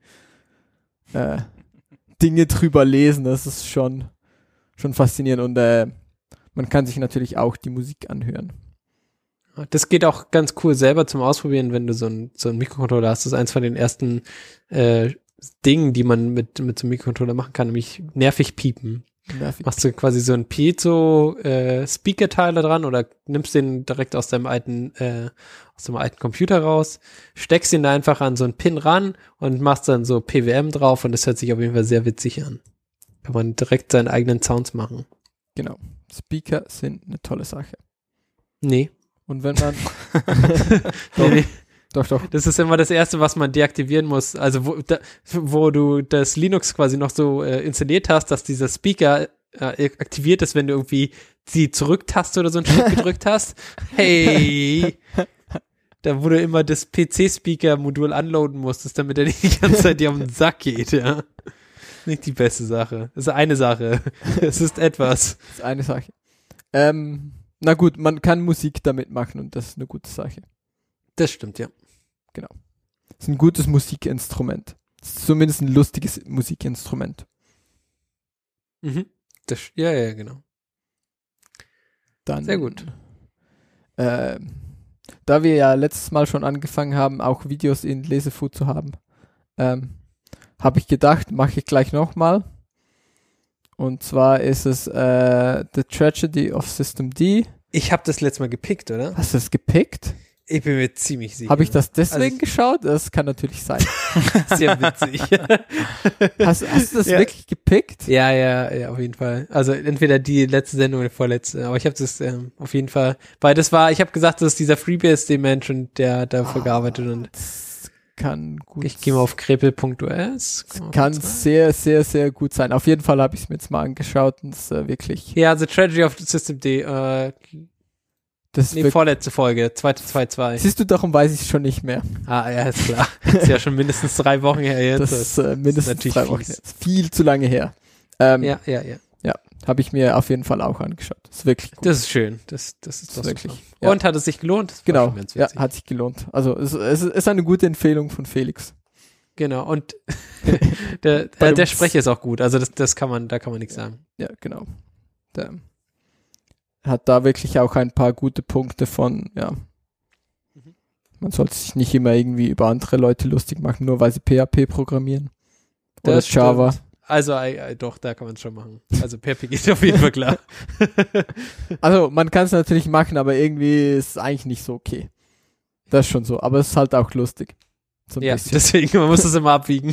Dinge drüber lesen. Das ist schon faszinierend und man kann sich natürlich auch die Musik anhören. Das geht auch ganz cool selber zum Ausprobieren, wenn du so ein Mikrocontroller hast. Das ist eins von den ersten Dingen, die man mit so einem Mikrocontroller machen kann, nämlich nervig piepen. Machst du quasi so ein Piezo-Speaker-Teil da dran oder nimmst den direkt aus dem alten Computer raus, steckst ihn da einfach an so einen Pin ran und machst dann so PWM drauf und das hört sich auf jeden Fall sehr witzig an. Kann man direkt seinen eigenen Sounds machen. Genau. Speaker sind eine tolle Sache. Nee. Und wenn man Nee. Doch. Das ist immer das Erste, was man deaktivieren muss. Also wo du das Linux quasi noch so installiert hast, dass dieser Speaker aktiviert ist, wenn du irgendwie die Zurücktaste oder so ein Stück gedrückt hast. Hey! Da wo du immer das PC-Speaker-Modul unloaden musstest, damit er nicht die ganze Zeit dir auf den Sack geht, ja. Nicht die beste Sache. Das ist eine Sache. Es ist etwas. Das ist eine Sache. Na gut, man kann Musik damit machen und das ist eine gute Sache. Das stimmt, ja. Genau. Das ist ein gutes Musikinstrument. Das ist zumindest ein lustiges Musikinstrument. Mhm. Ja, genau. Dann, sehr gut. Da wir ja letztes Mal schon angefangen haben, auch Videos in Lesefood zu haben, habe ich gedacht, mache ich gleich nochmal. Und zwar ist es The Tragedy of System D. Ich habe das letzte Mal gepickt, oder? Hast du das gepickt? Ich bin mir ziemlich sicher. Habe ich das deswegen geschaut? Das kann natürlich sein. Sehr witzig. Hast du das wirklich gepickt? Ja, auf jeden Fall. Also entweder die letzte Sendung oder die vorletzte. Aber ich habe das auf jeden Fall, weil ich habe gesagt, das ist dieser FreeBSD-Mensch und der hat dafür gearbeitet. Und das kann gut ich gehe mal auf krepel.us. Kann sehr, sehr, sehr gut sein. Auf jeden Fall habe ich es mir jetzt mal angeschaut und es wirklich... Ja, The Tragedy of System D. Vorletzte Folge, 2.2.2. Siehst du, darum weiß ich es schon nicht mehr. Ah, ja, ist klar. Ist ja schon mindestens 3 Wochen her jetzt. Das ist mindestens 3 Wochen her. Das ist viel zu lange her. Ja. Ja, habe ich mir auf jeden Fall auch angeschaut. Das ist wirklich gut. Das ist schön. Das ist doch wirklich. Ja. Und hat es sich gelohnt? Genau, ja, hat sich gelohnt. Also es ist eine gute Empfehlung von Felix. Genau, und der Sprecher ist auch gut. Also da kann man nichts sagen. Ja, genau. Der hat da wirklich auch ein paar gute Punkte von, ja. Man sollte sich nicht immer irgendwie über andere Leute lustig machen, nur weil sie PHP programmieren. Oder das Java. Stimmt. Also doch, da kann man es schon machen. Also PHP geht auf jeden Fall klar. Also man kann es natürlich machen, aber irgendwie ist es eigentlich nicht so okay. Das ist schon so, aber es ist halt auch lustig. So ein bisschen. Deswegen, man muss das immer abwiegen.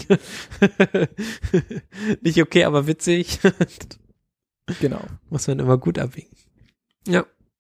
Nicht okay, aber witzig. Genau. Muss man immer gut abwiegen. Ja.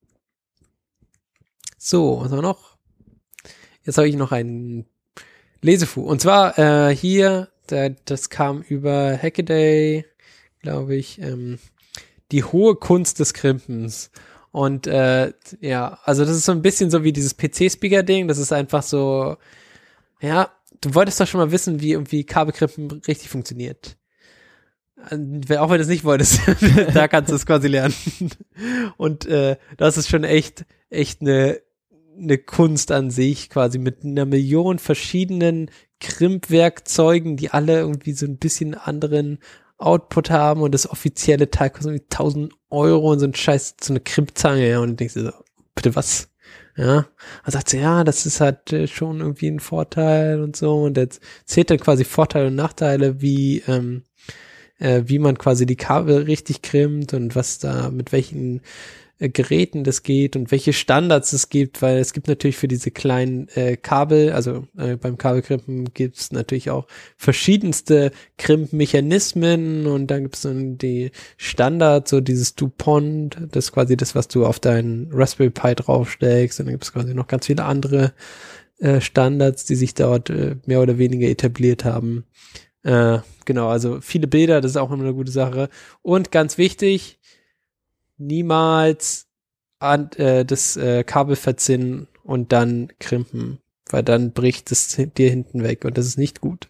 So, was haben wir noch? Jetzt habe ich noch einen Lesefu. Und zwar hier, das kam über Hackaday, glaube ich, die hohe Kunst des Krimpens. Und ja, also das ist so ein bisschen so wie dieses PC-Speaker-Ding. Das ist einfach so, ja, du wolltest doch schon mal wissen, wie irgendwie Kabelkrimpen richtig funktioniert. Auch wenn du es nicht wolltest, da kannst du es quasi lernen. Und das ist schon echt eine Kunst an sich, quasi mit einer Million verschiedenen Krimpwerkzeugen, die alle irgendwie so ein bisschen anderen Output haben und das offizielle Teil kostet irgendwie 1.000 € und so ein Scheiß, so eine Krimpzange, ja, und du denkst dir so, bitte was? Ja, er sagt so, ja, das ist halt schon irgendwie ein Vorteil und so, und jetzt zählt dann quasi Vorteile und Nachteile, wie man quasi die Kabel richtig krimmt und was da, mit welchen Geräten das geht und welche Standards es gibt, weil es gibt natürlich für diese kleinen Kabel, also beim Kabelkrimpen gibt es natürlich auch verschiedenste Krimpmechanismen, und dann gibt es dann die Standards, so dieses DuPont, das ist quasi das, was du auf deinen Raspberry Pi draufsteckst, und dann gibt es quasi noch ganz viele andere Standards, die sich dort mehr oder weniger etabliert haben. Genau, also viele Bilder, das ist auch immer eine gute Sache. Und ganz wichtig, niemals das Kabel verzinnen und dann krimpen, weil dann bricht es dir hinten weg, und das ist nicht gut.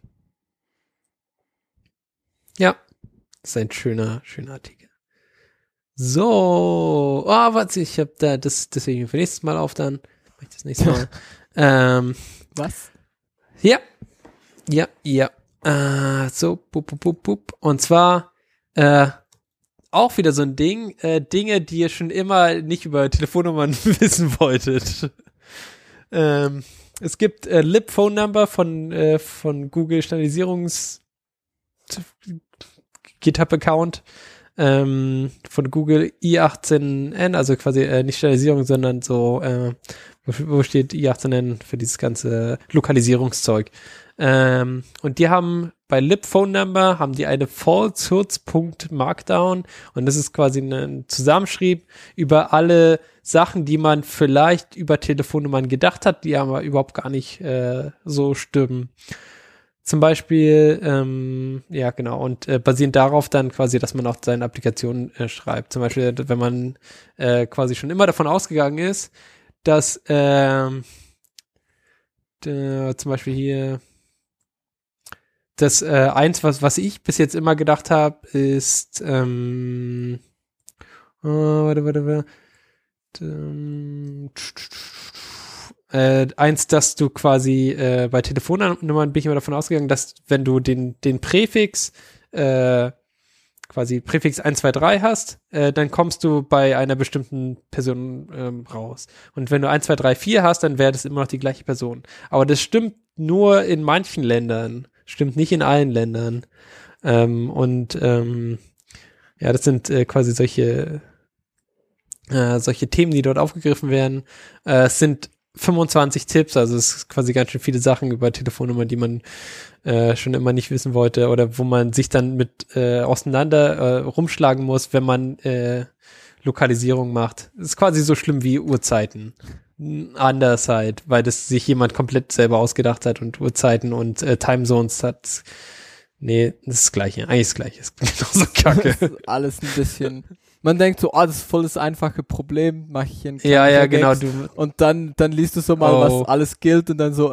Ja, das ist ein schöner Artikel. So, warte, ich habe da deswegen für nächstes Mal auf, dann mach ich das nächste Mal. Was? Ja. So, und zwar auch wieder so ein Ding, Dinge, die ihr schon immer nicht über Telefonnummern wissen wolltet. Es gibt Lib Phone Number von Google Standardisierungs GitHub-Account von Google i18n, also quasi nicht Standardisierung, sondern so, wo steht i18n für dieses ganze Lokalisierungszeug. Und die haben bei Lib Phone Number haben die eine falsehoods.markdown, und das ist quasi ein Zusammenschrieb über alle Sachen, die man vielleicht über Telefonnummern gedacht hat, die aber überhaupt gar nicht so stimmen. Zum Beispiel, ja genau, und basierend darauf dann quasi, dass man auch seine Applikationen schreibt. Zum Beispiel, wenn man quasi schon immer davon ausgegangen ist, dass zum Beispiel hier das eins, was ich bis jetzt immer gedacht habe, ist eins, dass du quasi bei Telefonnummern bin ich immer davon ausgegangen, dass wenn du den Präfix quasi Präfix 123 hast, dann kommst du bei einer bestimmten Person raus. Und wenn du 1234 hast, dann wäre das immer noch die gleiche Person. Aber das stimmt nur in manchen Ländern, stimmt nicht in allen Ländern. Ja, das sind quasi solche Themen, die dort aufgegriffen werden. Es sind 25 Tipps, also es ist quasi ganz schön viele Sachen über Telefonnummern, die man schon immer nicht wissen wollte, oder wo man sich dann mit auseinander rumschlagen muss, wenn man Lokalisierung macht. Das ist quasi so schlimm wie Uhrzeiten. Anders halt, weil das sich jemand komplett selber ausgedacht hat, und Uhrzeiten und Timezones hat. Nee, das ist das Gleiche. Eigentlich das Gleiche. Ist genauso kacke. Das ist alles ein bisschen. Man denkt so, das ist voll das einfache Problem, mache ich hier einen Ja, Vergex. genau. Und dann liest du so mal, was alles gilt, und dann so,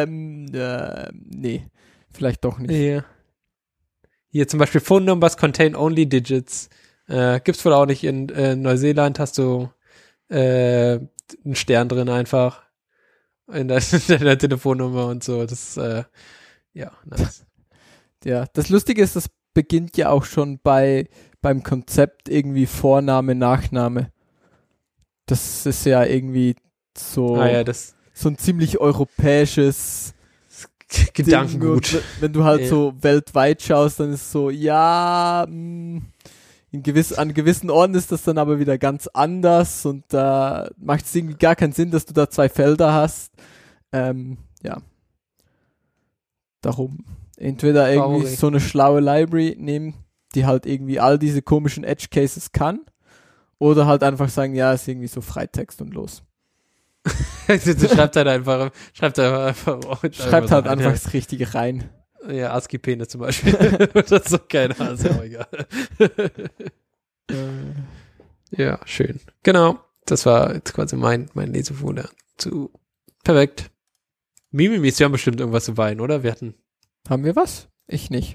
nee, vielleicht doch nicht. Ja. Hier zum Beispiel Phone Numbers contain only digits. Gibt's wohl auch nicht in Neuseeland, hast du einen Stern drin einfach in deiner Telefonnummer und so. Das ja, nice. Ja, das Lustige ist, das beginnt ja auch schon beim Konzept irgendwie Vorname, Nachname. Das ist ja irgendwie so, so ein ziemlich europäisches Gedankengut. Wenn du halt so weltweit schaust, dann ist so, ja, an gewissen Orten ist das dann aber wieder ganz anders, und da macht es irgendwie gar keinen Sinn, dass du da zwei Felder hast. Ja. Darum entweder irgendwie so eine schlaue Library nehmen, die halt irgendwie all diese komischen Edge Cases kann, oder halt einfach sagen, ja, ist irgendwie so Freitext und los. Schreibt halt einfach das Richtige rein. Ja, ASCII-Penis zum Beispiel. Das ist so keine Ahnung, ist ja auch egal. Ja, schön. Genau, das war jetzt quasi mein Lesefolder zu. Perfekt. Mimimis, wir haben bestimmt irgendwas zu weinen, oder? Haben wir was? Ich nicht.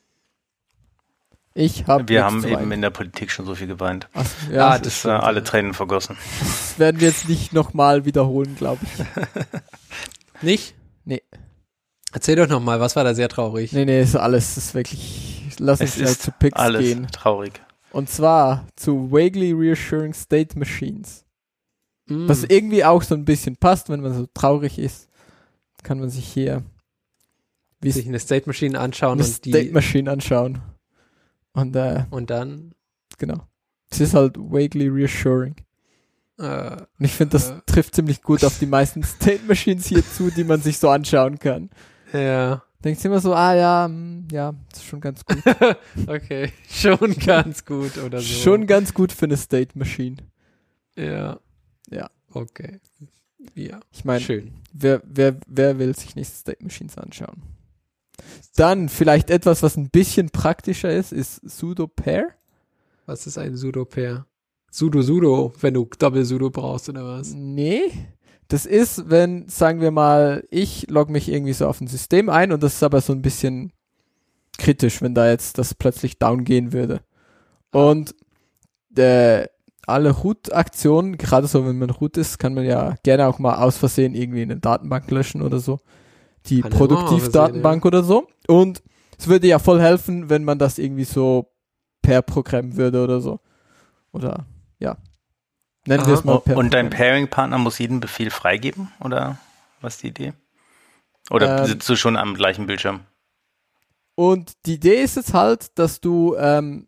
Wir haben eben in der Politik schon so viel geweint. Ach, ja, das ist alle Tränen vergossen. Das werden wir jetzt nicht nochmal wiederholen, glaube ich. Nicht? Nee. Erzähl doch nochmal, was war da sehr traurig? Nee, ist wirklich, lass uns schnell zu Picks alles gehen. Traurig. Und zwar zu Vaguely Reassuring State Machines. Was irgendwie auch so ein bisschen passt, wenn man so traurig ist, kann man sich hier sich eine State Machine anschauen eine State Machine anschauen. Und dann genau. Es ist halt vaguely reassuring. Und ich finde, das trifft ziemlich gut auf die meisten State Machines hier zu, die man sich so anschauen kann. Ja. Denkst du immer so, ja, das ist schon ganz gut. Okay, schon ganz gut oder so. Schon ganz gut für eine State Machine. Ja. Ja. Okay. Ja. Ich meine, schön. Wer will sich nicht State Machines anschauen? Dann vielleicht etwas, was ein bisschen praktischer ist Sudo-Pair. Was ist ein Sudo-Pair? Sudo, wenn du Doppel-Sudo brauchst oder was? Nee. Das ist, wenn, sagen wir mal, ich logge mich irgendwie so auf ein System ein und das ist aber so ein bisschen kritisch, wenn da jetzt das plötzlich down gehen würde. Und alle Root-Aktionen, gerade so, wenn man Root ist, kann man ja gerne auch mal aus Versehen irgendwie eine Datenbank löschen oder so. Die Produktivdatenbank oder so. Und es würde ja voll helfen, wenn man das irgendwie so per Programm würde oder so. Oder, ja. Nennen wir es mal per Und dein Pairing-Partner muss jeden Befehl freigeben? Oder was ist die Idee? Oder sitzt du schon am gleichen Bildschirm? Und die Idee ist jetzt halt, dass du, wenn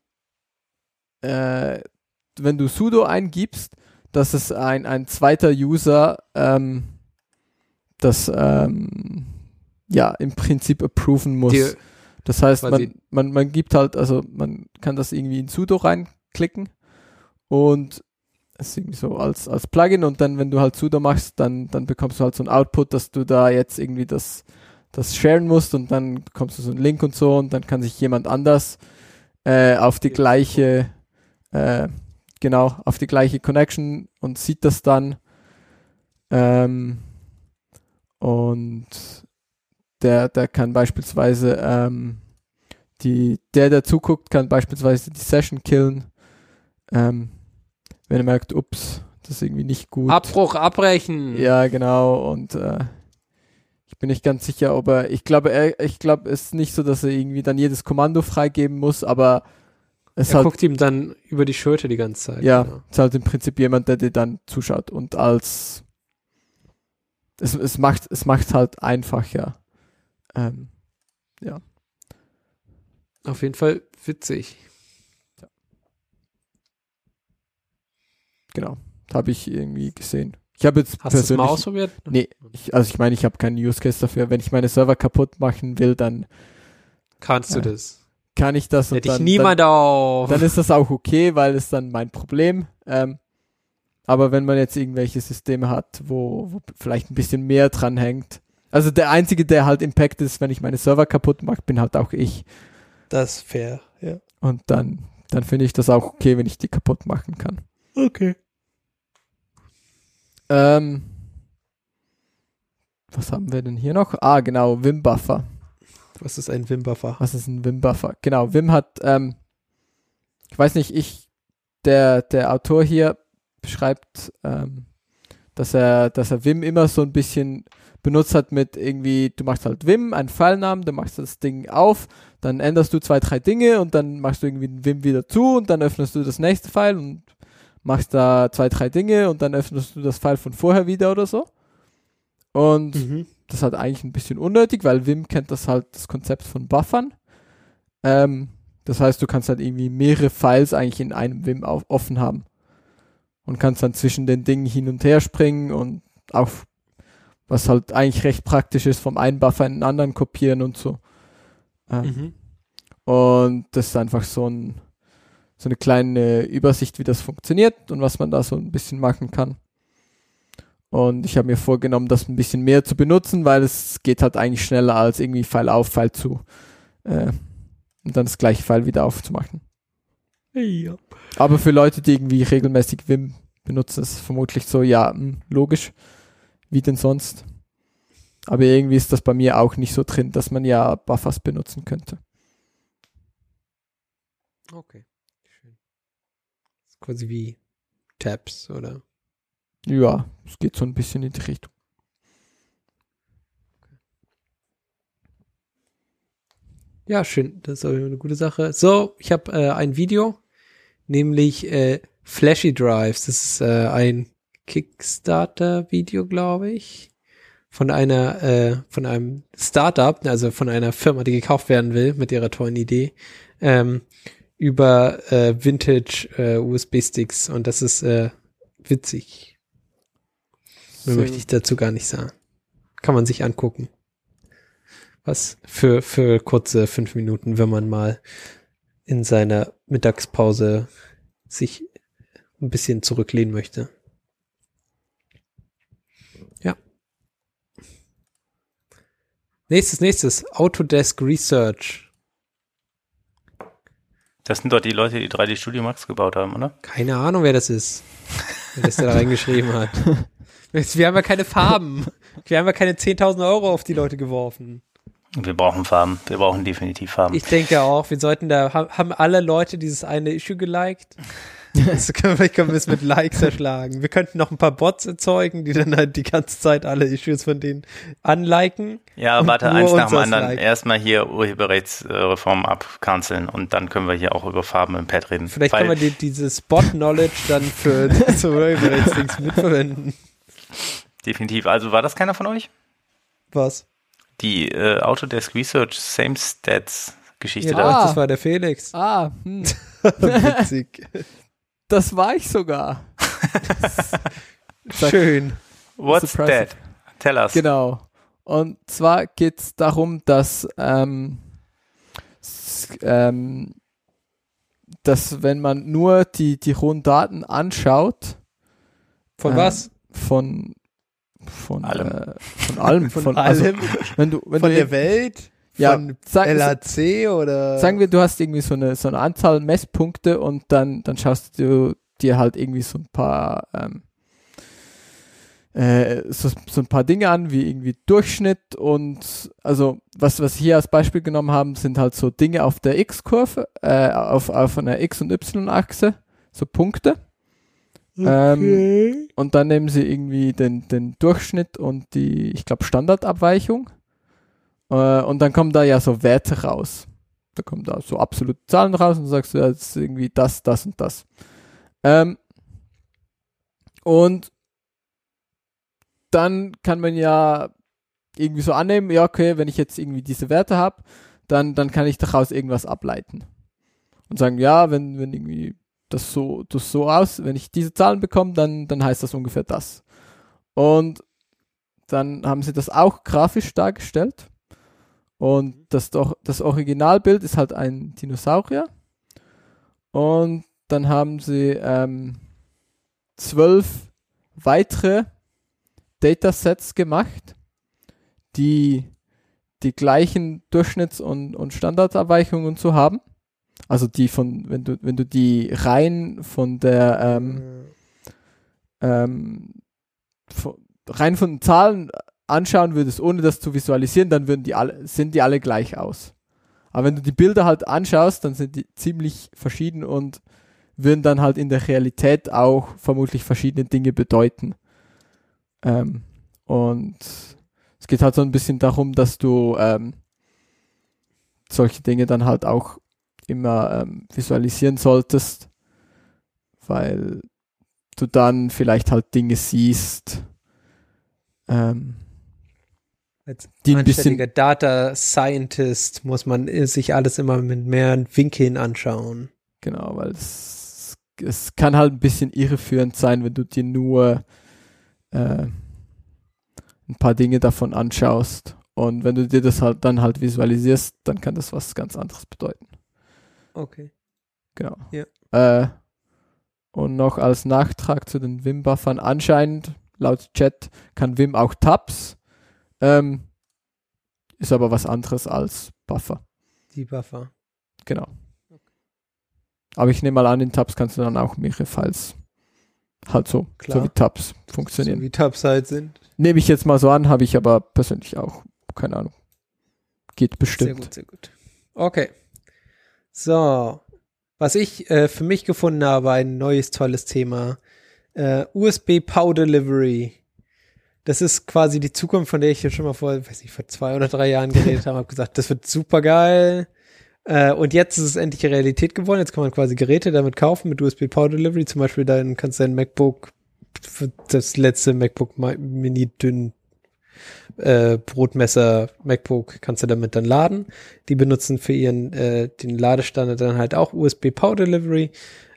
du sudo eingibst, dass es ein zweiter User das ja im Prinzip approven muss. Das heißt, man gibt halt, also man kann das irgendwie in sudo reinklicken und es ist irgendwie so als Plugin und dann, wenn du halt sudo machst, dann bekommst du halt so ein Output, dass du da jetzt irgendwie das sharen musst und dann bekommst du so einen Link und so und dann kann sich jemand anders auf die gleiche auf die gleiche Connection und sieht das dann und der kann beispielsweise der zuguckt, kann beispielsweise die Session killen, wenn er merkt, ups, das ist irgendwie nicht gut. Abbruch, abbrechen. Ja, genau. Und ich bin nicht ganz sicher, ob ich glaube, es ist nicht so, dass er irgendwie dann jedes Kommando freigeben muss, aber er halt, guckt ihm dann über die Schulter die ganze Zeit. Ja, genau. Ist halt im Prinzip jemand, der dir dann zuschaut und es macht halt einfacher. Ja. Auf jeden Fall witzig. Ja. Genau. Habe ich irgendwie gesehen. Ich habe jetzt Hast du es mal ausprobiert? Nee, ich habe keinen Use Case dafür. Wenn ich meine Server kaputt machen will, dann kannst du das. Kann ich das und hätte ich niemand auf. Dann ist das auch okay, weil es dann mein Problem. Aber wenn man jetzt irgendwelche Systeme hat, wo vielleicht ein bisschen mehr dran hängt. Also der Einzige, der halt Impact ist, wenn ich meine Server kaputt mache, bin halt auch ich. Das ist fair, ja. Und dann finde ich das auch okay, wenn ich die kaputt machen kann. Okay. Was haben wir denn hier noch? Ah, genau, Vim-Buffer. Was ist ein Vim-Buffer? Was ist ein Vim-Buffer? Genau, Vim hat, ich weiß nicht, der Autor hier beschreibt, dass er Vim immer so ein bisschen benutzt hat mit irgendwie, du machst halt Vim, einen Filenamen, dann machst du das Ding auf, dann änderst du 2, 3 Dinge und dann machst du irgendwie den Vim wieder zu und dann öffnest du das nächste File und machst da 2, 3 Dinge und dann öffnest du das File von vorher wieder oder so. Und das ist halt eigentlich ein bisschen unnötig, weil Vim kennt das Konzept von Buffern. Das heißt, du kannst halt irgendwie mehrere Files eigentlich in einem Vim offen haben. Und kannst dann zwischen den Dingen hin und her springen und auch, was halt eigentlich recht praktisch ist, vom einen Buffer in den anderen kopieren und so. Und das ist einfach so eine kleine Übersicht, wie das funktioniert und was man da so ein bisschen machen kann. Und ich habe mir vorgenommen, das ein bisschen mehr zu benutzen, weil es geht halt eigentlich schneller als irgendwie File auf, File zu. Und dann das gleiche File wieder aufzumachen. Ja. Aber für Leute, die irgendwie regelmäßig Vim benutzen, ist es vermutlich so, ja, logisch. Wie denn sonst? Aber irgendwie ist das bei mir auch nicht so drin, dass man ja Buffers benutzen könnte. Okay. Schön. Das ist quasi wie Tabs, oder? Ja, es geht so ein bisschen in die Richtung. Ja, schön. Das ist auch eine gute Sache. So, ich habe ein Video, nämlich Flashy Drives. Das ist ein Kickstarter-Video, glaube ich, von einem Startup, also von einer Firma, die gekauft werden will mit ihrer tollen Idee, über Vintage USB-Sticks, und das ist witzig. Mehr möchte ich dazu gar nicht sagen. Kann man sich angucken. Was für kurze 5 Minuten, wenn man mal in seiner Mittagspause sich ein bisschen zurücklehnen möchte. Ja. Nächstes. Autodesk Research. Das sind doch die Leute, die 3D Studio Max gebaut haben, oder? Keine Ahnung, wer das ist. Wer das da reingeschrieben hat. Wir haben ja keine Farben. Wir haben ja keine 10.000 Euro auf die Leute geworfen. Wir brauchen Farben. Wir brauchen definitiv Farben. Ich denke auch, wir sollten haben alle Leute dieses eine Issue geliked? Vielleicht können wir es mit Likes erschlagen. Wir könnten noch ein paar Bots erzeugen, die dann halt die ganze Zeit alle Issues von denen unliken. Ja, warte, eins nach dem anderen. Erstmal hier Urheberrechtsreform abkanzeln und dann können wir hier auch über Farben im Pad reden. Vielleicht können wir dieses Bot-Knowledge dann für so Urheberrechtsdings mitverwenden. Definitiv. Also war das keiner von euch? Was? Die Autodesk Research Same Stats Geschichte Ja, da. das war der Felix. Witzig. Das war ich sogar. Schön. What's that? Tell us. Genau. Und zwar geht es darum, dass wenn man nur die rohen Daten anschaut. Von was? Von allem. Von allem. Von allem? Also, wenn von du der Welt? Ja, von LHC oder? Sagen wir, du hast irgendwie so eine Anzahl Messpunkte und dann schaust du dir halt irgendwie so ein paar so ein paar Dinge an, wie irgendwie Durchschnitt, und also was wir hier als Beispiel genommen haben, sind halt so Dinge auf der X-Kurve, auf einer X- und Y-Achse, so Punkte. Okay. Und dann nehmen sie irgendwie den Durchschnitt und die, ich glaube, Standardabweichung. Und dann kommen da ja so Werte raus. Da kommen da so absolute Zahlen raus und du sagst, ja, das ist irgendwie das und das. Und dann kann man ja irgendwie so annehmen, ja, okay, wenn ich jetzt irgendwie diese Werte habe, dann kann ich daraus irgendwas ableiten. Und sagen, ja, wenn irgendwie das so aus, wenn ich diese Zahlen bekomme, dann heißt das ungefähr das. Und dann haben sie das auch grafisch dargestellt. Und das Originalbild ist halt ein Dinosaurier. Und dann haben sie 12 weitere Datasets gemacht, die gleichen Durchschnitts- und Standardabweichungen und so haben. Also die wenn du die Reihen von der rein von den Zahlen anschauen würdest, ohne das zu visualisieren, dann sehen die alle gleich aus. Aber wenn du die Bilder halt anschaust, dann sind die ziemlich verschieden und würden dann halt in der Realität auch vermutlich verschiedene Dinge bedeuten. Und es geht halt so ein bisschen darum, dass du solche Dinge dann halt auch immer visualisieren solltest, weil du dann vielleicht halt Dinge siehst, Als die ein anständiger bisschen Data Scientist muss man sich alles immer mit mehreren Winkeln anschauen. Genau, weil es kann halt ein bisschen irreführend sein, wenn du dir nur ein paar Dinge davon anschaust. Und wenn du dir das halt dann halt visualisierst, dann kann das was ganz anderes bedeuten. Okay. Genau. Ja. Und noch als Nachtrag zu den Vim-Buffern, anscheinend, laut Chat, kann Vim auch Tabs. Ist aber was anderes als Buffer. Die Buffer. Genau. Aber ich nehme mal an, in Tabs kannst du dann auch mehrere Files halt so wie Tabs funktionieren. So wie Tabs halt sind. Nehme ich jetzt mal so an, habe ich aber persönlich auch, keine Ahnung. Geht bestimmt. Sehr gut. Okay. So. Was ich für mich gefunden habe, ein neues, tolles Thema. USB Power Delivery. Das ist quasi die Zukunft, von der ich ja schon mal vor 2 oder 3 Jahren geredet habe. Habe gesagt, das wird super geil. Und jetzt ist es endlich Realität geworden. Jetzt kann man quasi Geräte damit kaufen mit USB Power Delivery. Zum Beispiel kannst du dein MacBook das letzte MacBook Mini dünn Brotmesser MacBook kannst du damit dann laden. Die benutzen für ihren den Ladestandard dann halt auch USB Power Delivery.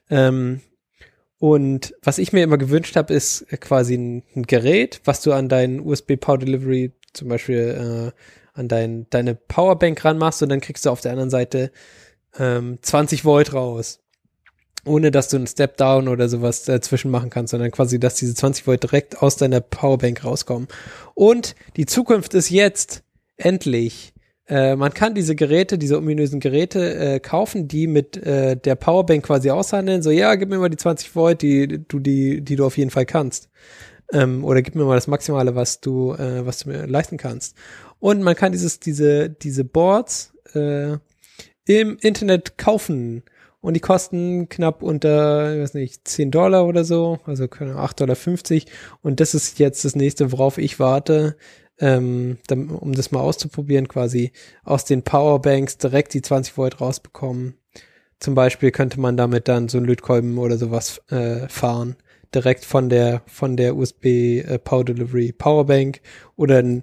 Und was ich mir immer gewünscht habe, ist quasi ein Gerät, was du an deinen USB Power Delivery zum Beispiel an deine Powerbank ranmachst und dann kriegst du auf der anderen Seite 20 Volt raus. Ohne dass du einen Step-Down oder sowas dazwischen machen kannst, sondern quasi, dass diese 20 Volt direkt aus deiner Powerbank rauskommen. Und die Zukunft ist jetzt endlich. Man kann diese Geräte, diese ominösen Geräte kaufen, die mit der Powerbank quasi aushandeln. So, ja, gib mir mal die 20 Volt, die du auf jeden Fall kannst. Oder gib mir mal das Maximale, was du mir leisten kannst. Und man kann diese Boards im Internet kaufen. Und die kosten knapp unter, ich weiß nicht, $10 oder so, also $8,50. Und das ist jetzt das nächste, worauf ich warte, um das mal auszuprobieren, quasi aus den Powerbanks direkt die 20 Volt rausbekommen. Zum Beispiel könnte man damit dann so einen Lötkolben oder sowas fahren, direkt von der USB Power Delivery Powerbank oder ein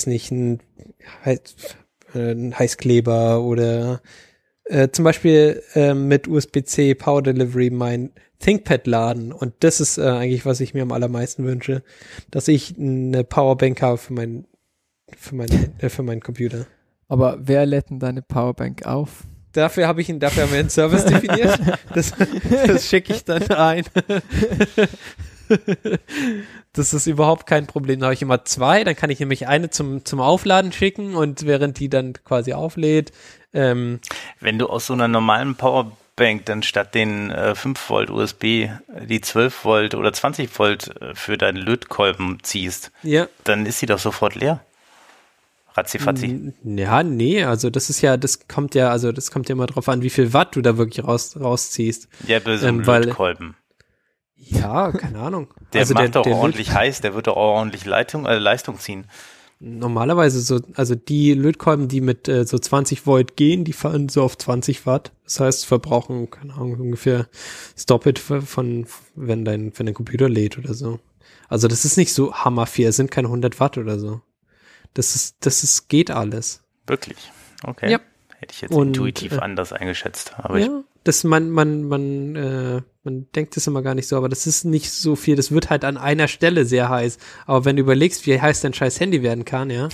Heißkleber oder zum Beispiel mit USB-C Power Delivery mein ThinkPad laden. Und das ist eigentlich, was ich mir am allermeisten wünsche, dass ich eine Powerbank habe für meinen Computer. Aber wer lädt denn deine Powerbank auf? Dafür haben wir einen Service definiert. Das schicke ich dann ein. Das ist überhaupt kein Problem. Da habe ich immer 2, dann kann ich nämlich eine zum Aufladen schicken und während die dann quasi auflädt. Wenn du aus so einer normalen Powerbank dann statt den 5 Volt USB die 12 Volt oder 20 Volt für deinen Lötkolben ziehst, dann ist sie doch sofort leer. Ratzifatzi. Ja, nee, also das kommt ja immer drauf an, wie viel Watt du da wirklich rausziehst. Ja, bei so einem Lötkolben. Ja, keine Ahnung. Der macht doch ordentlich heiß, der wird doch ordentlich Leistung ziehen. Normalerweise also die Lötkolben, die mit so 20 Volt gehen, die fahren so auf 20 Watt. Das heißt, verbrauchen, keine Ahnung, ungefähr das Doppelte von, wenn dein Computer lädt oder so. Also das ist nicht so hammerviel, es sind keine 100 Watt oder so. Das geht alles. Wirklich? Okay. Ja. Hätte ich jetzt intuitiv anders eingeschätzt. Aber ja, man denkt das immer gar nicht so, aber das ist nicht so viel. Das wird halt an einer Stelle sehr heiß. Aber wenn du überlegst, wie heiß dein scheiß Handy werden kann, ja.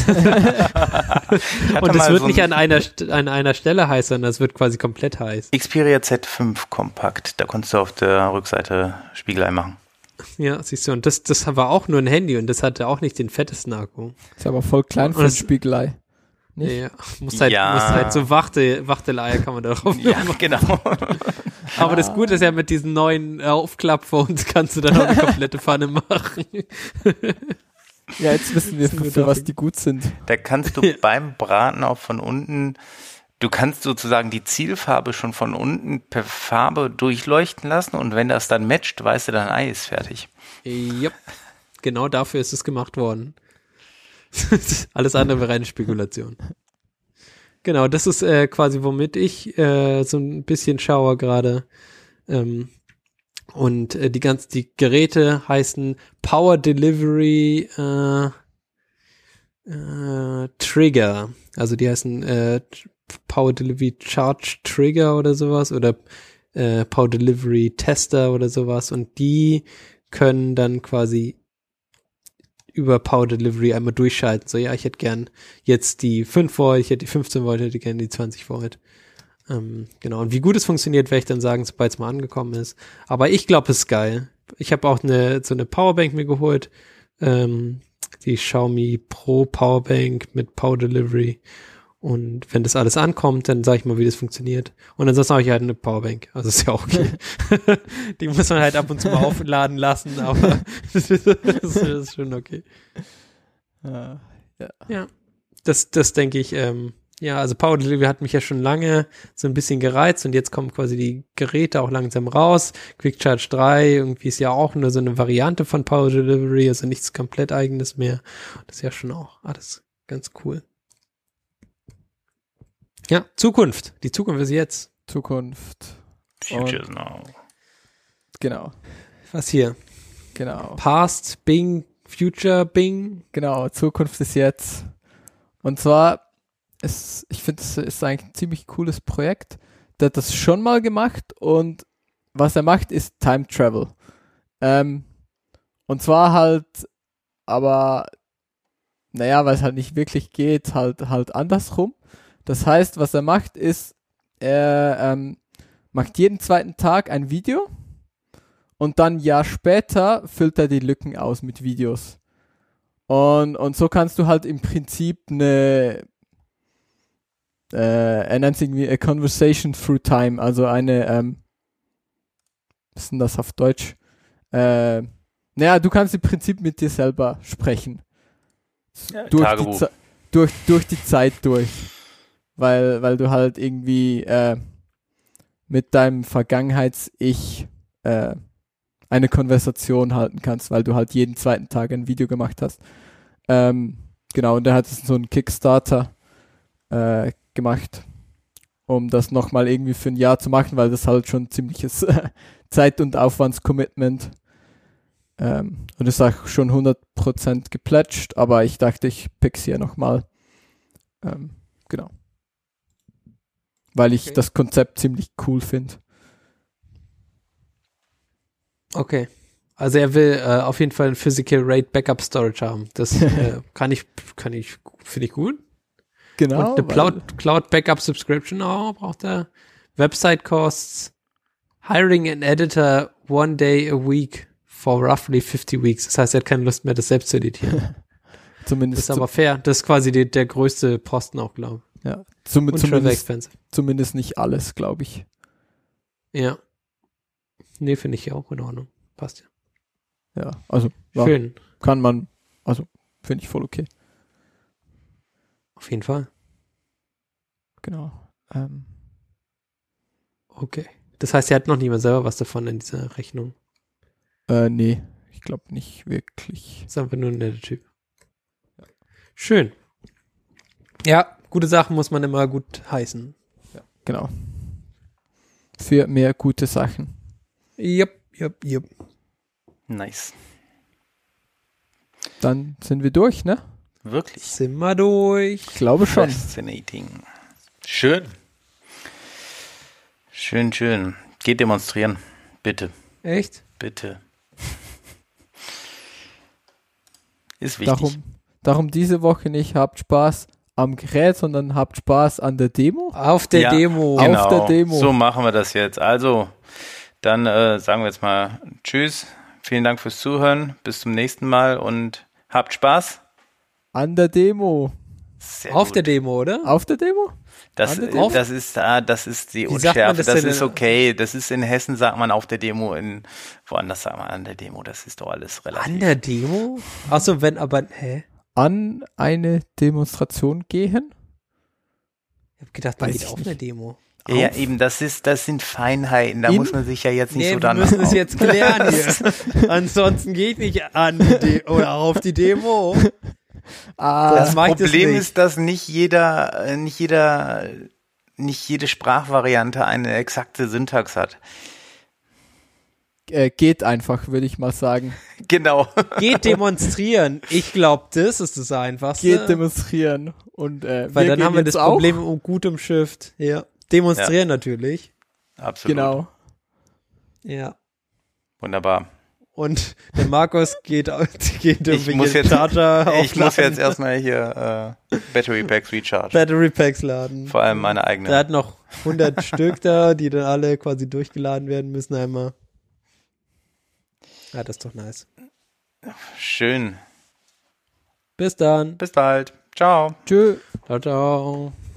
Und es wird nicht an einer Stelle heiß, sondern es wird quasi komplett heiß. Xperia Z5 Kompakt, da konntest du auf der Rückseite Spiegelei machen. Ja, siehst du, und das war auch nur ein Handy und das hatte auch nicht den fettesten Akku. Ist aber voll klein für ein Spiegelei. Nicht? Ja, muss halt so Wachteleier kann man da drauf machen. Ja, genau. Aber das Gute ist ja, mit diesen neuen Aufklappphones kannst du dann auch eine komplette Pfanne machen. Ja, jetzt wissen wir, für was die gut sind. Da kannst du beim Braten auch von unten, du kannst sozusagen die Zielfarbe schon von unten per Farbe durchleuchten lassen und wenn das dann matcht, weißt du, dein Ei ist fertig. Ja, genau dafür ist es gemacht worden. Alles andere wäre eine Spekulation. Genau, das ist quasi, womit ich so ein bisschen schaue gerade. Und die Geräte heißen Power Delivery Trigger. Also die heißen Power Delivery Charge Trigger oder sowas oder Power Delivery Tester oder sowas. Und die können dann quasi über Power Delivery einmal durchschalten. So, ja, ich hätte gern jetzt die 5 Volt, ich hätte die 15 Volt, hätte gern die 20 Volt. Genau. Und wie gut es funktioniert, werde ich dann sagen, sobald es mal angekommen ist. Aber ich glaube, es ist geil. Ich habe auch so eine Powerbank mir geholt. Die Xiaomi Pro Powerbank mit Power Delivery. Und wenn das alles ankommt, dann sage ich mal, wie das funktioniert. Und ansonsten habe ich halt eine Powerbank. Also ist ja auch okay. Die muss man halt ab und zu mal aufladen lassen, aber das ist schon okay. Ja. Das denke ich, also Power Delivery hat mich ja schon lange so ein bisschen gereizt und jetzt kommen quasi die Geräte auch langsam raus. Quick Charge 3 irgendwie ist ja auch nur so eine Variante von Power Delivery, also nichts komplett eigenes mehr. Das ist ja schon auch alles ganz cool. Ja, Zukunft. Die Zukunft ist jetzt. Zukunft. Futures now. Genau. Was hier? Genau. Past Bing, Future Bing. Genau, Zukunft ist jetzt. Und zwar, ich finde, es ist eigentlich ein ziemlich cooles Projekt. Der hat das schon mal gemacht und was er macht, ist Time Travel. Und zwar halt, aber, naja, weil es halt nicht wirklich geht, halt andersrum. Das heißt, was er macht, ist, er macht jeden zweiten Tag ein Video und dann ein Jahr später füllt er die Lücken aus mit Videos. Und so kannst du halt im Prinzip er nennt es irgendwie a conversation through time, also eine, was ist denn das auf Deutsch? Naja, du kannst im Prinzip mit dir selber sprechen. Ja, Durch Tagebuch. durch die Zeit durch. Weil du halt irgendwie mit deinem Vergangenheits-Ich eine Konversation halten kannst, weil du halt jeden zweiten Tag ein Video gemacht hast. Genau, und der hat so einen Kickstarter gemacht, um das nochmal irgendwie für ein Jahr zu machen, weil das halt schon ein ziemliches Zeit- und Aufwandscommitment und ist auch schon 100% geplätscht, aber ich dachte, ich pick's hier nochmal. Genau. Weil ich das Konzept ziemlich cool finde. Okay. Also er will auf jeden Fall ein Physical RAID Backup Storage haben. Das finde ich gut. Genau. Und eine Cloud Backup Subscription braucht er. Website Costs, Hiring an Editor 1 day a week for roughly 50 weeks. Das heißt, er hat keine Lust mehr, das selbst zu editieren. Zumindest Das ist aber fair. Das ist quasi der größte Posten auch, glaube ich. ja, Und Travel Expense. zumindest nicht alles, glaube ich. Ja. Nee, finde ich ja auch in Ordnung. Passt ja. Ja, also ja, Schön. kann man, also finde ich voll okay. Auf jeden Fall. Genau. Okay. Das heißt, er hat noch niemand selber was davon in dieser Rechnung. Nee, ich glaube nicht wirklich. Das ist einfach nur ein netter Typ. Schön. Ja, gute Sachen muss man immer gut heißen. Genau. Für mehr gute Sachen. Yep. Nice. Dann sind wir durch, ne? Wirklich. Sind wir durch. Ich glaube schon. Fascinating. Schön. Schön. Geht demonstrieren. Bitte. Echt? Bitte. Ist wichtig. Darum diese Woche nicht habt Spaß am Gerät, sondern habt Spaß an der Demo. Auf der Ja, Demo. Genau. Auf der Demo. So machen wir das jetzt. Also, dann sagen wir jetzt mal Tschüss. Vielen Dank fürs Zuhören. Bis zum nächsten Mal und habt Spaß. An der Demo. Sehr Auf gut. der Demo, oder? Auf der Demo? Das An der Demo? ist die Wie sagt man Unschärfe. das Das denn ist in- okay. Das ist in Hessen, sagt man auf der Demo, woanders sagt man an der Demo. Das ist doch alles relativ. An der Demo? Achso, wenn aber, An eine Demonstration gehen? Ich hab gedacht, man Weiß geht ich auf nicht. eine Demo. Ja, Auf? eben, das sind Feinheiten. Da In? muss man sich ja jetzt nicht Nee, so wir danach müssen es auf- jetzt klären hier. Ansonsten geht nicht an die Demo oder auf die Demo. Das mag ich das Problem nicht. ist, dass nicht jede Sprachvariante eine exakte Syntax hat. Geht einfach, würde ich mal sagen. Genau. Geht demonstrieren. Ich glaube, das ist das Einfachste. Geht demonstrieren. Und Weil dann haben wir das Problem um gutem Shift. Ja. Demonstrieren natürlich. Absolut. Genau. Ja. Wunderbar. Und der Markus geht Ich muss jetzt aufladen. erstmal hier Battery Packs recharge. Battery Packs laden. Vor allem meine Der eigene. hat noch 100 Stück da, die dann alle quasi durchgeladen werden müssen einmal. Ja, das ist doch nice. Schön. Bis dann. Bis bald. Ciao. Tschö. Ciao, ciao.